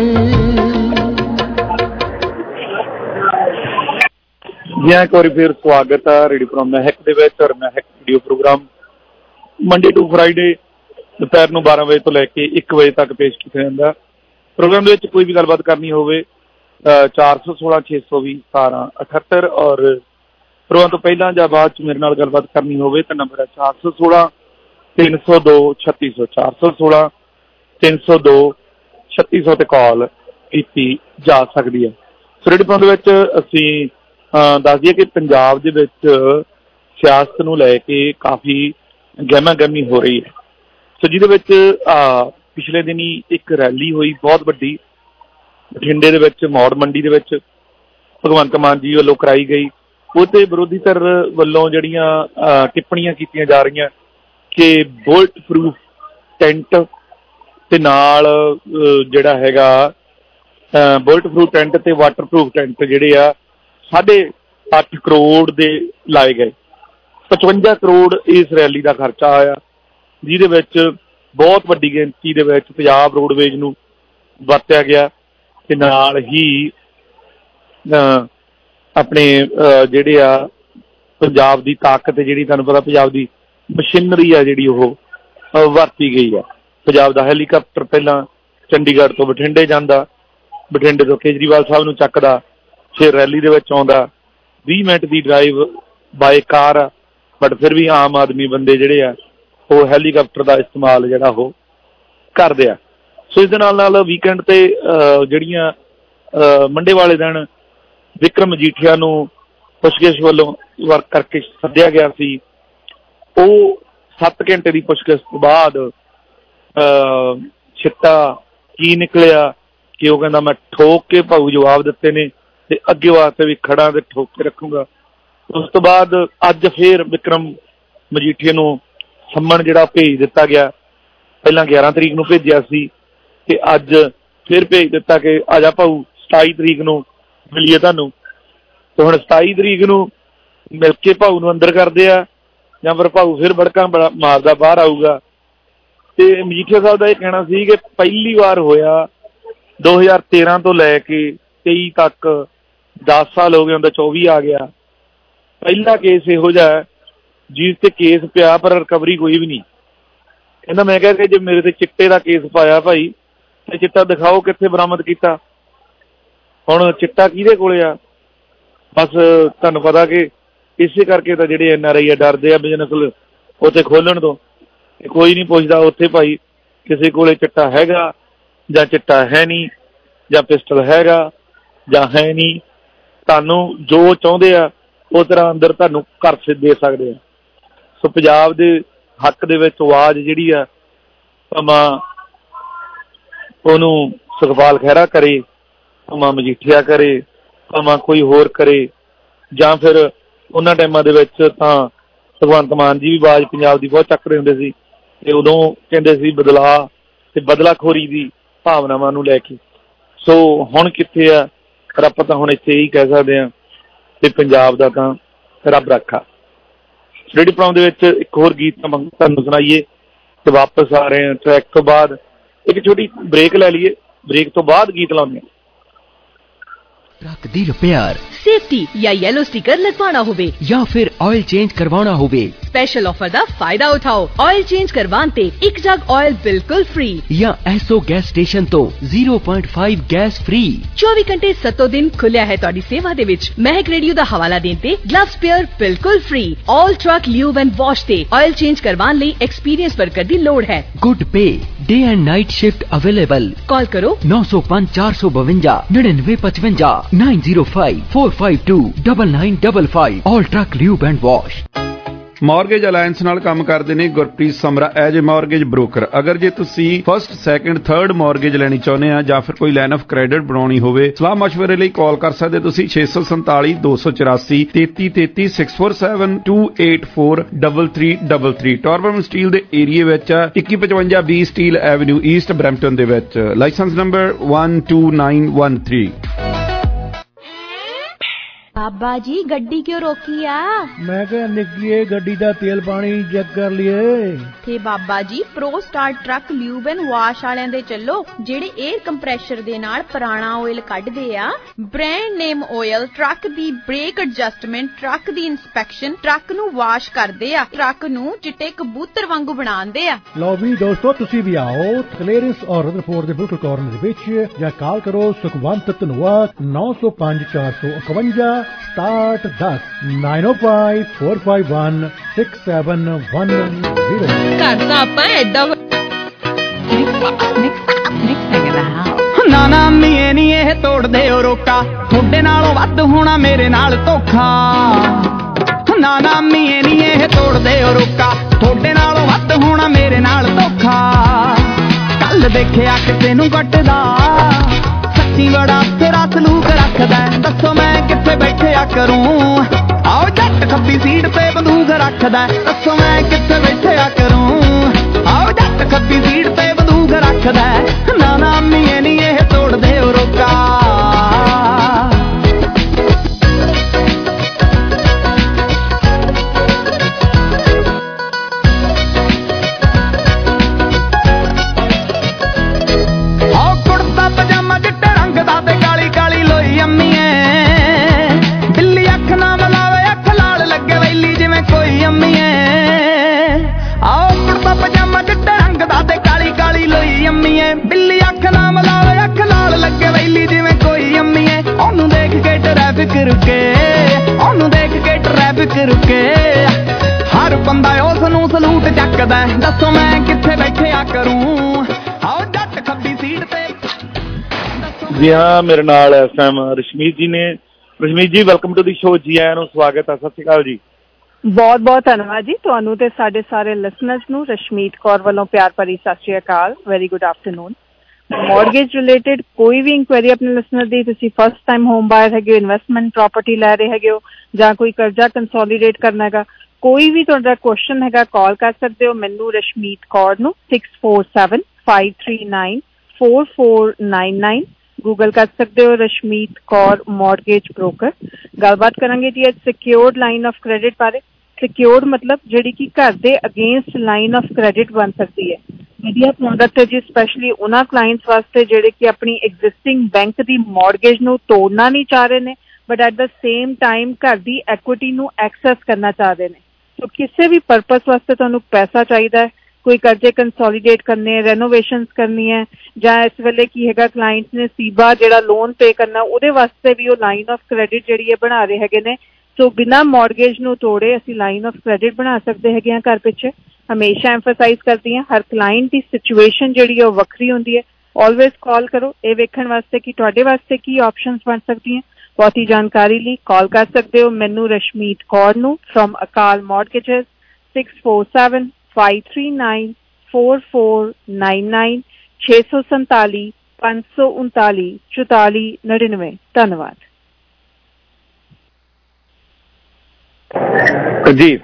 ਜੀ ਇੱਕ ਵਾਰੀ ਫਿਰ ਸਵਾਗਤ ਹੈ ਰੇਡੀਓ ਪ੍ਰੋਗਰਾਮ ਮਹਿਕ ਦੇ ਵਿੱਚ। ਔਰ Mehak radio programme Monday to Friday ਦੁਪਹਿਰ ਨੂੰ ਬਾਰਾਂ ਵਜੇ ਤੋਂ ਲੈ ਕੇ ਇੱਕ ਵਜੇ ਤੱਕ ਪੇਸ਼ ਕੀਤਾ ਜਾਂਦਾ। ਪ੍ਰੋਗਰਾਮ ਦੇ ਵਿੱਚ ਕੋਈ ਵੀ ਗੱਲਬਾਤ ਕਰਨੀ ਹੋਵੇ ਚਾਰ ਸੌ ਸੋਲਾਂ ਛੇ ਸੌ ਵੀਹ ਸਤਾਰਾਂ ਅਠੱਤਰ ਔਰ ਪ੍ਰੋਗਰਾਮ ਤੋਂ ਪਹਿਲਾਂ ਜਾਂ ਬਾਅਦ ਚ ਮੇਰੇ ਨਾਲ ਗੱਲਬਾਤ ਕਰਨੀ ਹੋਵੇ ਤਾਂ ਨੰਬਰ ਹੈ ਚਾਰ ਸੌ ਸੋਲਾਂ ਤਿੰਨ ਸੌ ਦੋ ਛੱਤੀ ਸੌ ਚਾਰ ਸੌ ਸੋਲਾਂ ਤਿੰਨ ਸੌ ਦੋ ਛੱਤੀ ਸੌ ਤੇ ਕਾਲ ਕੀਤੀ ਜਾ ਸਕਦੀ ਹੈ। ਸੋ ਰੇਡੀਓ ਪ੍ਰੋਗਰਾਮ ਦੇ ਵਿੱਚ ਅਸੀਂ ਦੱਸ ਦਈਏ ਕਿ ਪੰਜਾਬ ਦੇ ਵਿੱਚ ਸਿਆਸਤ ਨੂੰ ਲੈ ਕੇ ਕਾਫੀ ਗਹਿਮਾ ਗਹਿਮੀ ਹੋ ਰਹੀ ਹੈ। ਸੋ ਜਿਹਦੇ ਵਿੱਚ ਪਿਛਲੇ ਦਿਨੀ ਇੱਕ ਰੈਲੀ ਹੋਈ ਬਹੁਤ ਵੱਡੀ ਬਠਿੰਡੇ ਦੇ ਵਿੱਚ ਮੌੜ ਮੰਡੀ ਦੇ ਵਿੱਚ ਭਗਵੰਤ ਮਾਨ ਜੀ ਵੱਲੋਂ ਕਰਾਈ ਗਈ। ਉਹ ਤੇ ਵਿਰੋਧੀ ਧਿਰ ਵੱਲੋਂ ਜਿਹੜੀਆਂ ਟਿੱਪਣੀਆਂ ਕੀਤੀਆਂ ਜਾ ਰਹੀਆਂ ਕਿ ਬੁਲਟ ਪ੍ਰੂਫ ਟੈਂਟ ਤੇ ਨਾਲ ਜਿਹੜਾ ਹੈਗਾ ਬੁਲਟ ਪ੍ਰੂਫ ਟੈਂਟ ਤੇ ਵਾਟਰ ਪ੍ਰੂਫ ਟੈਂਟ ਜਿਹੜੇ ਆ ਸਾਢੇ ਅੱਠ ਕਰੋੜ ਦੇ ਲਾਏ ਗਏ। ਪਚਵੰਜਾ ਕਰੋੜ ਇਸ ਰੈਲੀ ਦਾ ਖਰਚਾ ਆਇਆ, ਜਿਹਦੇ ਵਿੱਚ ਬਹੁਤ ਵੱਡੀ ਗਿਣਤੀ ਦੇ ਵਿੱਚ ਪੰਜਾਬ ਰੋਡਵੇਜ਼ ਨੂੰ ਵਰਤਿਆ ਗਿਆ ਤੇ ਨਾਲ ਹੀ ਆਪਣੇ ਜਿਹੜੇ ਆ ਪੰਜਾਬ ਦੀ ਤਾਕਤ ਜਿਹੜੀ ਤੁਹਾਨੂੰ ਪਤਾ ਪੰਜਾਬ ਦੀ ਮਸ਼ੀਨਰੀ ਆ ਜਿਹੜੀ ਉਹ ਵਰਤੀ ਗਈ ਆ। ਪੰਜਾਬ ਦਾ ਹੈਲੀਕਾਪਟਰ ਪਹਿਲਾਂ ਚੰਡੀਗੜ੍ਹ ਤੋਂ ਬਠਿੰਡੇ ਜਾਂਦਾ, ਬਠਿੰਡੇ ਤੋਂ ਕੇਜਰੀਵਾਲ ਸਾਹਿਬ ਨੂੰ ਚੱਕਦਾ, ਫਿਰ ਰੈਲੀ ਦੇ ਵਿੱਚ ਆਉਂਦਾ। ਵੀਹ ਮਿੰਟ ਦੀ ਡਰਾਈਵ ਬਾਏ ਕਾਰ ਆ, ਬਟ ਫਿਰ ਵੀ ਆਮ ਆਦਮੀ ਬੰਦੇ ਜਿਹੜੇ ਆ ਉਹ ਹੈਲੀਕਾਪਟਰ ਦਾ ਇਸਤੇਮਾਲ ਜਿਹੜਾ ਉਹ ਕਰਦੇ ਆ। ਸੋ ਇਸ ਦੇ ਨਾਲ ਨਾਲ ਵੀਕਐਂਡ ਤੇ ਜਿਹੜੀਆਂ ਮੰਡੇ ਵਾਲੇ ਦਿਨ ਵਿਕਰਮ ਮਜੀਠੀਆ ਨੂੰ ਪੁੱਛਗਿੱਛ ਵੱਲੋਂ ਵਰਕ ਕਰਕੇ ਸੱਦਿਆ ਗਿਆ ਸੀ। ਉਹ ਸੱਤ ਘੰਟੇ ਦੀ ਪੁੱਛਗਿੱਛ ਤੋਂ ਬਾਅਦ ਛਿੱਟਾ ਕੀ ਨਿਕਲਿਆ ਕਿ ਉਹ ਕਹਿੰਦਾ ਮੈਂ ਠੋਕ ਕੇ ਭਾਊ ਜਵਾਬ ਦਿੱਤੇ ਨੇ ਤੇ ਅੱਗੇ ਵਾਸਤੇ ਵੀ ਖੜਾ ਤੇ ਠੋਕ ਕੇ ਰੱਖੂਗਾ। ਉਸ ਤੋਂ ਬਾਅਦ ਅੱਜ ਫੇਰ ਵਿਕਰਮ ਮਜੀਠੀਆ ਨੂੰ ਸੰਮਣ ਜਿਹੜਾ ਭੇਜ ਦਿੱਤਾ ਗਿਆ। ਪਹਿਲਾਂ ਗਿਆਰਾਂ ਤਰੀਕ ਨੂੰ ਭੇਜਿਆ ਸੀ ਤੇ ਅੱਜ ਫਿਰ ਭੇਜ ਦਿੱਤਾ ਕਿ ਆ ਜਾ ਭਾਊ ਸਤਾਈ ਤਰੀਕ ਨੂੰ ਮਿਲੀਏ ਤੁਹਾਨੂੰ। ਤੇ ਹੁਣ ਸਤਾਈ ਤਰੀਕ ਨੂੰ ਮਿਲ ਕੇ ਭਾਊ ਨੂੰ ਅੰਦਰ ਕਰਦੇ ਆ ਜਾਂ ਫਿਰ ਭਾਊ ਫਿਰ ਬੜਕਾਂ ਮਾਰਦਾ ਬਾਹਰ ਆਊਗਾ। ਤੇ ਮਜੀਠੀਆ ਸਾਹਿਬ ਦਾ ਇਹ ਕਹਿਣਾ ਸੀ ਕਿ ਪਹਿਲੀ ਵਾਰ ਹੋਇਆ ਦੋ ਹਜ਼ਾਰ ਤੇਰਾਂ ਤੋਂ ਲੈ ਕੇ ਤੇਈ ਤੱਕ ਦਸ ਸਾਲ ਹੋ ਗਏ, ਹੁੰਦਾ ਚੌਵੀ ਆ ਗਿਆ। ਪਹਿਲਾ ਕੇਸ ਇਹੋ ਜਿਹਾ ਜਿਸ ਤੇ ਕੇਸ ਪਿਆ ਪਰ ਰਿਕਵਰੀ ਕੋਈ ਵੀ ਨਹੀਂ। ਕਹਿੰਦਾ ਮੈਂ ਕਿਹਾ ਕਿ ਜੇ ਮੇਰੇ ਤੇ ਚਿੱਟੇ ਦਾ ਕੇਸ ਪਾਇਆ ਭਾਈ ਤੇ ਚਿੱਟਾ ਦਿਖਾਓ ਕਿੱਥੇ ਬਰਾਮਦ ਕੀਤਾ। ਹੁਣ ਚਿੱਟਾ ਕਿਹਦੇ ਕੋਲੇ ਆ? ਬਸ ਤੁਹਾਨੂੰ ਪਤਾ ਕਿ ਇਸੇ ਕਰਕੇ ਤਾਂ ਜਿਹੜੇ ਐਨ ਆਰ ਆਈ ਆ ਡਰਦੇ ਆ ਬਿਜ਼ਨਸ ਉੱਥੇ ਖੋਲਣ ਤੋਂ। ਕੋਈ ਨਹੀਂ ਪੁੱਛਦਾ ਉੱਥੇ ਭਾਈ ਕਿਸੇ ਕੋਲੇ ਚਿੱਟਾ ਹੈਗਾ ਜਾਂ ਚਿੱਟਾ ਹੈ ਨਹੀਂ, ਜਾਂ ਪਿਸਟਲ ਹੈਗਾ ਜਾਂ ਹੈ ਨਹੀਂ। ਤੁਹਾਨੂੰ ਜੋ ਚਾਹੁੰਦੇ ਆ ਉਹ ਤਰ੍ਹਾਂ ਅੰਦਰ ਤੁਹਾਨੂੰ ਘਰ ਸੇ ਦੇ ਸਕਦੇ ਆ। ਸੋ ਪੰਜਾਬ ਦੇ ਹੱਕ ਦੇ ਵਿੱਚ ਆਵਾਜ਼ ਜਿਹੜੀ ਆ ਭਾਵੇਂ ਉਹਨੂੰ ਸੁਖਪਾਲ ਖਹਿਰਾ ਕਰੇ, ਭਾਵੇਂ ਮਜੀਠੀਆ ਕਰੇ, ਭਾਵੇਂ ਕੋਈ ਹੋਰ ਕਰੇ, ਜਾਂ ਫਿਰ ਉਹਨਾਂ ਟਾਈਮਾਂ ਦੇ ਵਿੱਚ ਤਾਂ ਭਗਵੰਤ ਮਾਨ ਜੀ ਵੀ ਆਵਾਜ਼ ਪੰਜਾਬ ਦੀ ਬਹੁਤ ਚੱਕਦੇ ਹੁੰਦੇ ਸੀ ਤੇ ਉਦੋਂ ਕਹਿੰਦੇ ਸੀ ਬਦਲਾਅ ਤੇ ਬਦਲਾਖੋਰੀ ਦੀ ਭਾਵਨਾਵਾਂ ਨੂੰ ਲੈ ਕੇ। ਸੋ ਹੁਣ ਕਿੱਥੇ ਆ, ਪਰ ਆਪਾਂ ਤਾਂ ਹੁਣ ਇੱਥੇ ਇਹੀ ਕਹਿ ਸਕਦੇ ਹਾਂ ਕਿ ਪੰਜਾਬ ਦਾ ਤਾਂ ਰੱਬ ਰੱਖਾ। ਰੇਡੀਓ ਪ੍ਰੋਗਰਾਮ ਦੇ ਵਿੱਚ ਇੱਕ ਹੋਰ ਗੀਤ ਤੁਹਾਨੂੰ ਸੁਣਾਈਏ ਤੇ ਵਾਪਸ ਆ ਰਹੇ ਹਾਂ। ਟਰੈਕ ਤੋਂ ਬਾਅਦ ਇੱਕ ਛੋਟੀ ਬ੍ਰੇਕ ਲੈ ਲਈਏ, ਬ੍ਰੇਕ ਤੋਂ ਬਾਅਦ ਗੀਤ ਲਾਉਂਦੇ ਹਾਂ। ट्रक दी रिपेयर, सेफ्टी या येलो स्टिकर लगवाना होवे या फिर ऑयल चेंज करवाना होवे, स्पेशल ऑफर दा फायदा उठाओ। ऑयल चेंज करवान ते एक जग ऑयल बिल्कुल फ्री या एसओ गैस स्टेशन तो zero point five gas free. चौबीस घंटे सत्तो दिन खुलिया है तुहाडी सेवा दे विच। महक रेडियो दा हवाला देन ते ग्लव स्पेयर बिल्कुल free. All truck lube and wash ते ऑयल चेंज करवान लई एक्सपीरियंस वर्कर दी लोड़ है। Good pay, day and night shift available. Call करो नौ सौ पाँच चार सौ बवंजा निन्यानवे पचवंजा nine zero five four five two double nine double five. All truck lube and wash. Mortgage alliance ਨਾਲ ਕੰਮ ਕਰਦੇ ਨੇ Gurpreet Samra as a mortgage broker. ਅਗਰ ਜੇ ਤੁਸੀਂ ਫਸਟ ਸੈਕੰਡ ਥਰਡ ਮਾਰਗੇਜ ਲੈਣੀ ਚਾਹੁੰਦੇ ਆ ਜਾਂ ਫਿਰ ਕੋਈ ਲਾਈਨ ਆਫ ਕ੍ਰੈਡਿਟ ਬਣਾਉਣੀ ਹੋਵੇ, ਸਲਾਹ ਮਸ਼ਵਰੇ ਲਈ ਕਾਲ ਕਰ ਸਕਦੇ ਤੁਸੀਂ ਛੇ ਸੌ ਸੰਤਾਲੀ ਦੋ ਸੌ ਚੁਰਾਸੀ ਤੇਤੀ ਤੇਤੀ six four seven two eight four double three double three. Torbram Steeles ਦੇ ਏਰੀਏ ਵਿੱਚ ਇੱਕੀ ਪਚਵੰਜਾ B Steeles avenue east Brampton ਦੇ ਵਿੱਚ। Licence number one two nine one three. बाबा जी गड्डी क्यों रोकी आ? मैं क्या निकलिए गड्डी दा तेल पानी चेक कर लिए थे बाबा जी। Pro star truck lube and wash वालियां दे चलो जेड़े एयर कंप्रेशर दे नाल पुराना ऑयल कढदे आ। ब्रांड नेम ऑयल ट्रक दी ब्रेक एडजस्टमेंट, ट्रक दी इंस्पेक्शन, ट्रक नू वाश करदे आ, ट्रक नू चिट्टे कबूतर वांगू बनांदे आ। लो भी दोस्तों तुसी भी आओ क्लीयरेंस और रदरफोर्ड दे बिल्कुल कॉर्नर दे विच या कॉल करो सुखवंत धनोआ नौ सौ पाँच चार सौ इकवंजा स्टार्ट दस nine oh five four five one six seven one zero. करता आपा एडा ना ना मीए नी ਇਹ ਤੋੜਦੇ ਓ ਰੋਕਾ, ਤੁਹਾਡੇ ਨਾਲੋਂ ਵੱਧ ਹੋਣਾ ਮੇਰੇ ਨਾਲ ਧੋਖਾ। ਨਾ ਨਾ ਮੀਏ ਨੀ ਇਹ ਤੋੜਦੇ ਓ ਰੋਕਾ, ਤੁਹਾਡੇ ਨਾਲੋਂ ਵੱਧ ਹੋਣਾ ਮੇਰੇ ਨਾਲ ਧੋਖਾ। ਕੱਲ ਦੇਖਿਆ ਕਿਸੇ ਨੂੰ ਕੱਟਦਾ, ਸੱਚੀ ਬੜਾ ਤੇਰਾ ਸਲੂਕ ਰੱਖਦਾ। ਦੱਸੋ ਮੈਂ ਕਿੱਥੇ ਬੈਠਿਆ ਕਰੂੰ, ਆਓ ਜੱਟ ਖੱਬੀ ਸੀਟ ਤੇ ਬੰਦੂਕ ਰੱਖਦਾ। ਦੱਸੋ ਮੈਂ ਕਿੱਥੇ ਬੈਠਿਆ ਕਰੂੰ, ਆਓ ਜੱਟ ਖੱਬੀ ਸੀਟ ਤੇ ਬੰਦੂਕ ਰੱਖਦਾ। ਨਾ ਨਾ ਮੀਏ ਨੀ ਇਹ ਤੋੜਦੇ ਓ ਰੋਕਾ। ਬਿੱਲੀ ਅੱਖ ਨਾ ਮਲਾਵੇ, ਅੱਖ ਲਾਲ ਲੱਗੇ ਵੈਲੀ ਜਿਵੇਂ ਕੋਈ ਅੰਮੀਏ। ਉਹਨੂੰ ਦੇਖ ਕੇ ਟ੍ਰੈਫਿਕ ਰੁਕੇ, ਉਹਨੂੰ ਦੇਖ ਕੇ ਟ੍ਰੈਫਿਕ ਰੁਕੇ। ਹਰ ਬੰਦਾ ਉਸ ਨੂੰ ਸਲੂਟ ਚੱਕਦਾ। ਦੱਸੋ ਮੈਂ ਕਿੱਥੇ ਬੈਠਿਆ ਕਰੂੰ, ਆਓ ਜੱਟ ਖੱਬੀ ਸੀਟ ਤੇ। ਜੀ ਹਾਂ, ਮੇਰੇ ਨਾਲ ਇਸ ਟਾਈਮ ਰਸ਼ਮੀਤ ਜੀ ਨੇ। ਰਸ਼ਮੀਤ ਜੀ ਵੈਲਕਮ ਟੂ ਦੀ ਸ਼ੋ। ਜੀ ਆਇਆਂ ਨੂੰ ਸਵਾਗਤ ਹੈ। ਸਤਿ ਸ਼੍ਰੀ ਅਕਾਲ ਜੀ। ਬਹੁਤ ਬਹੁਤ ਧੰਨਵਾਦ ਜੀ ਤੁਹਾਨੂੰ ਤੇ ਸਾਡੇ ਸਾਰੇ ਲਿਸਨਰਸ ਨੂੰ। ਰਸ਼ਮੀਤ ਕੌਰ ਵੱਲੋਂ ਪਿਆਰ ਭਰੀ ਸਤਿ ਸ਼੍ਰੀ ਅਕਾਲ। Very good afternoon. Mortgage related ਕੋਈ ਵੀ ਇਨਕੁਆਇਰੀ ਆਪਣੇ ਲਿਸਨਰ ਦੀ, ਤੁਸੀਂ ਫਸਟ ਟਾਈਮ ਹੋਮ ਬਾਇਰ ਹੈਗੇ ਹੋ, ਇਨਵੈਸਟਮੈਂਟ ਪ੍ਰਾਪਰਟੀ ਲੈ ਰਹੇ ਹੈਗੇ ਹੋ ਜਾਂ ਕੋਈ ਕਰਜ਼ਾ ਕੰਸੋਲੀਡੇਟ ਕਰਨਾ ਹੈਗਾ, ਕੋਈ ਵੀ ਤੁਹਾਡਾ ਕੁਐਸਚਨ ਹੈਗਾ, ਕਾਲ ਕਰ ਸਕਦੇ ਹੋ ਮੈਨੂੰ ਰਸ਼ਮੀਤ ਕੌਰ ਨੂੰ six four seven five three nine four four nine nine. Google ਕਰ ਸਕਦੇ ਹੋ ਰਸ਼ਮੀਤ ਕੌਰ ਮੌਰਗੇਜ ਬ੍ਰੋਕਰ। ਗੱਲਬਾਤ ਕਰਾਂਗੇ ਜੀ ਅੱਜ ਸਿਕਿਉਰਡ ਲਾਈਨ ਆਫ ਕ੍ਰੈਡਿਟ ਬਾਰੇ। ਸਿਕਿਉਰਡ ਮਤਲਬ ਜਿਹੜੀ ਕਿ ਘਰ ਦੇ ਅਗੇਂਸਟ ਲਾਈਨ ਆਫ ਕ੍ਰੈਡਿਟ ਬਣ ਸਕਦੀ ਹੈ। ਵਧੀਆ ਪ੍ਰੋਡਕਟ ਹੈ ਜੀ, ਸਪੈਸ਼ਲੀ ਉਹਨਾਂ ਕਲਾਇੰਟਸ ਵਾਸਤੇ ਜਿਹੜੇ ਕਿ ਆਪਣੀ ਐਗਜ਼ਿਸਟਿੰਗ ਬੈਂਕ ਦੀ ਮੌਰਗੇਜ ਨੂੰ ਤੋੜਨਾ ਨਹੀਂ ਚਾਹ ਰਹੇ ਨੇ, but at the same time ਘਰ ਦੀ ਐਕੁਇਟੀ ਨੂੰ ਐਕਸੈਸ ਕਰਨਾ ਚਾਹਦੇ ਨੇ। ਸੋ ਕਿਸੇ ਵੀ ਪਰਪਸ ਵਾਸਤੇ ਤੁਹਾਨੂੰ ਪੈਸਾ ਚਾਹੀਦਾ ਹੈ, ਕੋਈ ਕਰਜ਼ੇ ਕੰਸੋਲੀਡੇਟ ਕਰਨੇ, ਰੈਨੋਵੇਸ਼ਨਸ ਕਰਨੀ ਹੈ, ਜਾਂ ਇਸ ਵੇਲੇ ਕੀ ਹੈਗਾ ਕਲਾਇੰਟਸ ਨੇ ਸੀਬਾ ਜਿਹੜਾ ਲੋਨ ਪੇ ਕਰਨਾ, ਉਹਦੇ ਵਾਸਤੇ ਵੀ ਉਹ ਲਾਈਨ ਆਫ ਕ੍ਰੈਡਿਟ ਜਿਹੜੀ ਹੈ ਬਣਾ ਰਹੇ ਹੈਗੇ ਨੇ। ਸੋ ਬਿਨਾਂ ਮੌਰਗੇਜ ਨੂੰ ਤੋੜੇ ਅਸੀਂ ਲਾਈਨ ਆਫ ਕ੍ਰੈਡਿਟ ਬਣਾ ਸਕਦੇ ਹੈਗੇ ਹਾਂ ਘਰ ਪਿੱਛੇ। ਹਮੇਸ਼ਾ ਐਮਫਸਾਈਜ਼ ਕਰਦੀ ਹਾਂ ਹਰ ਕਲਾਇੰਟ ਦੀ ਸਿਚੁਏਸ਼ਨ ਜਿਹੜੀ ਹੈ ਉਹ ਵੱਖਰੀ ਹੁੰਦੀ ਹੈ। ਆਲਵੇਜ਼ ਕਾਲ ਕਰੋ ਇਹ ਵੇਖਣ ਵਾਸਤੇ ਕਿ ਤੁਹਾਡੇ ਵਾਸਤੇ ਕੀ ਆਪਸ਼ਨਸ ਬਣ ਸਕਦੀਆਂ। ਬਹੁਤੀ ਜਾਣਕਾਰੀ ਲਈ ਕਾਲ ਕਰ ਸਕਦੇ ਹੋ ਮੈਨੂੰ ਰਸ਼ਮੀਤ ਕੌਰ ਨੂੰ from Akal mortgages six four seven five three nine four four nine nine ਛੇ ਸੌ ਸੰਤਾਲੀ ਪੰਜ ਸੌ ਉਨਤਾਲੀ ਚੁਤਾਲੀ ਨੜਿਨਵੇਂ। ਧੰਨਵਾਦ ਜੀ।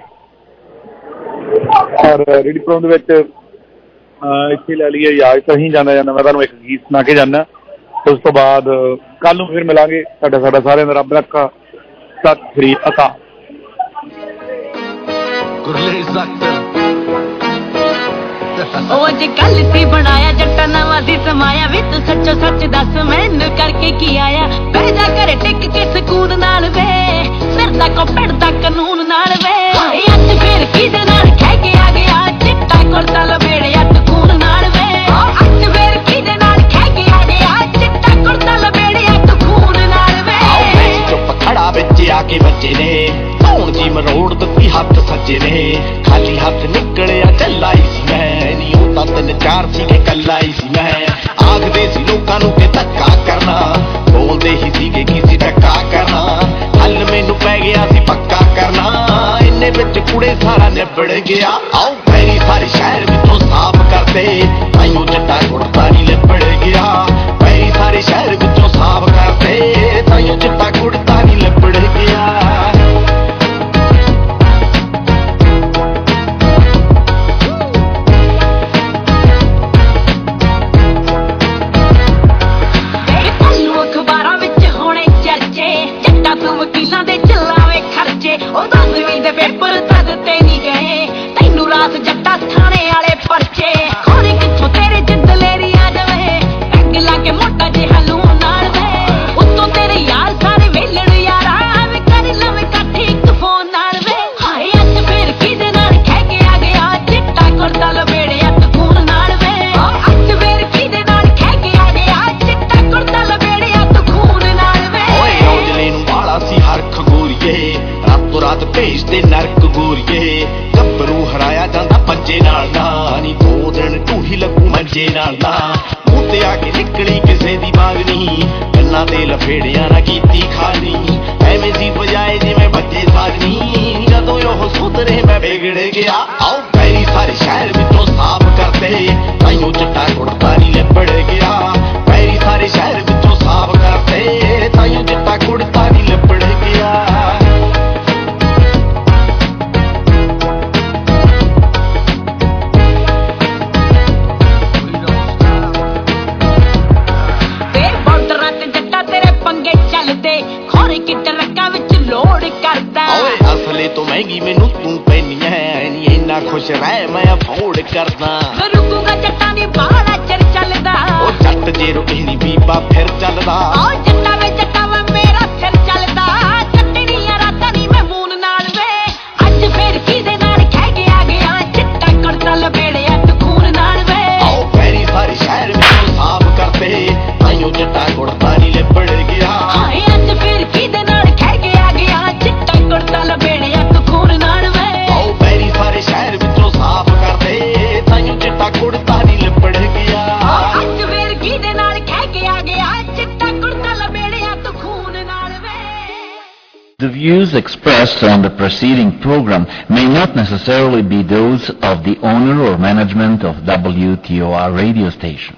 ਔਰ ਰੇਡੀ ਪ੍ਰੋਗਰਾਮ ਦੇ ਵਿੱਚ ਇੱਥੇ ਲੈ ਲਈਏ ਯਾਦ ਤਾਂ ਹੀ ਜਾਂਦਾ ਜਾਂਦਾ ਮੈਂ ਤੁਹਾਨੂੰ ਇੱਕ ਗੀਤ ਸੁਣਾ ਕੇ ਜਾਂਦਾ ਉਸ ਤੋਂ ਬਾਅਦ ਕੱਲ ਨੂੰ ਫਿਰ ਮਿਲਾਂਗੇ। ਤੁਹਾਡਾ ਸਾਡਾ ਸਾਰਿਆਂ ਦਾ ਰੱਬ ਰੱਖਾ। ਸਤਿ ਸ੍ਰੀ ਅਕਾਲ। ਉਹ ਅੱਜ ਕੱਲ ਸੀ ਬਣਾਇਆ ਜੱਟਾ ਨਵਾਂ ਦੀ ਸਮਾਇਆ ਵੀ ਤੂੰ ਸੱਚੋ ਸੱਚ ਦੱਸ ਮੈਨੂੰ ਕਰਕੇ ਕੀ ਆਇਆ। ਬਹਿ ਜਾ ਘਰੇ ਟਿਕ ਕੇ ਸਕੂਨ ਨਾਲ ਵੇ ਫਿਰਦਾ ਕੋ ਪਿੜਦਾ ਕਾਨੂੰਨ ਨਾਲ ਵੇ। ਅੱਜ ਫਿਰ ਕਿਹਦੇ ਨਾਲ ਖਹਿ ਕੇ ਆ ਗਿਆ ਚਿੱਟਾ ਕੁੜਤਾ ਲਬੇੜਿਆ ਤੂੰ ਖੂਨ ਨਾਲ ਵੇ। ਅੱਜ ਫਿਰ ਕਿਹਦੇ ਨਾਲ ਖਹਿ ਕੇ ਆ ਗਿਆ ਚਿੱਟਾ ਕੁੜਤਾ ਲਬੇੜਿਆ ਤੂੰ ਖੂਨ ਨਾਲ ਵੇ। ਚੁੱਪ ਖੜਾ ਵਿੱਚ ਆ ਕੇ ਬੱਜੇ ਨੇ ਹੁਣ ਜੀ ਮਰੋੜ ਦਿੱਤੀ ਹੱਥ ਸੱਜੇ ਨੇ ਖਾਲੀ ਹੱਥ ਨਿਕਲਿਆ ਚੱਲਾ ਹੀ ਸੀ ਮੈਂ ਨੀ ਉਹ ਤਾਂ ਤਿੰਨ ਚਾਰ ਸੀਗੇ ਕੱਲਾ ਹੀ ਸੀ ਮੈਂ। ਆਖਦੇ ਸੀ ਲੋਕਾਂ ਨੂੰ ਕਿ ਧੱਕਾ ਕਰਨਾ ਬੋਲਦੇ ਹੀ ਸੀਗੇ ਕਿਸੇ ਧੱਕਾ ਕਰਨਾ ਹੱਲ ਮੈਨੂੰ ਪੈ ਗਿਆ ਸੀ ਪੱਕਾ ਕਰਨਾ ਇੰਨੇ ਵਿੱਚ ਕੁੜੇ ਸਾਰਾ ਨਿਬੜ ਗਿਆ। ਆਓ ਮੇਰੀ ਸਾਰੇ ਸ਼ਹਿਰ ਵਿੱਚੋਂ ਸਾਫ਼ ਕਰਦੇ ਆਈਓ ਜੱਟਾ ਕੁੜਤਾ ਨਹੀਂ ਲਿਬੜ ਗਿਆ। ਮੇਰੀ ਸਾਰੇ ਸ਼ਹਿਰ ਵਿੱਚੋਂ ਸਾਫ਼ ਕਰਦੇ ਤਾਈਓ ਜੱਟਾ ਕੁੜਤਾ ਨਹੀਂ ਲਿਬੜ ਗਿਆ। ਵਕੀਲਾਂ ਦੇ ਚਲਾਵੇ ਖਰਚੇ ਉਹ ਦਸਵੀਂ ਦੇ ਪੇਪਰ ਤਦ ਤੇ ਨਹੀਂ ਗਏ ਤੈਨੂੰ ਰਾਤ ਜੱਟਾ ਥਾਣੇ ਵਾਲੇ ਪਰਚੇ ਖੋਰੇ ਕਿੱਥੋਂ ਤੇਰੇ ਚ ਦਲੇਰੀ ਆ ਜਾਵੇ ਅੱਗ ਲਾ ਕੇ ਮੋਟਾ ਜਿਹਾ ਲੂਣ ਨਾਲ ਵੇ ਉੱਤੋਂ ਤੇਰੇ ਯਾਰ ਸਾਰੇ ਵੇਲਣ ਯਾਰਾ ਐਵੇਂ ਕਰ ਲਵੇਂ ਇਕੱਠੇ ਇੱਕ ਫੋਨ ਨਾਲ ਵੇ। ਹਾਏ ਅੱਜ ਫਿਰ ਕਿਹਦੇ ਨਾਲ ਖਹਿ ਕੇ ਆ ਗਿਆ ਚਿੱਟਾ ਕੁੜਤਾ ਲਬੇੜਿਆ ਤੂੰ ਖੂਨ ਨਾਲ ਵੇ। ਅੱਜ ਫਿਰ ਕਿਹਦੇ ਨਾਲ ਖਹਿ ਕੇ ਆ ਗਿਆ ਚਿੱਟਾ ਕੁੜਤਾ ਲਬੇੜਿਆ ਤੂੰ ਖੂਨ ਨਾਲ ਵੇ। ਓਏ ਔਜਲੇ ਨੂੰ ਵਾਲਾ ਸੀ ਹਰਖ ਗੋਰੀਏ ਰਾਤੋਂ ਰਾਤ ਭੇਜਦੇ ਨਰਕ ਗੋਰੀਏ ਗੱਭਰੂ ਹਰਾਇਆ ਜਾਂਦਾ ਪੰਜੇ ਨਾਲ ਨਾ ਨੀ ਦੋ ਦਿਨ ਢੂਹੀ ਲੱਗੂ ਮੰਜੇ ਨਾਲ ਨਾ ਮੂੰਹ ਤੇ ਆ ਕੇ ਨਿਕਲੀ ਕਿਸੇ ਦੀ ਬਾਗਨੀ ਕੰਨਾਂ ਤੇ ਲਫੇੜਿਆਂ ਨਾ ਕੀਤੀ ਖਾਨੀ ਐਵੇਂ ਸੀ ਵਜਾਏ ਜਿਵੇਂ ਬੱਜੇ ਸਾਗਨੀ ਜਦੋਂ ਉਹ ਸੁਧਰੇ ਮੈਂ ਵਿਗੜ ਗਿਆ। ਆਓ ਮੇਰੀ ਸਾਰੇ ਸ਼ਹਿਰ ਵਿੱਚੋਂ ਸਾਫ਼ ਕਰਦੇ ਤਾਈਓ ਜੱਟਾ ਕੁੜਤਾ ਨਹੀਂ ਲਿਬੜ ਗਿਆ। ਮੇਰੀ ਸਾਰੇ ਸ਼ਹਿਰ ਵਿੱਚੋਂ ਸਾਫ਼ ਕਰਦੇ ਤਾਈਓ ਜੱਟਾ ਕੁੜਤਾ ਨਹੀਂ ਲਿਬੜ ਗਿਆ। ਅਸਲੇ ਤੋਂ ਮਹਿੰਗੀ ਮੈਨੂੰ ਤੂੰ ਪੈਣੀ ਐ ਨੀ ਇੰਨਾ ਖੁਸ਼ ਰਹਿ ਮੈਂ ਅਫੋਰਡ ਕਰਦਾ। ਰੁਕੂਗਾ ਜੱਟਾਂ ਦੀ ਬਾਲਾ ਚਿਰ ਚੱਲਦਾ ਉਹ ਜੱਟ ਜੇ ਰੁਕੇ ਨੀ ਬੀਬਾ ਫਿਰ ਚੱਲਦਾ। ਉਹ ਜੱਟਾ ਵੇ ਜੱਟਾ ਵਾ ਮੇਰਾ ਸਿਰ ਚੱਲਦਾ ਚੱਟਣੀਆਂ ਰਾਤਾਂ ਨੀ ਮੈਂ ਮੂਨ ਨਾਲ ਵੇ। ਅੱਜ ਫਿਰ ਕਿਹਦੇ ਨਾਲ ਖਹਿ ਕੇ ਆ ਗਿਆ ਚਿੱਟਾ ਕੁੜਤਾ ਲਬੇੜਿਆ ਤੂੰ ਖੂਨ ਨਾਲ ਵੇ। ਆਓ ਮੇਰੀ ਸਾਰੇ ਸ਼ਹਿਰ ਵਿੱਚੋਂ ਸਾਫ਼ ਕਰਦੇ ਤਾਈਓ ਜੱਟਾ ਕੁੜਤਾ ਨਹੀਂ ਲਿਬੜ ਗਿਆ। ਹਾਏ ਅੱਜ ਫਿਰ ਕਿਹਦੇ ਨਾਲ ਖਹਿ ਕੇ ਆ ਗਿਆ ਚਿੱਟਾ ਕੁੜਤਾ ਲਬੇੜਿਆ ਤੂੰ ਖੂਨ ਨਾਲ ਵੇ। ਆਓ ਮੇਰੀ ਸਾਰੇ ਸ਼ਹਿਰ ਵਿੱਚੋਂ ਸਾਫ਼ ਕਰਦੇ ਤਾਈਓ ਜੱਟਾ ਕੁੜਤਾ ਨਹੀਂ ਲਿਬੜ ਗਿਆ। ਅੱਜ ਫਿਰ ਕਿਹਦੇ ਨਾਲ ਖਹਿ ਕੇ ਆ ਗਿਆ ਚਿੱਟਾ ਕੁੜਤਾ ਲਬੇੜਿਆ ਤੂੰ ਖੂਨ ਨਾਲ ਵੇ। The views expressed on the preceding program may not necessarily be those of the owner or management of W T O R radio station.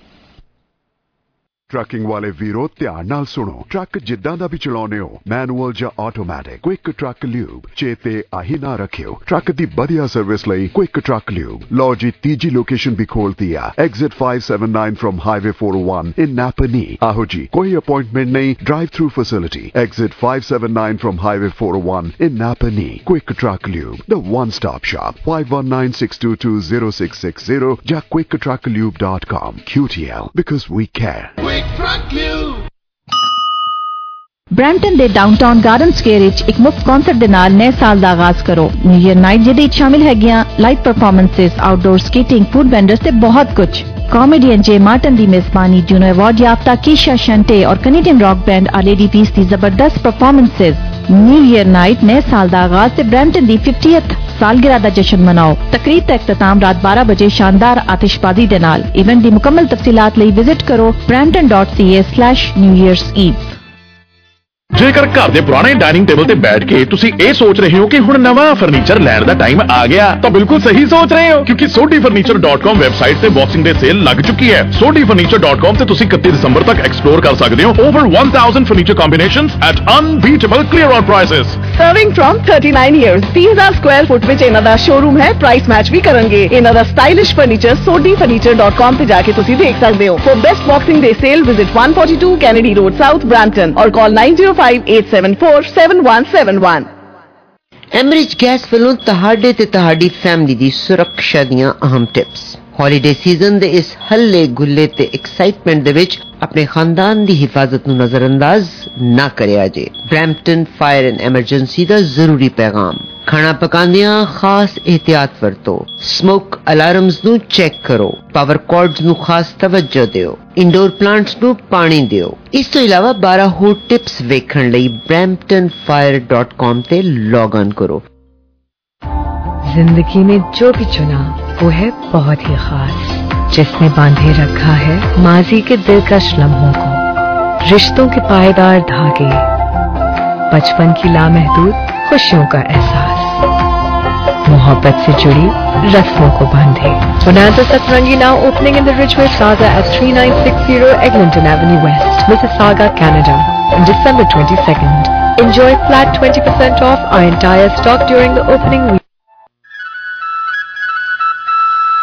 Trucking ਵਾਲੇ ਵੀਰੋ ਧਿਆਨ ਨਾਲ ਸੁਣੋ। ਟਰੱਕ ਜਿੱਦਾਂ ਦਾ ਵੀ ਚਲਾਉਨੇ ਹੋ ਮੈਨੂਅਲ ਜਾਂ ਆਟੋਮੈਟਿਕ ਕੁਇਕ ਟਰੱਕ ਲਿਊਬ ਚੇਤੇ ਆਹੀ ਨਾ ਰੱਖਿਓ। ਟਰੱਕ ਦੀ ਵਧੀਆ ਸਰਵਿਸ ਲਈ ਕੁਇਕ ਟਰੱਕ ਲਿਊਬ। ਲਓ ਜੀ ਤੀਜੀ ਲੋਕੇਸ਼ਨ ਵੀ ਖੋਲਤੀ ਆ exit five seventy-nine from Highway four oh one in Napanee। ਆਹੋ ਜੀ ਕੋਈ ਅਪਾਇੰਟਮੈਂਟ ਨਹੀਂ drive through facility exit five seventy-nine from Highway four oh one in Napanee। Quick truck lube the one stop shop five one nine six two two zero six six zero ਜਾਂ quick truck lube dot com। Q T L because we care। Brampton ਦੇ downtown garden square ਵਿੱਚ ਇੱਕ ਮੁਫਤ concert ਦੇ ਨਾਲ ਨਵੇਂ ਸਾਲ ਦਾ ਆਗਾਜ਼ ਕਰੋ। ਨਿਊ ਈਅਰ ਨਾਈਟ ਜਿਹਦੇ ਵਿੱਚ ਸ਼ਾਮਿਲ ਹੈਗੀਆਂ live performances outdoor skating food vendors ਤੇ ਬਹੁਤ ਕੁਝ। ਕਾਮੇਡੀਅਨ ਜੇ ਮਾਰਟਨ ਦੀ ਮੇਜ਼ਬਾਨੀ ਜੂਨੋ ਅਵਾਰਡ ਯਾਫਤਾ ਕੀਸ਼ਾ ਸ਼ੰਟੇ ਔਰ Canadian rock band our lady peace ਦੀ ਜ਼ਬਰਦਸਤ ਪਰਫਾਰਮੈਂਸਸ। ਨਿਊ ਈਅਰ ਨਾਈਟ ਨਵੇਂ ਸਾਲ ਦਾ ਆਗਾਜ਼ ਤੇ ਬਰੈਂਪਟਨ ਦੀ fiftieth ਸਾਲਗਿਰਾ ਦਾ ਜਸ਼ਨ ਮਨਾਓ। ਤਕਰੀਬ ਦਾ ਇਖਤਤਾਮ ਰਾਤ ਬਾਰਾਂ ਵਜੇ ਸ਼ਾਨਦਾਰ ਆਤਿਸ਼ਬਾਜ਼ੀ ਦੇ ਨਾਲ। ਇਵੈਂਟ ਦੀ ਮੁਕੰਮਲ ਤਫਸੀਲਾਤ ਲਈ ਵਿਜ਼ਿਟ ਕਰੋ brampton dot c a slash new year's eve। ਜੇਕਰ ਘਰ ਦੇ ਪੁਰਾਣੇ ਡਾਈਨਿੰਗ ਟੇਬਲ ਤੇ ਬੈਠ ਕੇ ਤੁਸੀਂ ਇਹ ਸੋਚ ਰਹੇ ਹੋ ਕਿ ਹੁਣ ਨਵਾਂ ਫਰਨੀਚਰ ਲੈਣ ਦਾ ਟਾਈਮ ਆ ਗਿਆ ਤਾਂ ਬਿਲਕੁਲ ਸਹੀ ਸੋਚ ਰਹੇ ਹੋ ਕਿਉਂਕਿ Sodhi furniture dot com website ਤੇ ਬਾਕਸਿੰਗ ਡੇ ਸੇਲ ਲੱਗ ਚੁੱਕੀ ਹੈ। ਸੋਢੀ ਫਰਨੀਚਰ ਡਾਟ ਕਾਮ ਤੇ ਤੁਸੀਂ ਇਕੱਤੀ ਦਸੰਬਰ ਤੱਕ ਐਕਸਪਲੋਰ ਕਰ ਸਕਦੇ ਹੋ over one thousand furniture combinations at unbeatable clearance prices. Serving from thirty-nine years तीन हज़ार ਸਕੁਆਇਰ ਫੁੱਟ ਵਿੱਚ ਇਹਨਾਂ ਦਾ ਸ਼ੋਰੂਮ ਹੈ। ਪ੍ਰਾਈਸ ਮੈਚ ਵੀ ਕਰਨਗੇ। ਇਹਨਾਂ ਦਾ stylish furniture Sodhi furniture dot com ਤੇ ਜਾ ਕੇ ਤੁਸੀਂ ਦੇਖ ਸਕਦੇ ਹੋ। For best boxing day sale visit one forty-two Kennedy Road South Brampton और call nine zero five eight seven four seven one seven one। Enbridge gas ਵੱਲੋਂ ਤੁਹਾਡੇ ਤੇ ਤੁਹਾਡੀ ਫੈਮਿਲੀ ਦੀ ਸੁਰੱਖਿਆ ਦੀਆਂ ਅਹਿਮ ਟਿਪਸ। ਹੌਲੀਡੇ ਸੀਜ਼ਨ ਦੇ ਇਸ ਹੱਲੇ ਗੁੱਲੇ ਤੇ ਐਕਸਾਈਟਮੈਂਟ ਦੇ ਵਿੱਚ ਆਪਣੇ ਖਾਨਦਾਨ ਦੀ ਹਿਫਾਜ਼ਤ ਨੂੰ ਨਜ਼ਰਅੰਦਾਜ਼ ਨਾ ਕਰਿਆ ਜੇ। ਬ੍ਰੈਂਪਟਨ ਫਾਇਰ ਐਂਡ ਐਮਰਜੈਂਸੀ ਦਾ ਜ਼ਰੂਰੀ ਪੈਗਾਮ। ਖਾਣਾ ਪਕਾਉਂਦਿਆਂ ਖਾਸ ਇਹਤਿਆਤ ਵਰਤੋ। ਸਮੋਕ ਅਲਾਰਮਸ ਨੂੰ ਚੈੱਕ ਕਰੋ। ਪਾਵਰ ਕਾਰਡਸ ਨੂੰ ਖਾਸ ਤਵੱਜੋ ਦਿਓ। ਇੰਡੋਰ ਪਲਾਂਟਸ ਨੂੰ ਪਾਣੀ ਦਿਓ। ਇਸ ਤੋਂ ਇਲਾਵਾ ਬਾਰਾਂ ਹੋਰ ਟਿਪਸ ਵੇਖਣ ਲਈ brampton fire dot com ਤੇ ਲੌਗ ਆਨ ਕਰੋ। जिंदगी में जो भी चुना वो है बहुत ही खास, जिसने बांधे रखा है माजी के दिलकश लम्हों को, रिश्तों के पायदार धागे, बचपन की लामहदूद खुशियों का एहसास, मोहब्बत से जुड़ी रस्मों को बांधे। Bonanza Satrangi now opening in the Ridgeway Plaza at thirty-nine sixty Eglinton Avenue West, Mississauga, Canada on December twenty-second. Enjoy flat twenty percent off our entire stock during the opening week.